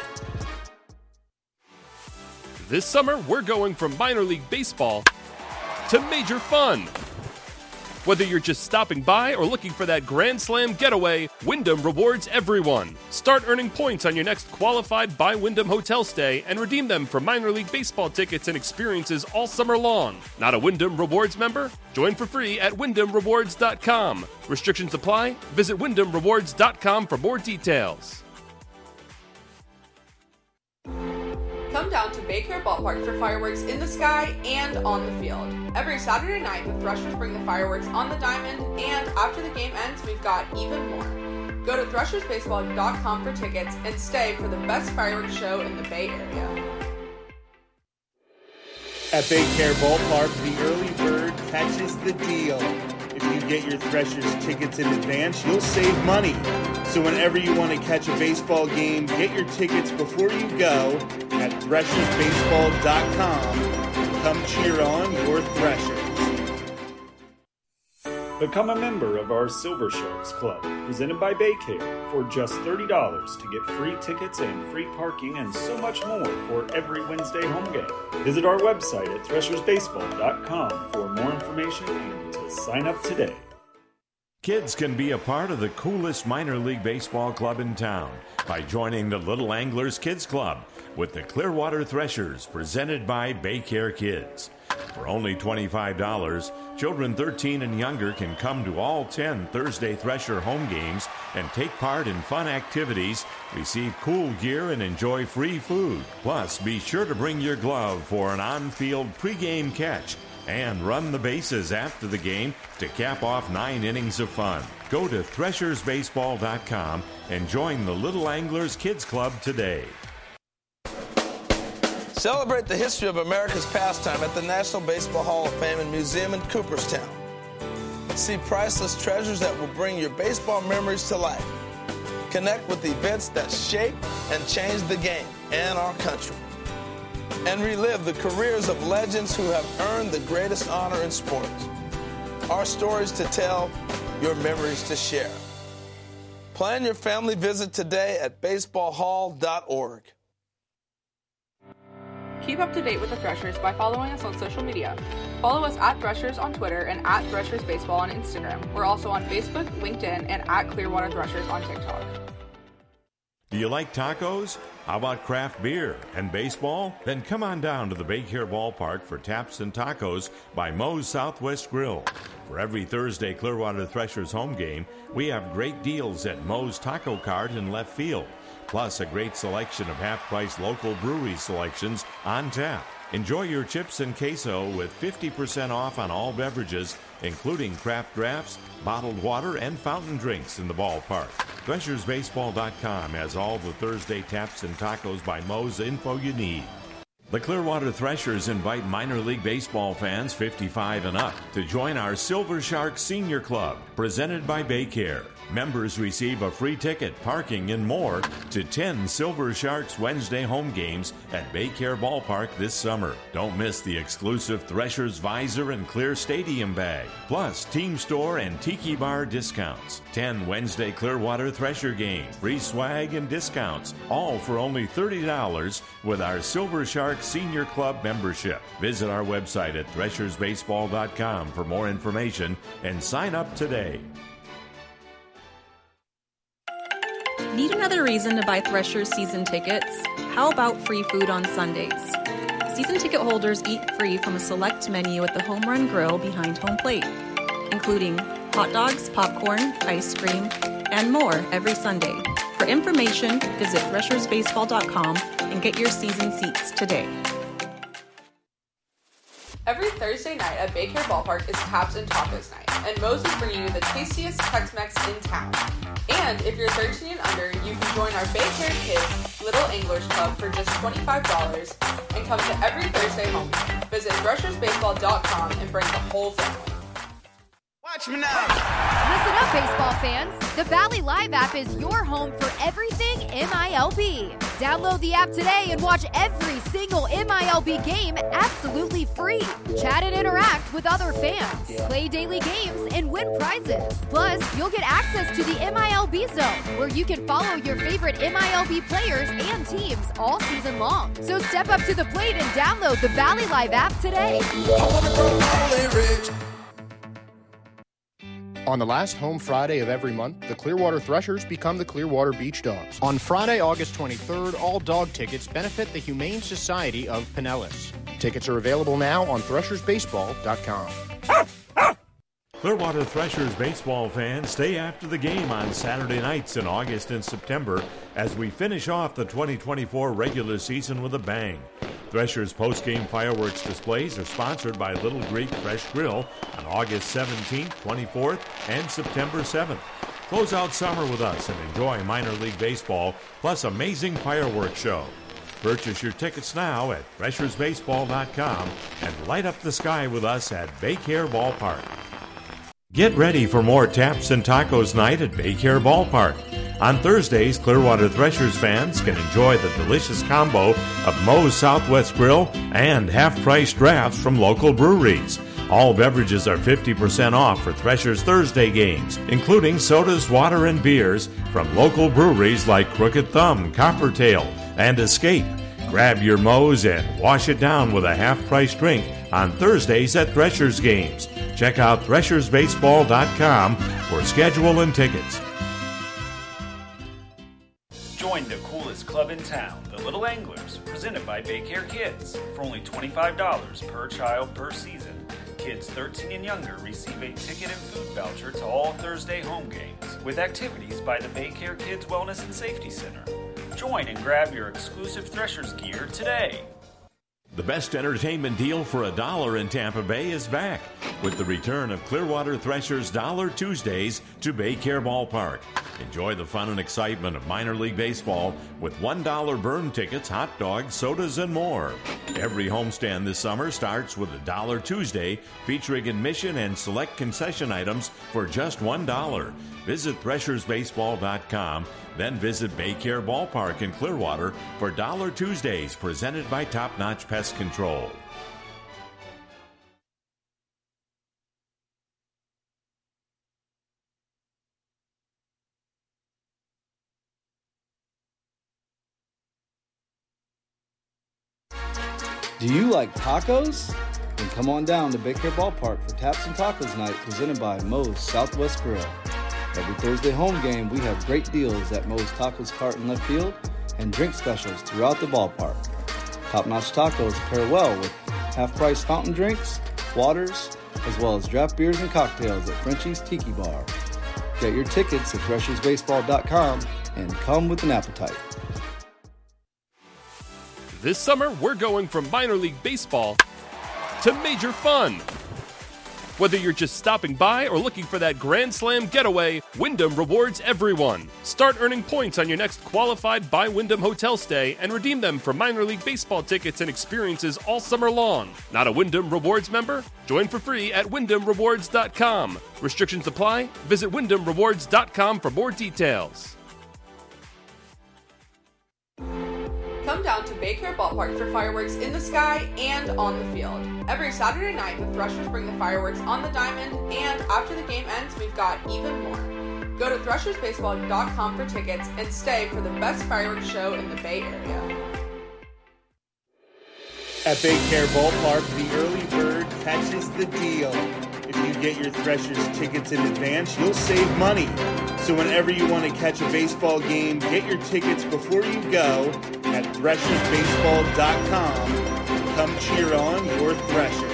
This summer, we're going from minor league baseball to major fun. Whether you're just stopping by or looking for that Grand Slam getaway, Wyndham rewards everyone. Start earning points on your next qualified by Wyndham hotel stay and redeem them for minor league baseball tickets and experiences all summer long. Not a Wyndham Rewards member? Join for free at WyndhamRewards.com. Restrictions apply. Visit WyndhamRewards.com for more details. Come down to Baycare Ballpark for fireworks in the sky and on the field. Every Saturday night, the Threshers bring the fireworks on the diamond, and after the game ends, we've got even more. Go to threshersbaseball.com for tickets and stay for the best fireworks show in the Bay Area. At Baycare Ballpark, the early bird catches the deal. If you get your Threshers tickets in advance, you'll save money. So whenever you want to catch a baseball game, get your tickets before you go at threshersbaseball.com and come cheer on your Threshers. Become a member of our Silver Sharks Club, presented by Baycare, for just $30 to get free tickets and free parking and so much more for every Wednesday home game. Visit our website at threshersbaseball.com for more information and to sign up today. Kids can be a part of the coolest minor league baseball club in town by joining the Little Anglers Kids Club with the Clearwater Threshers presented by Baycare Kids. For only $25, children 13 and younger can come to all 10 Thursday Thresher home games and take part in fun activities, receive cool gear, and enjoy free food. Plus, be sure to bring your glove for an on-field pregame catch and run the bases after the game to cap off 9 innings of fun. Go to threshersbaseball.com and join the Little Anglers Kids Club today. Celebrate the history of America's pastime at the National Baseball Hall of Fame and Museum in Cooperstown. See priceless treasures that will bring your baseball memories to life. Connect with events that shape and change the game and our country. And relive the careers of legends who have earned the greatest honor in sports. Our stories to tell, your memories to share. Plan your family visit today at baseballhall.org. Keep up to date with the Threshers by following us on social media. Follow us at Threshers on Twitter and at Threshers Baseball on Instagram. We're also on Facebook, LinkedIn, and at Clearwater Threshers on TikTok. Do you like tacos? How about craft beer and baseball? Then come on down to the Baycare Ballpark for Taps and Tacos by Moe's Southwest Grill. For every Thursday Clearwater Threshers home game, we have great deals at Moe's Taco Cart in left field. Plus a great selection of half-price local brewery selections on tap. Enjoy your chips and queso with 50% off on all beverages, including craft drafts, bottled water, and fountain drinks in the ballpark. ThreshersBaseball.com has all the Thursday Taps and Tacos by Moe's info you need. The Clearwater Threshers invite minor league baseball fans 55 and up to join our Silver Shark Senior Club, presented by Baycare. Members receive a free ticket, parking, and more to 10 Silver Sharks Wednesday home games at Baycare Ballpark this summer. Don't miss the exclusive Threshers Visor and Clear Stadium bag, plus Team Store and Tiki Bar discounts. 10 Wednesday Clearwater Thresher games, free swag and discounts, all for only $30 with our Silver Shark Senior Club membership. Visit our website at threshersbaseball.com for more information and sign up today. Need another reason to buy Threshers season tickets? How about free food on Sundays? Season ticket holders eat free from a select menu at the Home Run Grill behind home plate, including hot dogs, popcorn, ice cream, and more every Sunday. For information, visit threshersbaseball.com and get your season seats today. Every Thursday night at Baycare Ballpark is Taps and Tacos night, and Moe's is bringing you the tastiest Tex-Mex in town. And if you're 13 and under, you can join our Baycare Kids Little Anglers Club for just $25 and come to every Thursday home game. Visit threshersbaseball.com and bring the whole family. Watch me now. Listen up, baseball fans. The Valley Live app is your home for everything MILB. Download the app today and watch every single MILB game absolutely free. Chat and interact with other fans. Play daily games and win prizes. Plus, you'll get access to the MILB Zone, where you can follow your favorite MILB players and teams all season long. So step up to the plate and download the Valley Live app today. On the last home Friday of every month, the Clearwater Threshers become the Clearwater Beach Dogs. On Friday, August 23rd, all dog tickets benefit the Humane Society of Pinellas. Tickets are available now on threshersbaseball.com. Clearwater Threshers baseball fans, stay after the game on Saturday nights in August and September as we finish off the 2024 regular season with a bang. Threshers post-game fireworks displays are sponsored by Little Greek Fresh Grill on August 17th, 24th, and September 7th. Close out summer with us and enjoy minor league baseball plus amazing fireworks show. Purchase your tickets now at threshersbaseball.com and light up the sky with us at Baycare Ballpark. Get ready for more Taps and Tacos night at Baycare Ballpark. On Thursdays, Clearwater Threshers fans can enjoy the delicious combo of Moe's Southwest Grill and half-price drafts from local breweries. All beverages are 50% off for Threshers Thursday games, including sodas, water, and beers from local breweries like Crooked Thumb, Coppertail, and Escape. Grab your Moe's and wash it down with a half-price drink on Thursdays at Threshers games. Check out threshersbaseball.com for schedule and tickets. Join the coolest club club in town, the Little Anglers, presented by Baycare Kids. For only $25 per child per season, kids 13 and younger receive a ticket and food voucher to all Thursday home games, with activities by the Baycare Kids Wellness and Safety Center. Join and grab your exclusive Threshers gear today. The best entertainment deal for $1 in Tampa Bay is back with the return of Clearwater Threshers Dollar Tuesdays to Baycare Ballpark. Enjoy the fun and excitement of minor league baseball with $1 burn tickets, hot dogs, sodas, and more. Every homestand this summer starts with a Dollar Tuesday featuring admission and select concession items for just $1. Visit ThreshersBaseball.com, then visit Baycare Ballpark in Clearwater for Dollar Tuesdays presented by Top Notch Pest Control. Do you like tacos? Then come on down to Baycare Ballpark for Taps and Tacos Night presented by Moe's Southwest Grill. Every Thursday home game, we have great deals at Moe's Tacos Cart in left field and drink specials throughout the ballpark. Top-notch tacos pair well with half-price fountain drinks, waters, as well as draft beers and cocktails at Frenchie's Tiki Bar. Get your tickets at ThreshersBaseball.com and come with an appetite. This summer, we're going from minor league baseball to major fun. Whether you're just stopping by or looking for that Grand Slam getaway, Wyndham rewards everyone. Start earning points on your next qualified by Wyndham hotel stay and redeem them for minor league baseball tickets and experiences all summer long. Not a Wyndham Rewards member? Join for free at WyndhamRewards.com. Restrictions apply. Visit WyndhamRewards.com for more details. Come down to Baycare Ballpark for fireworks in the sky and on the field. Every Saturday night, the Threshers bring the fireworks on the diamond, and after the game ends, we've got even more. Go to ThreshersBaseball.com for tickets and stay for the best fireworks show in the Bay Area. At Baycare Ballpark, the early bird catches the deal. If you get your Threshers tickets in advance, you'll save money. So whenever you want to catch a baseball game, get your tickets before you go at ThreshersBaseball.com and come cheer on your Threshers.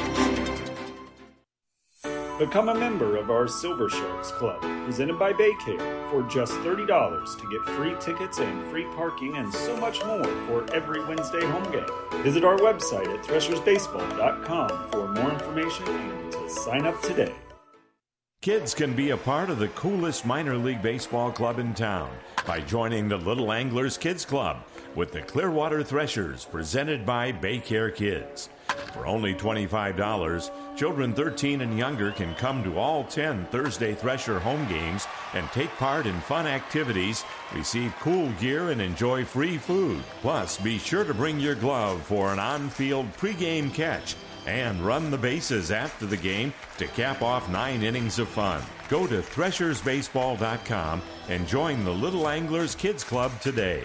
Become a member of our Silver Sharks Club, presented by Baycare, for just $30 to get free tickets and free parking and so much more for every Wednesday home game. Visit our website at ThreshersBaseball.com for more information and to sign up today. Kids can be a part of the coolest minor league baseball club in town by joining the Little Anglers Kids Club with the Clearwater Threshers, presented by Baycare Kids. For only $25, children 13 and younger can come to all 10 Thursday Thresher home games and take part in fun activities, receive cool gear, and enjoy free food. Plus, be sure to bring your glove for an on-field pregame catch and run the bases after the game to cap off 9 innings of fun. Go to ThreshersBaseball.com and join the Little Anglers Kids Club today.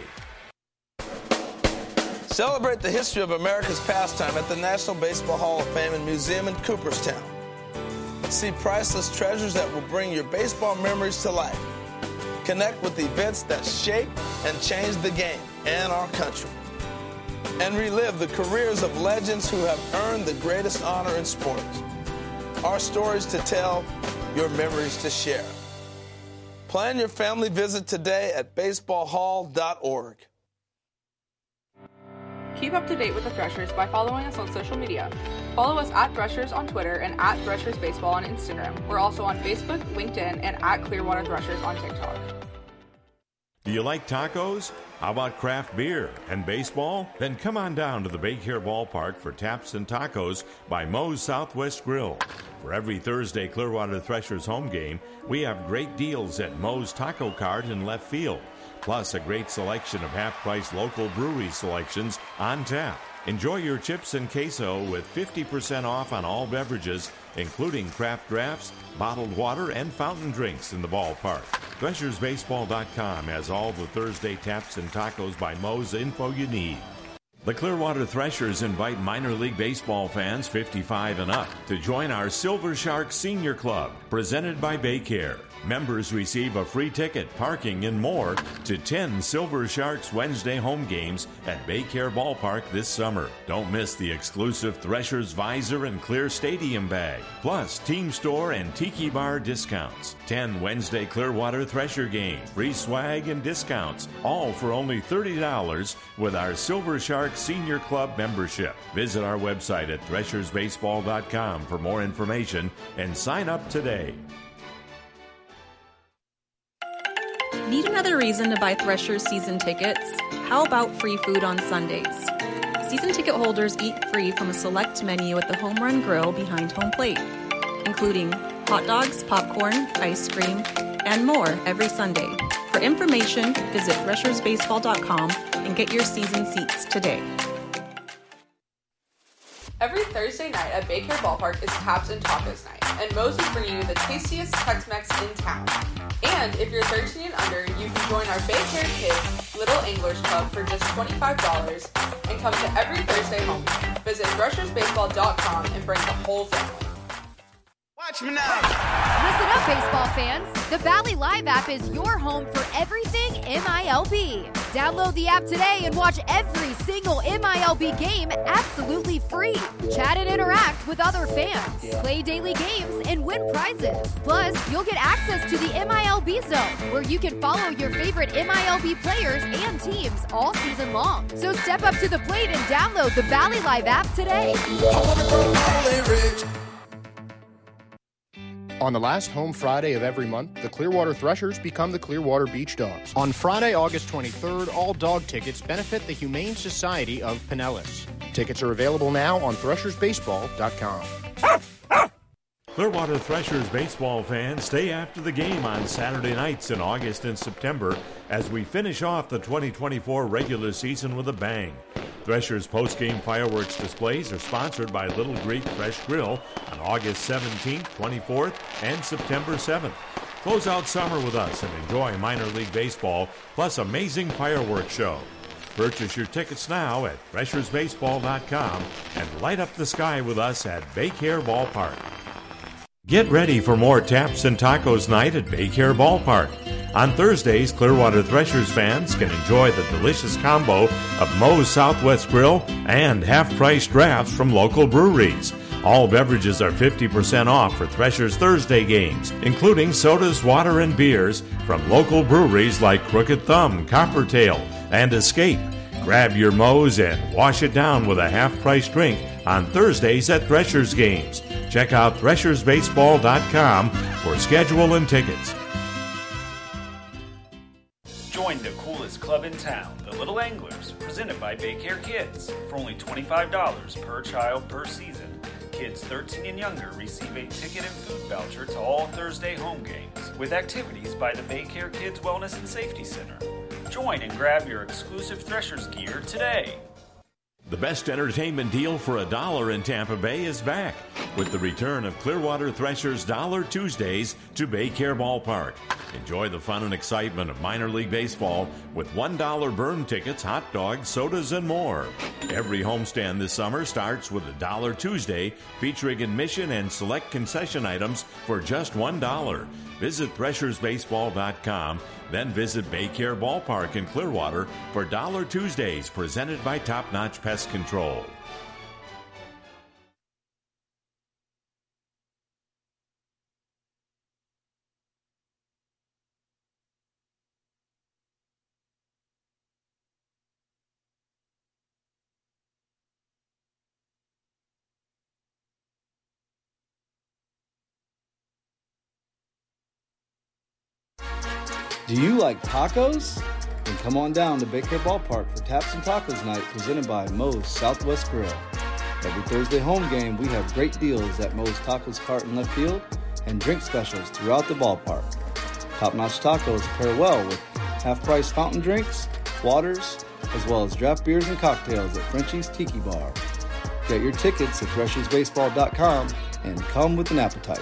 Celebrate the history of America's pastime at the National Baseball Hall of Fame and Museum in Cooperstown. See priceless treasures that will bring your baseball memories to life. Connect with events that shaped and changed the game and our country. And relive the careers of legends who have earned the greatest honor in sports. Our stories to tell, your memories to share. Plan your family visit today at baseballhall.org. Keep up to date with the Threshers by following us on social media. Follow us at Threshers on Twitter and at Threshers Baseball on Instagram. We're also on Facebook, LinkedIn, and at Clearwater Threshers on TikTok. Do you like tacos? How about craft beer and baseball? Then come on down to the Baycare Ballpark for Taps and Tacos by Moe's Southwest Grill. For every Thursday Clearwater Threshers home game, we have great deals at Moe's Taco Cart in left field, plus a great selection of half-price local brewery selections on tap. Enjoy your chips and queso with 50% off on all beverages, including craft drafts, bottled water, and fountain drinks in the ballpark. ThreshersBaseball.com has all the Thursday Taps and Tacos by Moe's info you need. The Clearwater Threshers invite minor league baseball fans 55 and up to join our Silver Shark Senior Club, presented by Baycare. Members receive a free ticket, parking, and more to 10 Silver Sharks Wednesday home games at Baycare Ballpark this summer. Don't miss the exclusive Threshers Visor and Clear Stadium bag, plus Team Store and Tiki Bar discounts. 10 Wednesday Clearwater Thresher games, free swag and discounts, all for only $30 with our Silver Shark Senior Club membership. Visit our website at threshersbaseball.com for more information and sign up today. Need another reason to buy Threshers season tickets? How about free food on Sundays? Season ticket holders eat free from a select menu at the Home Run Grill behind home plate, including hot dogs, popcorn, ice cream, and more every Sunday. For information, visit threshersbaseball.com and get your season seats today. Every Thursday night at Baycare Ballpark is Taps and Tacos night, and Moe's is bringing you the tastiest Tex-Mex in town. And if you're 13 and under, you can join our Baycare Kids Little Anglers Club for just $25 and come to every Thursday home game. Visit threshersbaseball.com and bring the whole family. Watch me now. Listen up, baseball fans. The Valley Live app is your home for everything MILB. Download the app today and watch every single MILB game absolutely free. Chat and interact with other fans, play daily games, and win prizes. Plus, you'll get access to the MILB Zone, where you can follow your favorite MILB players and teams all season long. So step up to the plate and download the Valley Live app today. On the last home Friday of every month, the Clearwater Threshers become the Clearwater Beach Dogs. On Friday, August 23rd, all dog tickets benefit the Humane Society of Pinellas. Tickets are available now on threshersbaseball.com. Clearwater Threshers baseball fans, stay after the game on Saturday nights in August and September as we finish off the 2024 regular season with a bang. Threshers post-game fireworks displays are sponsored by Little Greek Fresh Grill on August 17th, 24th, and September 7th. Close out summer with us and enjoy minor league baseball plus amazing fireworks show. Purchase your tickets now at threshersbaseball.com and light up the sky with us at Baycare Ballpark. Get ready for more Taps and Tacos night at Baycare Ballpark. On Thursdays, Clearwater Threshers fans can enjoy the delicious combo of Moe's Southwest Grill and half-price drafts from local breweries. All beverages are 50% off for Threshers Thursday games, including sodas, water, and beers from local breweries like Crooked Thumb, Coppertail, and Escape. Grab your Moe's and wash it down with a half-price drink on Thursdays at Threshers games. Check out threshersbaseball.com for schedule and tickets. Join the coolest club in town, the Little Anglers, presented by Baycare Kids. For only $25 per child per season, kids 13 and younger receive a ticket and food voucher to all Thursday home games, with activities by the Baycare Kids Wellness and Safety Center. Join and grab your exclusive Threshers gear today. The best entertainment deal for $1 in Tampa Bay is back with the return of Clearwater Threshers Dollar Tuesdays to Baycare Ballpark. Enjoy the fun and excitement of minor league baseball with $1 burn tickets, hot dogs, sodas, and more. Every homestand this summer starts with a Dollar Tuesday featuring admission and select concession items for just $1. Visit threshersbaseball.com, then visit Baycare Ballpark in Clearwater for Dollar Tuesdays presented by Top Notch Pest Control. Do you like tacos? Then come on down to Baycare Ballpark for Taps and Tacos night presented by Moe's Southwest Grill. Every Thursday home game, we have great deals at Moe's Tacos Cart in left field and drink specials throughout the ballpark. Top-notch tacos pair well with half-price fountain drinks, waters, as well as draft beers and cocktails at Frenchie's Tiki Bar. Get your tickets at threshersbaseball.com and come with an appetite.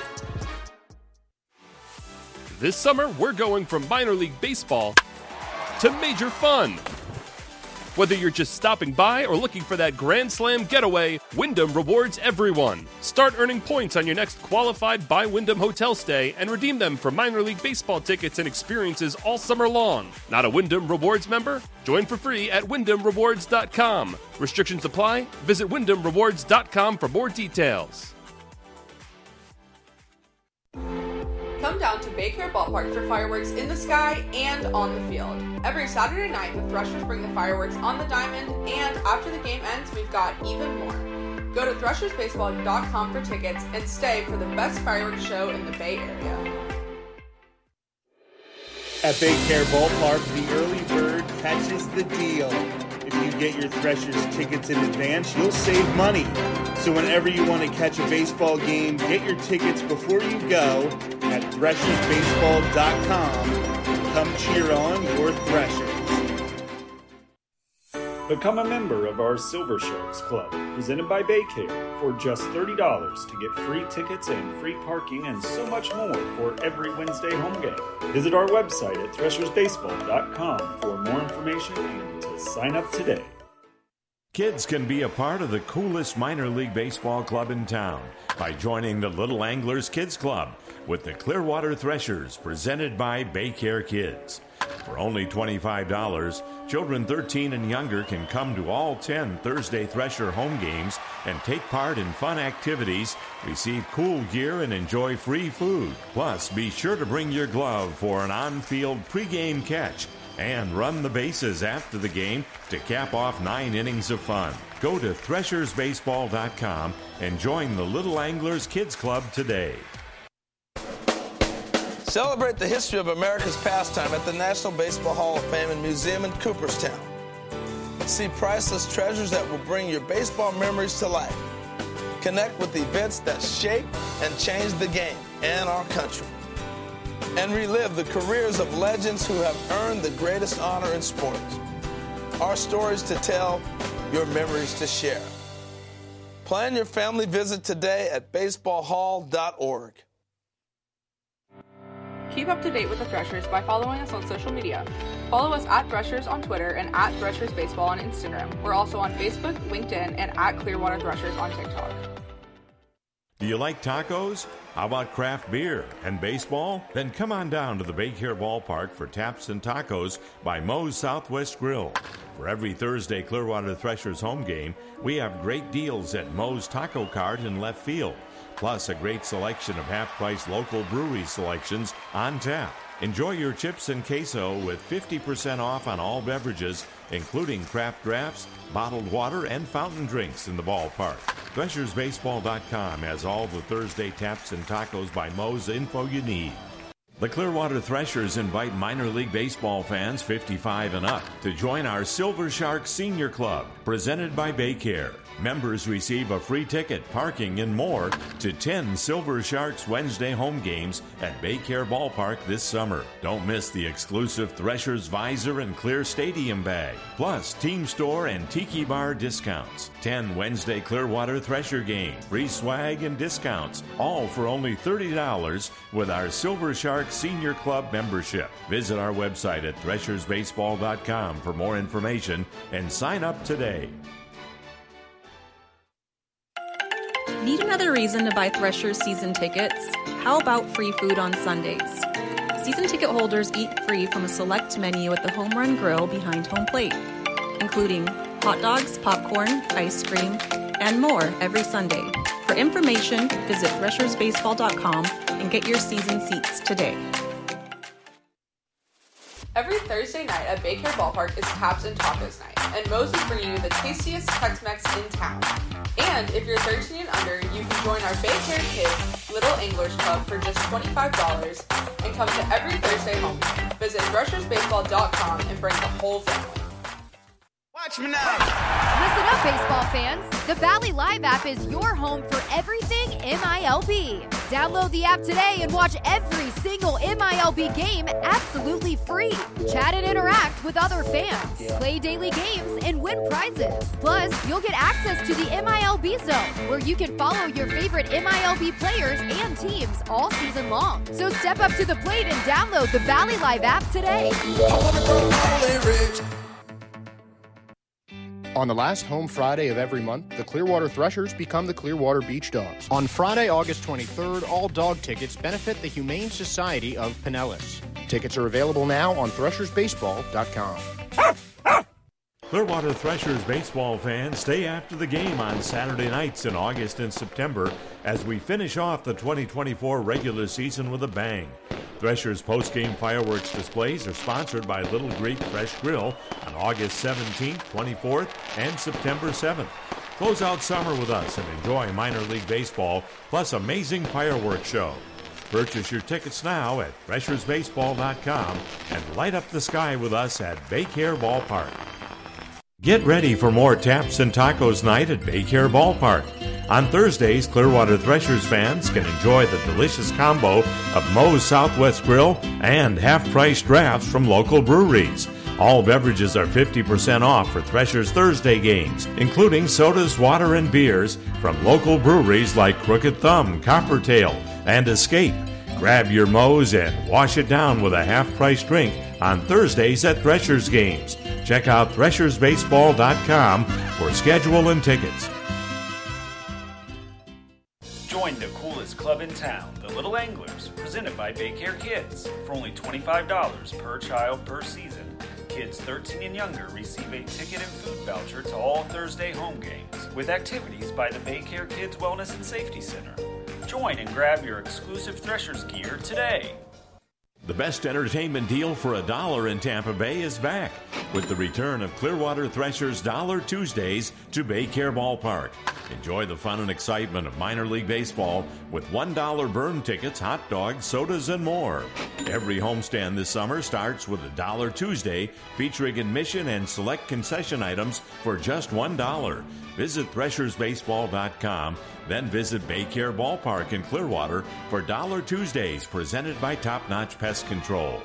This summer, we're going from minor league baseball to major fun. Whether you're just stopping by or looking for that Grand Slam getaway, Wyndham rewards everyone. Start earning points on your next qualified by Wyndham hotel stay and redeem them for minor league baseball tickets and experiences all summer long. Not a Wyndham Rewards member? Join for free at WyndhamRewards.com. Restrictions apply. Visit WyndhamRewards.com for more details. Come down to Baycare Ballpark for fireworks in the sky and on the field. Every Saturday night, the Threshers bring the fireworks on the diamond, and after the game ends, we've got even more. Go to threshersbaseball.com for tickets and stay for the best fireworks show in the Bay Area. At Baycare Ballpark, the early bird catches the deal. If you get your Threshers tickets in advance, you'll save money. So whenever you want to catch a baseball game, get your tickets before you go at threshersbaseball.com and come cheer on your Threshers. Become a member of our Silver Sharks Club, presented by Baycare, for just $30 to get free tickets and free parking and so much more for every Wednesday home game. Visit our website at threshersbaseball.com for more information and to sign up today. Kids can be a part of the coolest minor league baseball club in town by joining the Little Anglers Kids Club with the Clearwater Threshers, presented by Baycare Kids. For only $25, children 13 and younger can come to all 10 Thursday Thresher home games and take part in fun activities, receive cool gear, and enjoy free food. Plus, be sure to bring your glove for an on-field pregame catch and run the bases after the game to cap off 9 innings of fun. Go to threshersbaseball.com and join the Little Anglers Kids Club today. Celebrate the history of America's pastime at the National Baseball Hall of Fame and Museum in Cooperstown. See priceless treasures that will bring your baseball memories to life. Connect with events that shaped and changed the game and our country. And relive the careers of legends who have earned the greatest honor in sports. Our stories to tell, your memories to share. Plan your family visit today at baseballhall.org. Keep up to date with the Threshers by following us on social media. Follow us at Threshers on Twitter and at Threshers Baseball on Instagram. We're also on Facebook, LinkedIn, and at Clearwater Threshers on TikTok. Do you like tacos? How about craft beer and baseball? Then come on down to the Baycare Ballpark for Taps and Tacos by Moe's Southwest Grill. For every Thursday Clearwater Threshers home game, we have great deals at Moe's Taco Cart in left field. Plus a great selection of half-price local brewery selections on tap. Enjoy your chips and queso with 50% off on all beverages, including craft drafts, bottled water, and fountain drinks in the ballpark. ThreshersBaseball.com has all the Thursday Taps and Tacos by Moe's info you need. The Clearwater Threshers invite minor league baseball fans 55 and up to join our Silver Sharks Senior Club, presented by Baycare. Members receive a free ticket, parking, and more to 10 Silver Sharks Wednesday home games at Baycare Ballpark this summer. Don't miss the exclusive Threshers Visor and Clear Stadium bag, plus Team Store and Tiki Bar discounts. 10 Wednesday Clearwater Thresher games, free swag and discounts, all for only $30 with our Silver Sharks Senior Club membership. Visit our website at threshersbaseball.com for more information and sign up today. Need another reason to buy Threshers season tickets? How about free food on Sundays? Season ticket holders eat free from a select menu at the Home Run Grill behind home plate, including hot dogs, popcorn, ice cream, and more every Sunday. For information, visit threshersbaseball.com and get your season seats today. Every Thursday night at Baycare Ballpark is Taps and Tacos night, and Moe's is bringing you the tastiest Tex-Mex in town. And if you're 13 and under, you can join our Baycare Kids Little Anglers Club for just $25 and come to every Thursday home game. Visit threshersbaseball.com and bring the whole family. Watch me now. Listen up, baseball fans. The Valley Live app is your home for everything MILB. Download the app today and watch every single MILB game absolutely free. Chat and interact with other fans. Play daily games and win prizes. Plus, you'll get access to the MILB Zone, where you can follow your favorite MILB players and teams all season long. So step up to the plate and download the Valley Live app today. On the last home Friday of every month, the Clearwater Threshers become the Clearwater Beach Dogs. On Friday, August 23rd, all dog tickets benefit the Humane Society of Pinellas. Tickets are available now on threshersbaseball.com. Clearwater Threshers baseball fans, stay after the game on Saturday nights in August and September as we finish off the 2024 regular season with a bang. Threshers post-game fireworks displays are sponsored by Little Greek Fresh Grill on August 17th, 24th, and September 7th. Close out summer with us and enjoy minor league baseball plus amazing fireworks show. Purchase your tickets now at threshersbaseball.com and light up the sky with us at Baycare Ballpark. Get ready for more Taps and Tacos night at Baycare Ballpark. On Thursdays, Clearwater Threshers fans can enjoy the delicious combo of Moe's Southwest Grill and half-price drafts from local breweries. All beverages are 50% off for Threshers Thursday games, including sodas, water, and beers from local breweries like Crooked Thumb, Coppertail, and Escape. Grab your Moe's and wash it down with a half-price drink on Thursdays at Threshers games. Check out threshersbaseball.com for schedule and tickets. Join the coolest club in town, the Little Anglers, presented by Baycare Kids. For only $25 per child per season, kids 13 and younger receive a ticket and food voucher to all Thursday home games, with activities by the Baycare Kids Wellness and Safety Center. Join and grab your exclusive Threshers gear today. The best entertainment deal for $1 in Tampa Bay is back with the return of Clearwater Threshers Dollar Tuesdays to Baycare Ballpark. Enjoy the fun and excitement of minor league baseball with $1 burn tickets, hot dogs, sodas, and more. Every homestand this summer starts with a Dollar Tuesday featuring admission and select concession items for just $1. Visit threshersbaseball.com, then visit Baycare Ballpark in Clearwater for Dollar Tuesdays presented by Top Notch Pest Control.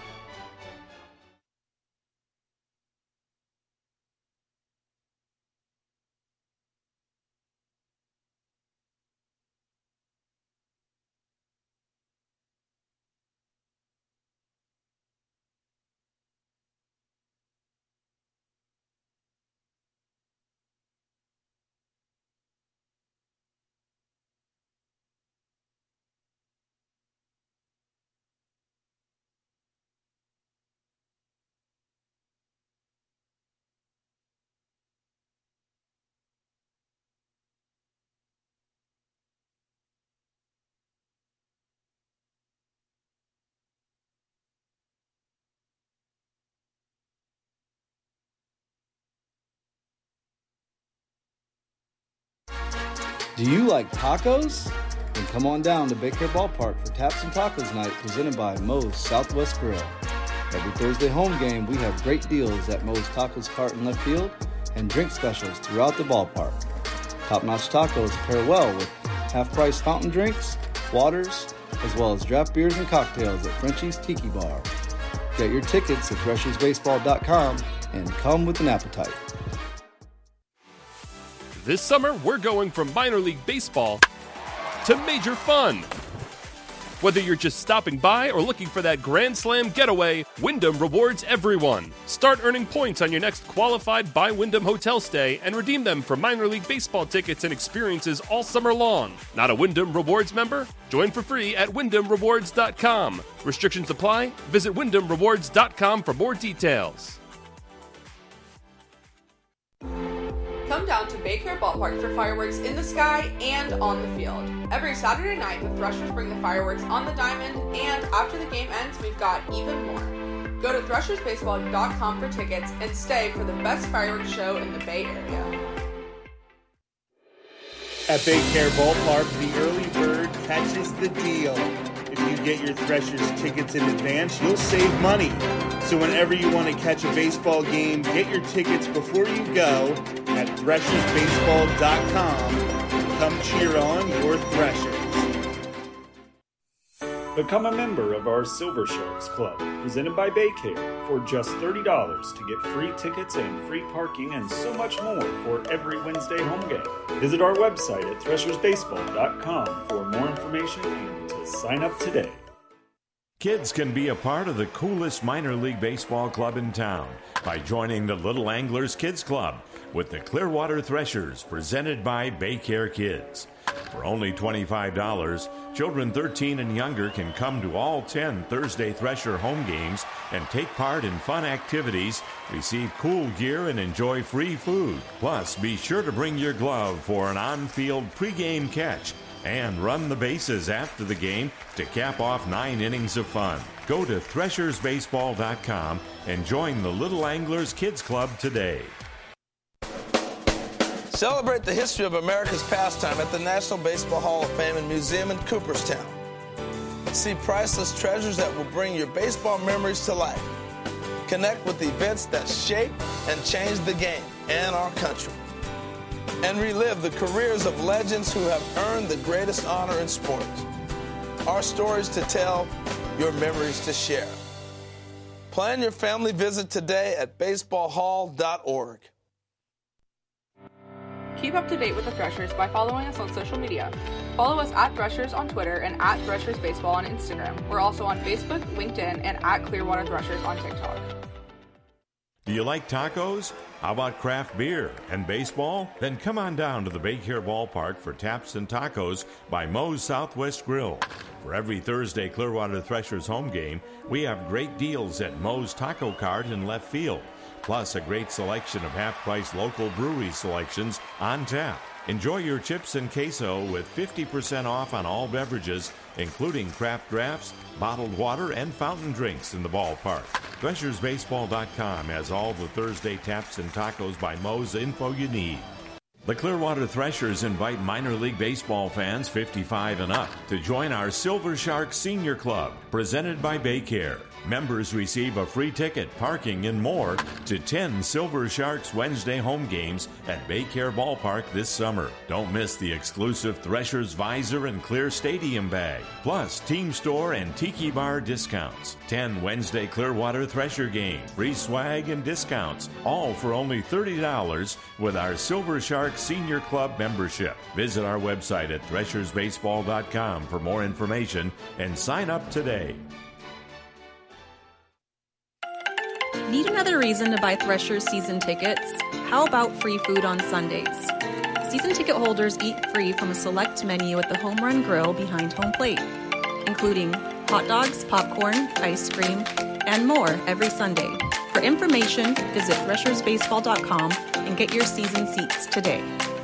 Do you like tacos? Then come on down to Baycare Ballpark for Taps and Tacos Night presented by Moe's Southwest Grill. Every Thursday home game, we have great deals at Moe's Tacos Cart in left field and drink specials throughout the ballpark. Top-notch tacos pair well with half-price fountain drinks, waters, as well as draft beers and cocktails at Frenchie's Tiki Bar. Get your tickets at threshersbaseball.com and come with an appetite. This summer, we're going from minor league baseball to major fun. Whether you're just stopping by or looking for that Grand Slam getaway, Wyndham rewards everyone. Start earning points on your next qualified by Wyndham hotel stay and redeem them for minor league baseball tickets and experiences all summer long. Not a Wyndham Rewards member? Join for free at WyndhamRewards.com. Restrictions apply. Visit WyndhamRewards.com for more details. Come down to Baycare Ballpark for fireworks in the sky and on the field. Every Saturday night, the Threshers bring the fireworks on the diamond, and after the game ends, we've got even more. Go to threshersbaseball.com for tickets and stay for the best fireworks show in the Bay Area. At Baycare Ballpark, the early bird catches the deal. If you get your Threshers tickets in advance, you'll save money. So whenever you want to catch a baseball game, get your tickets before you go at threshersbaseball.com and come cheer on your Threshers. Become a member of our Silver Sharks Club, presented by Baycare, for just $30 to get free tickets and free parking and so much more for every Wednesday home game. Visit our website at threshersbaseball.com for more information and to sign up today. Kids can be a part of the coolest minor league baseball club in town by joining the Little Anglers Kids Club with the Clearwater Threshers, presented by Baycare Kids. For only $25, children 13 and younger can come to all 10 Thursday Thresher home games and take part in fun activities, receive cool gear, and enjoy free food. Plus, be sure to bring your glove for an on-field pregame catch and run the bases after the game to cap off 9 innings of fun. Go to threshersbaseball.com and join the Little Anglers Kids Club today. Celebrate the history of America's pastime at the National Baseball Hall of Fame and Museum in Cooperstown. See priceless treasures that will bring your baseball memories to life. Connect with events that shaped and changed the game and our country. And relive the careers of legends who have earned the greatest honor in sports. Our stories to tell, your memories to share. Plan your family visit today at baseballhall.org. Keep up to date with the Threshers by following us on social media. Follow us at Threshers on Twitter and at Threshers Baseball on Instagram. We're also on Facebook, LinkedIn, and at Clearwater Threshers on TikTok. Do you like tacos? How about craft beer and baseball? Then come on down to the Baycare Ballpark for Taps and Tacos by Moe's Southwest Grill. For every Thursday Clearwater Threshers home game, we have great deals at Moe's Taco Cart in left field, plus a great selection of half-price local brewery selections on tap. Enjoy your chips and queso with 50% off on all beverages, including craft drafts, bottled water, and fountain drinks in the ballpark. ThreshersBaseball.com has all the Thursday Taps and Tacos by Moe's info you need. The Clearwater Threshers invite minor league baseball fans 55 and up to join our Silver Shark Senior Club, presented by Baycare. Members receive a free ticket, parking, and more to 10 Silver Sharks Wednesday home games at Baycare Ballpark this summer. Don't miss the exclusive Threshers Visor and Clear Stadium bag, plus Team Store and Tiki Bar discounts. 10 Wednesday Clearwater Thresher games, free swag and discounts, all for only $30 with our Silver Shark Senior Club membership. Visit our website at threshersbaseball.com for more information and sign up today. Need another reason to buy Threshers season tickets? How about free food on Sundays? Season ticket holders eat free from a select menu at the Home Run Grill behind home plate, including hot dogs, popcorn, ice cream, and more every Sunday. For information, visit threshersbaseball.com and get your season seats today.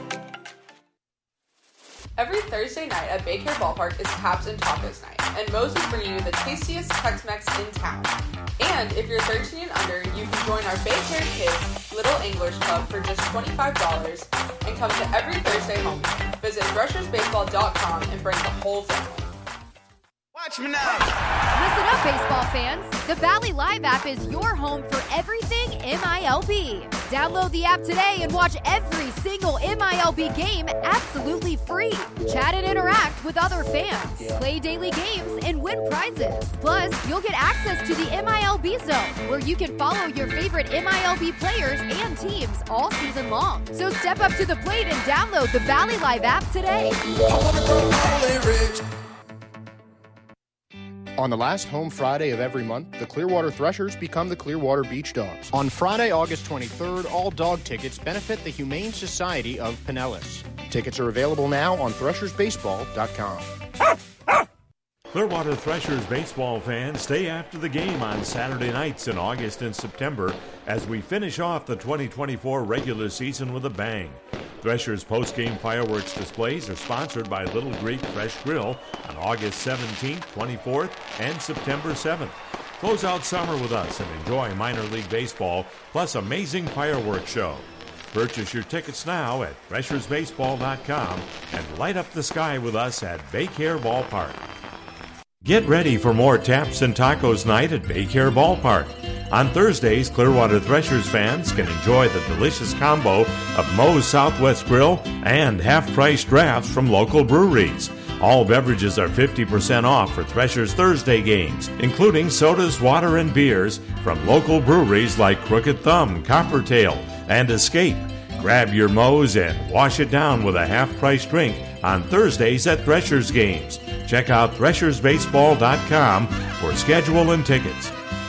Every Thursday night at Baycare Ballpark is Taps and Tacos night, and Moe's is bringing you the tastiest Tex-Mex in town. And if you're 13 and under, you can join our Baycare Kids Little Anglers Club for just $25 and come to every Thursday home game. Visit threshersbaseball.com and bring the whole family. Watch me now. Listen up, baseball fans. The Valley Live app is your home for everything MILB. Download the app today and watch every single MILB game absolutely free. Chat and interact with other fans. Play daily games and win prizes. Plus, you'll get access to the MILB Zone, where you can follow your favorite MILB players and teams all season long. So step up to the plate and download the Valley Live app today. On the last home Friday of every month, the Clearwater Threshers become the Clearwater Beach Dogs. On Friday, August 23rd, all dog tickets benefit the Humane Society of Pinellas. Tickets are available now on threshersbaseball.com. Clearwater Threshers baseball fans, stay after the game on Saturday nights in August and September as we finish off the 2024 regular season with a bang. Threshers post-game fireworks displays are sponsored by Little Greek Fresh Grill on August 17th, 24th, and September 7th. Close out summer with us and enjoy minor league baseball plus amazing fireworks show. Purchase your tickets now at threshersbaseball.com and light up the sky with us at Baycare Ballpark. Get ready for more Taps and Tacos night at Baycare Ballpark. On Thursdays, Clearwater Threshers fans can enjoy the delicious combo of Moe's Southwest Grill and half-price drafts from local breweries. All beverages are 50% off for Threshers Thursday games, including sodas, water, and beers from local breweries like Crooked Thumb, Coppertail, and Escape. Grab your Moe's and wash it down with a half-price drink on Thursdays at Threshers games. Check out threshersbaseball.com for schedule and tickets.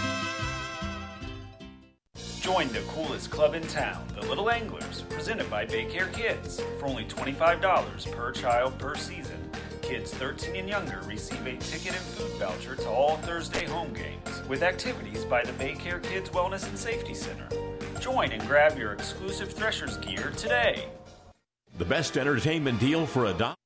Join the coolest club in town, the Little Anglers, presented by Baycare Kids. For only $25 per child per season, kids 13 and younger receive a ticket and food voucher to all Thursday home games, with activities by the Baycare Kids Wellness and Safety Center. Join and grab your exclusive Threshers gear today. The best entertainment deal for $1.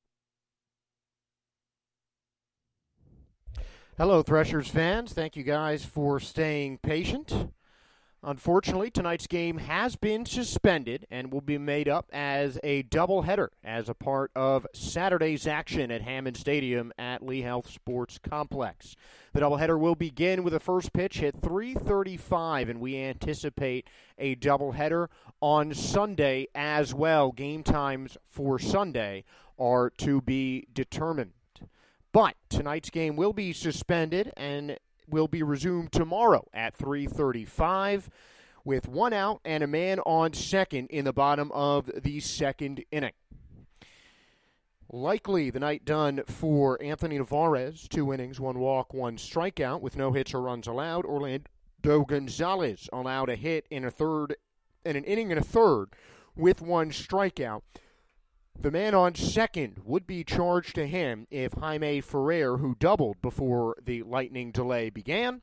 Hello, Threshers fans. Thank you guys for staying patient. Unfortunately, tonight's game has been suspended and will be made up as a doubleheader as a part of Saturday's action at Hammond Stadium at Lee Health Sports Complex. The doubleheader will begin with the first pitch at 3:35, and we anticipate a doubleheader on Sunday as well. Game times for Sunday are to be determined. But tonight's game will be suspended and will be resumed tomorrow at 3:35 with one out and a man on second in the bottom of the second inning. Likely the night done for Anthony Navarez, 2 innings, 1 walk, 1 strikeout with no hits or runs allowed. Orlando Gonzalez allowed a hit in an inning and a third with 1 strikeout. The man on second would be charged to him if Jaime Ferrer, who doubled before the Lightning delay began,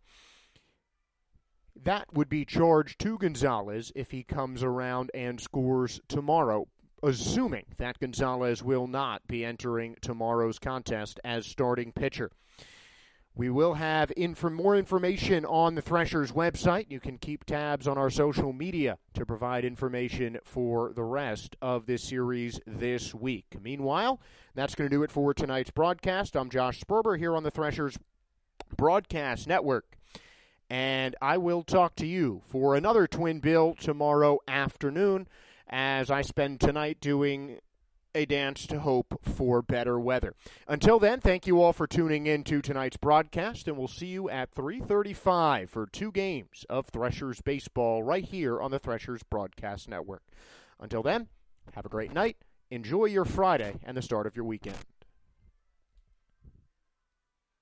that would be charged to Gonzalez if he comes around and scores tomorrow, assuming that Gonzalez will not be entering tomorrow's contest as starting pitcher. We will have more information on the Threshers website. You can keep tabs on our social media to provide information for the rest of this series this week. Meanwhile, that's going to do it for tonight's broadcast. I'm Josh Sperber here on the Threshers Broadcast Network. And I will talk to you for another Twin Bill tomorrow afternoon as I spend tonight doing a dance to hope for better weather. Until then, thank you all for tuning in to tonight's broadcast, and we'll see you at 3:35 for 2 games of Threshers baseball right here on the Threshers Broadcast Network. Until then, have a great night, enjoy your Friday, and the start of your weekend.